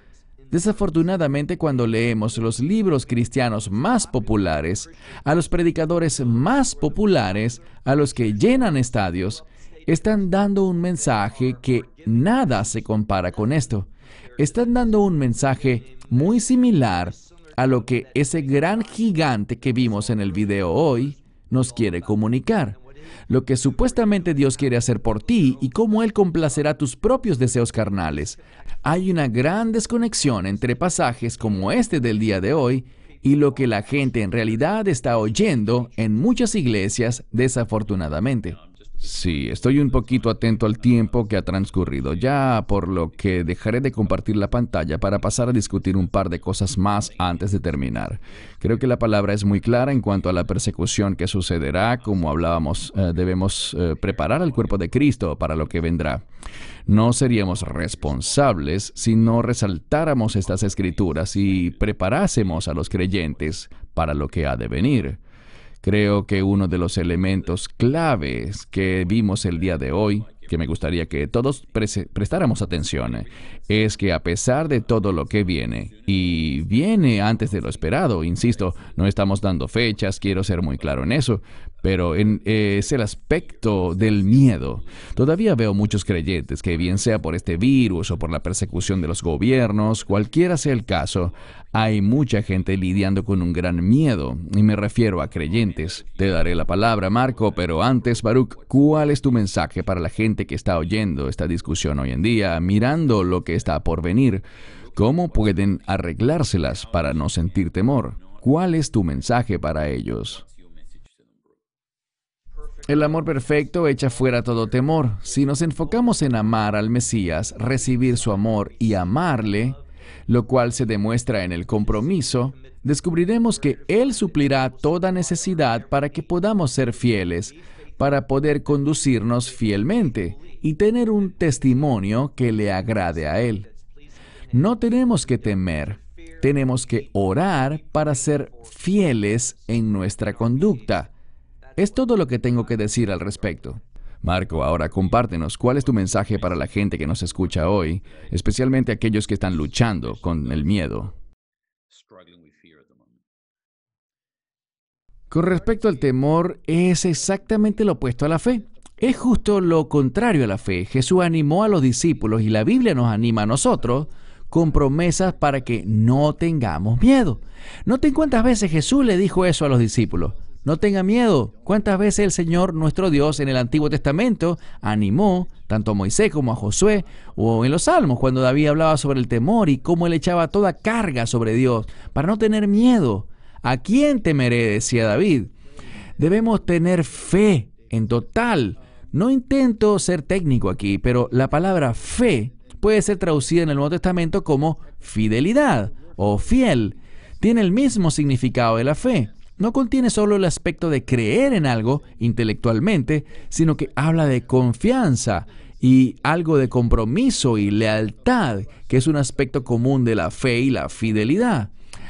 S2: Desafortunadamente, cuando leemos los libros cristianos más populares, a los predicadores más populares, a los que llenan estadios, están dando un mensaje que nada se compara con esto. Están dando un mensaje muy similar a lo que ese gran gigante que vimos en el video hoy nos quiere comunicar. Lo que supuestamente Dios quiere hacer por ti y cómo Él complacerá tus propios deseos carnales. Hay una gran desconexión entre pasajes como este del día de hoy y lo que la gente en realidad está oyendo en muchas iglesias, desafortunadamente.
S1: Sí, estoy un poquito atento al tiempo que ha transcurrido ya, por lo que dejaré de compartir la pantalla para pasar a discutir un par de cosas más antes de terminar. Creo que la palabra es muy clara en cuanto a la persecución que sucederá. Como hablábamos, debemos preparar al cuerpo de Cristo para lo que vendrá. No seríamos responsables si no resaltáramos estas escrituras y preparásemos a los creyentes para lo que ha de venir. Creo que uno de los elementos claves que vimos el día de hoy, que me gustaría que todos prestáramos atención, es que a pesar de todo lo que viene, y viene antes de lo esperado, insisto, no estamos dando fechas, quiero ser muy claro en eso, pero es el aspecto del miedo. Todavía veo muchos creyentes que, bien sea por este virus o por la persecución de los gobiernos, cualquiera sea el caso, hay mucha gente lidiando con un gran miedo, y me refiero a creyentes. Te daré la palabra, Marco, pero antes, Baruch, ¿cuál es tu mensaje para la gente que está oyendo esta discusión hoy en día, mirando lo que está por venir? ¿Cómo pueden arreglárselas para no sentir temor? ¿Cuál es tu mensaje para ellos?
S2: El amor perfecto echa fuera todo temor. Si nos enfocamos en amar al Mesías, recibir su amor y amarle, lo cual se demuestra en el compromiso, descubriremos que Él suplirá toda necesidad para que podamos ser fieles, para poder conducirnos fielmente y tener un testimonio que le agrade a Él. No tenemos que temer, tenemos que orar para ser fieles en nuestra conducta. Es todo lo que tengo que decir al respecto.
S1: Marco, ahora compártenos, ¿cuál es tu mensaje para la gente que nos escucha hoy, especialmente aquellos que están luchando con el miedo?
S2: Con respecto al temor, es exactamente lo opuesto a la fe. Es justo lo contrario a la fe. Jesús animó a los discípulos y la Biblia nos anima a nosotros con promesas para que no tengamos miedo. Noten cuántas veces Jesús le dijo eso a los discípulos. No tengan miedo. ¿Cuántas veces el Señor, nuestro Dios, en el Antiguo Testamento animó tanto a Moisés como a Josué, o en los Salmos, cuando David hablaba sobre el temor y cómo él echaba toda carga sobre Dios para no tener miedo? ¿A quién temeré?, decía David. Debemos tener fe en total. No intento ser técnico aquí, pero la palabra fe puede ser traducida en el Nuevo Testamento como fidelidad o fiel. Tiene el mismo significado de la fe. No contiene solo el aspecto de creer en algo intelectualmente, sino que habla de confianza y algo de compromiso y lealtad, que es un aspecto común de la fe y la fidelidad.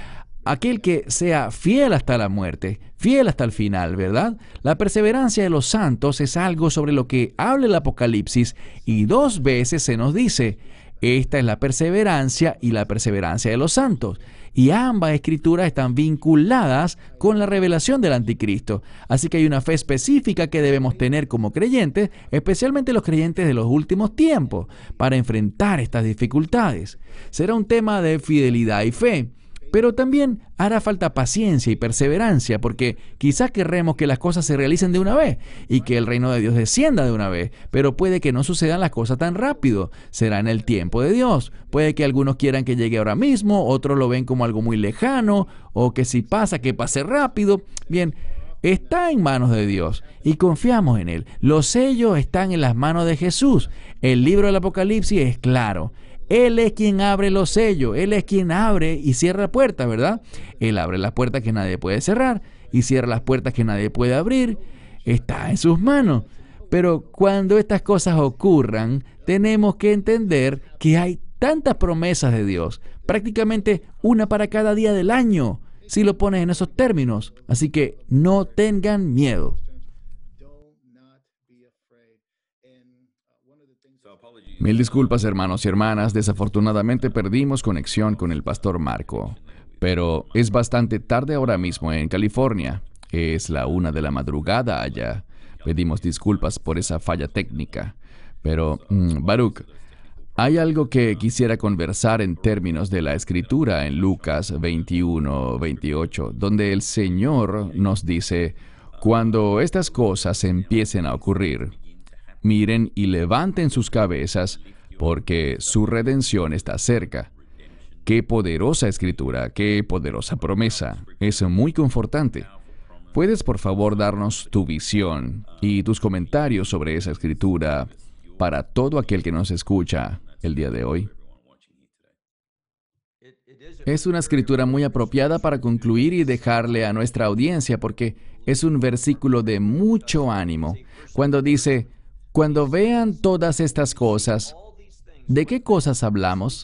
S2: Aquel que sea fiel hasta la muerte, fiel hasta el final, ¿verdad? La perseverancia de los santos es algo sobre lo que habla el Apocalipsis y 2 veces se nos dice, esta es la perseverancia y la perseverancia de los santos. Y ambas escrituras están vinculadas con la revelación del anticristo. Así que hay una fe específica que debemos tener como creyentes, especialmente los creyentes de los últimos tiempos, para enfrentar estas dificultades. Será un tema de fidelidad y fe. Pero también hará falta paciencia y perseverancia, porque quizás querremos que las cosas se realicen de una vez y que el reino de Dios descienda de una vez, pero puede que no sucedan las cosas tan rápido. Será en el tiempo de Dios. Puede que algunos quieran que llegue ahora mismo, otros lo ven como algo muy lejano, o que si pasa, que pase rápido. Bien, está en manos de Dios y confiamos en Él. Los sellos están en las manos de Jesús. El libro del Apocalipsis es claro. Él es quien abre los sellos, Él es quien abre y cierra la puerta, ¿verdad? Él abre las puertas que nadie puede cerrar y cierra las puertas que nadie puede abrir. Está en sus manos. Pero cuando estas cosas ocurran, tenemos que entender que hay tantas promesas de Dios, prácticamente una para cada día del año, si lo pones en esos términos. Así que no tengan miedo.
S1: Mil disculpas, hermanos y hermanas, desafortunadamente perdimos conexión con el pastor Marco, pero es bastante tarde ahora mismo en California. Es la 1 de la madrugada allá. Pedimos disculpas por esa falla técnica. Pero, Baruch, hay algo que quisiera conversar en términos de la Escritura en Lucas 21-28, donde el Señor nos dice: cuando estas cosas empiecen a ocurrir, miren y levanten sus cabezas, porque su redención está cerca. Qué poderosa Escritura, qué poderosa promesa. Es muy confortante. ¿Puedes, por favor, darnos tu visión y tus comentarios sobre esa Escritura para todo aquel que nos escucha el día de hoy?
S2: Es una escritura muy apropiada para concluir y dejarle a nuestra audiencia, porque es un versículo de mucho ánimo. Cuando dice: cuando vean todas estas cosas, ¿de qué cosas hablamos?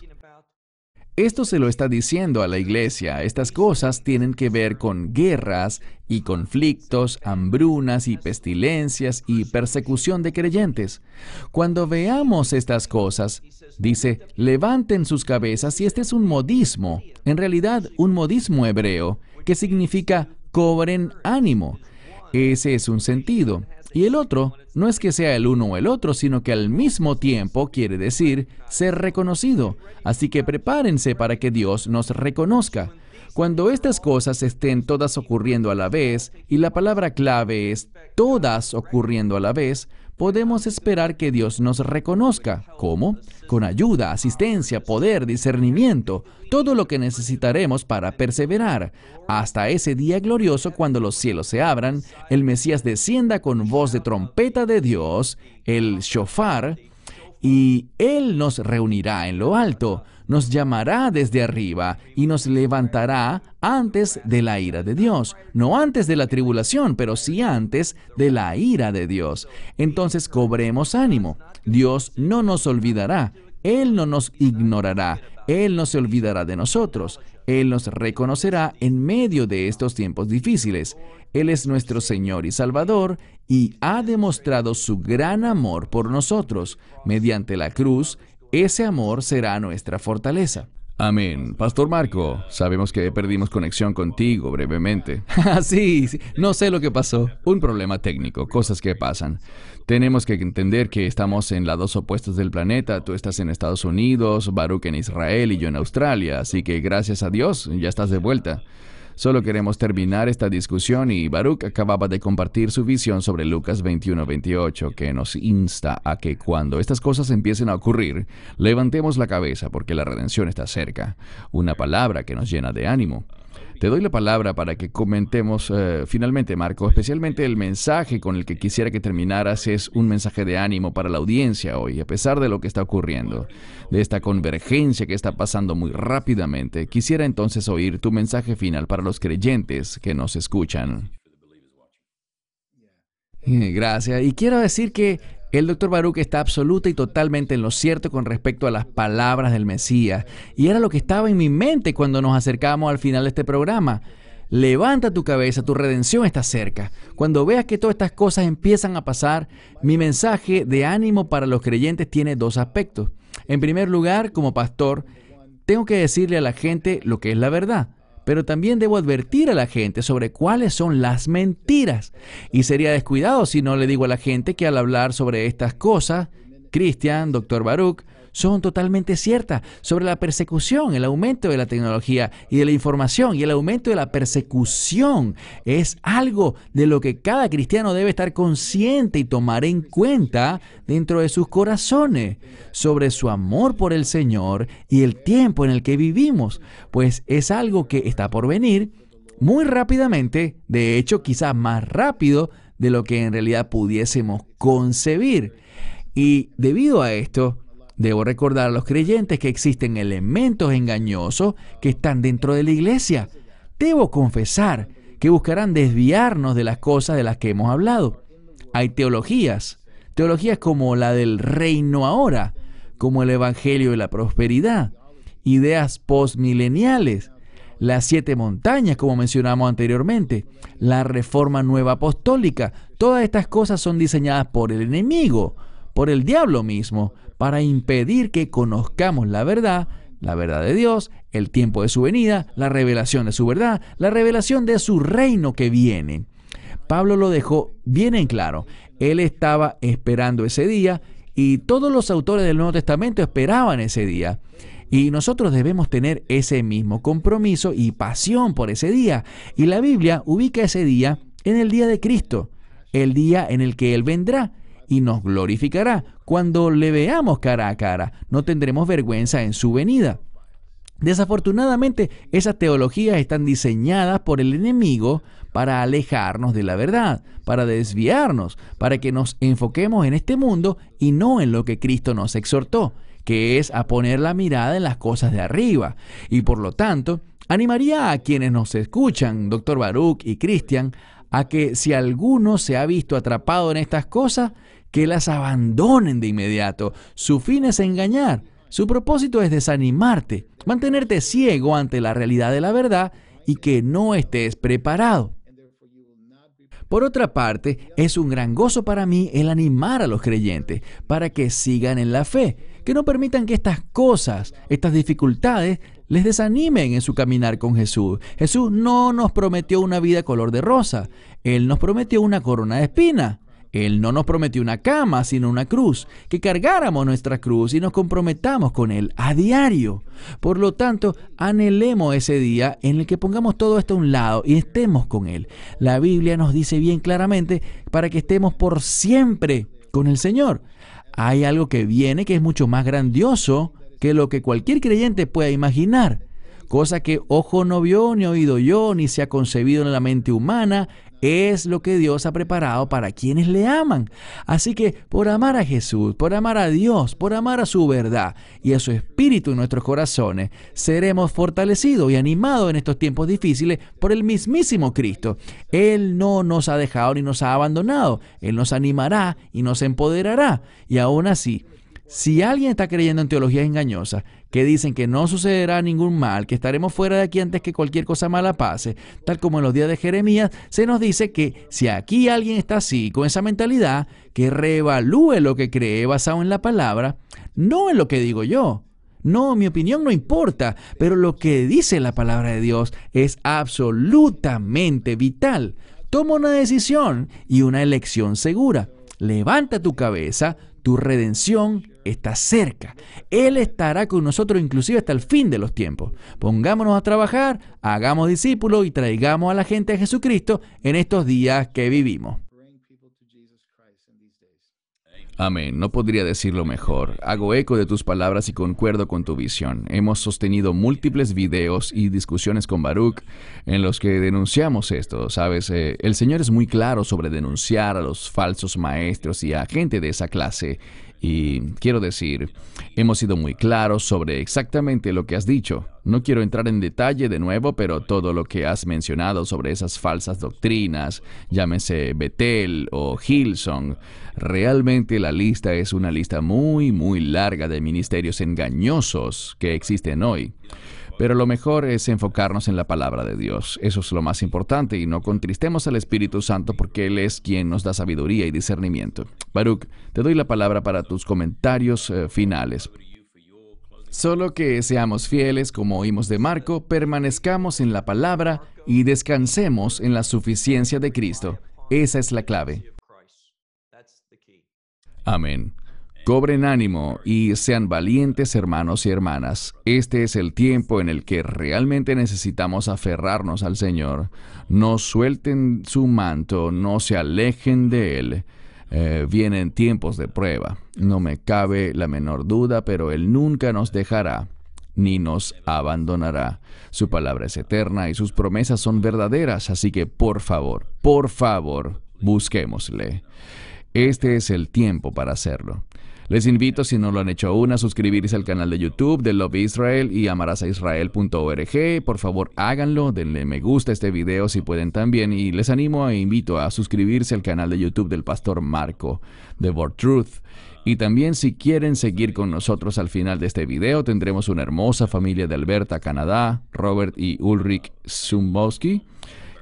S2: Esto se lo está diciendo a la iglesia. Estas cosas tienen que ver con guerras y conflictos, hambrunas y pestilencias y persecución de creyentes. Cuando veamos estas cosas, dice, levanten sus cabezas, y este es un modismo, en realidad un modismo hebreo, que significa cobren ánimo. Ese es un sentido. Y el otro no es que sea el uno o el otro, sino que al mismo tiempo quiere decir ser reconocido. Así que prepárense para que Dios nos reconozca. Cuando estas cosas estén todas ocurriendo a la vez, y la palabra clave es todas ocurriendo a la vez, podemos esperar que Dios nos reconozca. ¿Cómo? Con ayuda, asistencia, poder, discernimiento, todo lo que necesitaremos para perseverar, hasta ese día glorioso cuando los cielos se abran, el Mesías descienda con voz de trompeta de Dios, el shofar, y Él nos reunirá en lo alto, nos llamará desde arriba y nos levantará antes de la ira de Dios. No antes de la tribulación, pero sí antes de la ira de Dios. Entonces cobremos ánimo. Dios no nos olvidará. Él no nos ignorará. Él no se olvidará de nosotros. Él nos reconocerá en medio de estos tiempos difíciles. Él es nuestro Señor y Salvador y ha demostrado su gran amor por nosotros. Mediante la cruz, ese amor será nuestra fortaleza.
S1: Amén. Pastor Marco, sabemos que perdimos conexión contigo brevemente.
S2: Sí, no sé lo que pasó.
S1: Un problema técnico, cosas que pasan. Tenemos que entender que estamos en lados opuestos del planeta. Tú estás en Estados Unidos, Baruch en Israel y yo en Australia. Así que gracias a Dios, ya estás de vuelta. Solo queremos terminar esta discusión y Baruch acababa de compartir su visión sobre Lucas 21-28, que nos insta a que cuando estas cosas empiecen a ocurrir, levantemos la cabeza porque la redención está cerca. Una palabra que nos llena de ánimo. Te doy la palabra para que comentemos finalmente, Marco, especialmente el mensaje con el que quisiera que terminaras es un mensaje de ánimo para la audiencia hoy, a pesar de lo que está ocurriendo, de esta convergencia que está pasando muy rápidamente. Quisiera entonces oír tu mensaje final para los creyentes que nos escuchan.
S2: Gracias. Y quiero decir que el Dr. Baruch está absoluta y totalmente en lo cierto con respecto a las palabras del Mesías. Y era lo que estaba en mi mente cuando nos acercamos al final de este programa. Levanta tu cabeza, tu redención está cerca. Cuando veas que todas estas cosas empiezan a pasar, mi mensaje de ánimo para los creyentes tiene dos aspectos. En primer lugar, como pastor, tengo que decirle a la gente lo que es la verdad. Pero también debo advertir a la gente sobre cuáles son las mentiras. Y sería descuidado si no le digo a la gente que al hablar sobre estas cosas, Christian, Dr. Baruch, son totalmente ciertas sobre la persecución, el aumento de la tecnología y de la información y el aumento de la persecución. Es algo de lo que cada cristiano debe estar consciente y tomar en cuenta dentro de sus corazones sobre su amor por el Señor y el tiempo en el que vivimos, pues es algo que está por venir muy rápidamente, de hecho quizás más rápido de lo que en realidad pudiésemos concebir. Y debido a esto, debo recordar a los creyentes que existen elementos engañosos que están dentro de la iglesia. Debo confesar que buscarán desviarnos de las cosas de las que hemos hablado. Hay teologías como la del reino ahora, como el evangelio de la prosperidad, ideas postmileniales, las 7 montañas, como mencionamos anteriormente, la reforma nueva apostólica. Todas estas cosas son diseñadas por el enemigo por el diablo mismo para impedir que conozcamos la verdad de Dios, el tiempo de su venida, la revelación de su verdad, la revelación de su reino que viene. Pablo lo dejó bien en claro. Él estaba esperando ese día y todos los autores del Nuevo Testamento esperaban ese día. Y nosotros debemos tener ese mismo compromiso y pasión por ese día. Y la Biblia ubica ese día en el día de Cristo, el día en el que Él vendrá y nos glorificará. Cuando le veamos cara a cara, no tendremos vergüenza en su venida. Desafortunadamente, esas teologías están diseñadas por el enemigo para alejarnos de la verdad, para desviarnos, para que nos enfoquemos en este mundo y no en lo que Cristo nos exhortó, que es a poner la mirada en las cosas de arriba. Y por lo tanto, animaría a quienes nos escuchan, Dr. Baruch y Christian, a que si alguno se ha visto atrapado en estas cosas, que las abandonen de inmediato. Su fin es engañar. Su propósito es desanimarte, mantenerte ciego ante la realidad de la verdad y que no estés preparado. Por otra parte, es un gran gozo para mí el animar a los creyentes para que sigan en la fe, que no permitan que estas cosas, estas dificultades, les desanimen en su caminar con Jesús. Jesús no nos prometió una vida color de rosa. Él nos prometió una corona de espinas. Él no nos prometió una cama, sino una cruz, que cargáramos nuestra cruz y nos comprometamos con Él a diario. Por lo tanto, anhelemos ese día en el que pongamos todo esto a un lado y estemos con Él. La Biblia nos dice bien claramente para que estemos por siempre con el Señor. Hay algo que viene que es mucho más grandioso que lo que cualquier creyente pueda imaginar. Cosa que ojo no vio, ni oído oyó, ni se ha concebido en la mente humana, es lo que Dios ha preparado para quienes le aman. Así que por amar a Jesús, por amar a Dios, por amar a su verdad y a su Espíritu en nuestros corazones, seremos fortalecidos y animados en estos tiempos difíciles por el mismísimo Cristo. Él no nos ha dejado ni nos ha abandonado. Él nos animará y nos empoderará. Y aún así, si alguien está creyendo en teologías engañosas que dicen que no sucederá ningún mal, que estaremos fuera de aquí antes que cualquier cosa mala pase, tal como en los días de Jeremías, se nos dice que si aquí alguien está así, con esa mentalidad, que reevalúe lo que cree basado en la palabra, no en lo que digo yo. No, mi opinión no importa, pero lo que dice la palabra de Dios es absolutamente vital. Toma una decisión y una elección segura. Levanta tu cabeza. Tu redención está cerca. Él estará con nosotros inclusive hasta el fin de los tiempos. Pongámonos a trabajar, hagamos discípulos y traigamos a la gente a Jesucristo en estos días que vivimos.
S1: Amén. No podría decirlo mejor. Hago eco de tus palabras y concuerdo con tu visión. Hemos sostenido múltiples videos y discusiones con Baruch en los que denunciamos esto. ¿Sabes? El Señor es muy claro sobre denunciar a los falsos maestros y a gente de esa clase. Y quiero decir, hemos sido muy claros sobre exactamente lo que has dicho. No quiero entrar en detalle de nuevo, pero todo lo que has mencionado sobre esas falsas doctrinas, llámese Bethel o Hillsong, realmente la lista es una lista muy, muy larga de ministerios engañosos que existen hoy. Pero lo mejor es enfocarnos en la palabra de Dios. Eso es lo más importante y no contristemos al Espíritu Santo porque Él es quien nos da sabiduría y discernimiento. Baruch, te doy la palabra para tus comentarios finales. Solo que seamos fieles, como oímos de Marco, permanezcamos en la palabra y descansemos en la suficiencia de Cristo. Esa es la clave. Amén. Cobren ánimo y sean valientes, hermanos y hermanas. Este es el tiempo en el que realmente necesitamos aferrarnos al Señor. No suelten su manto, no se alejen de Él. Vienen tiempos de prueba. No me cabe la menor duda, pero Él nunca nos dejará ni nos abandonará. Su palabra es eterna y sus promesas son verdaderas, así que por favor, busquémosle. Este es el tiempo para hacerlo. Les invito, si no lo han hecho aún, a suscribirse al canal de YouTube de Love Israel y amarasaisrael.org. Por favor, háganlo, denle me gusta a este video si pueden también. Y les animo e invito a suscribirse al canal de YouTube del Pastor Marco, The Word Truth. Y también, si quieren seguir con nosotros al final de este video, tendremos una hermosa familia de Alberta, Canadá, Robert y Ulrich Zumbowski,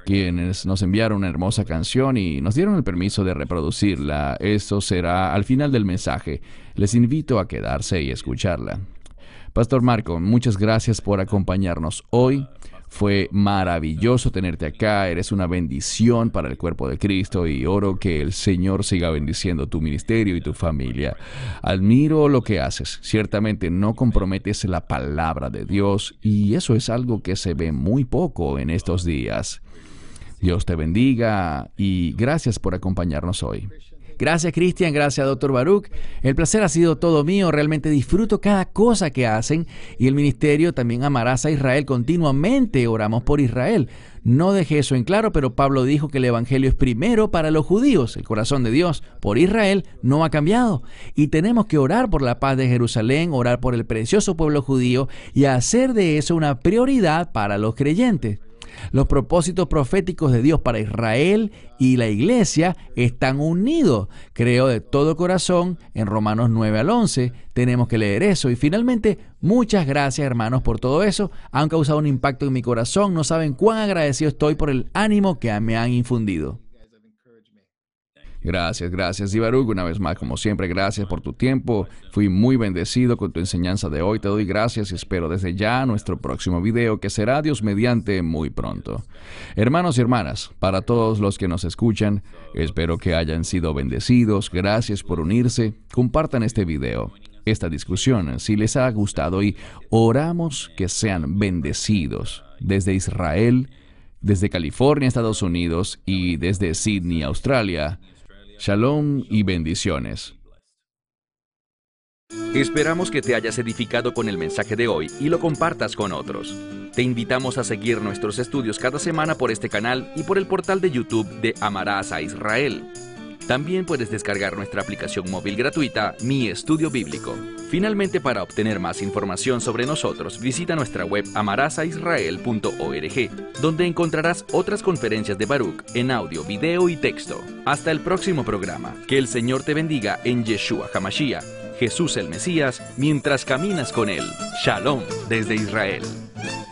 S1: quienes nos enviaron una hermosa canción y nos dieron el permiso de reproducirla. Esto será al final del mensaje. Les invito a quedarse y escucharla. Pastor Marco, muchas gracias por acompañarnos hoy. Fue maravilloso tenerte acá, eres una bendición para el cuerpo de Cristo y oro que el Señor siga bendiciendo tu ministerio y tu familia. Admiro lo que haces, ciertamente no comprometes la palabra de Dios y eso es algo que se ve muy poco en estos días. Dios te bendiga y gracias por acompañarnos hoy.
S2: Gracias, Cristian. Gracias, Dr. Baruch. El placer ha sido todo mío. Realmente disfruto cada cosa que hacen. Y el ministerio también Amarás a Israel. Continuamente oramos por Israel. No dejé eso en claro, pero Pablo dijo que el evangelio es primero para los judíos. El corazón de Dios por Israel no ha cambiado. Y tenemos que orar por la paz de Jerusalén, orar por el precioso pueblo judío y hacer de eso una prioridad para los creyentes. Los propósitos proféticos de Dios para Israel y la iglesia están unidos. Creo de todo corazón en Romanos 9 al 11. Tenemos que leer eso. Y finalmente, muchas gracias, hermanos, por todo eso. Han causado un impacto en mi corazón. No saben cuán agradecido estoy por el ánimo que me han infundido.
S1: Gracias, y Baruch, una vez más, como siempre, gracias por tu tiempo. Fui muy bendecido con tu enseñanza de hoy. Te doy gracias y espero desde ya nuestro próximo video, que será, Dios mediante, muy pronto. Hermanos y hermanas, para todos los que nos escuchan, espero que hayan sido bendecidos. Gracias por unirse. Compartan este video, esta discusión, si les ha gustado, y oramos que sean bendecidos desde Israel, desde California, Estados Unidos, y desde Sydney, Australia. Shalom y bendiciones.
S4: Esperamos que te hayas edificado con el mensaje de hoy y lo compartas con otros. Te invitamos a seguir nuestros estudios cada semana por este canal y por el portal de YouTube de Amarás a Israel. También puedes descargar nuestra aplicación móvil gratuita, Mi Estudio Bíblico. Finalmente, para obtener más información sobre nosotros, visita nuestra web amarasaisrael.org, donde encontrarás otras conferencias de Baruch en audio, video y texto. Hasta el próximo programa. Que el Señor te bendiga en Yeshua HaMashiach, Jesús el Mesías, mientras caminas con Él. Shalom desde Israel.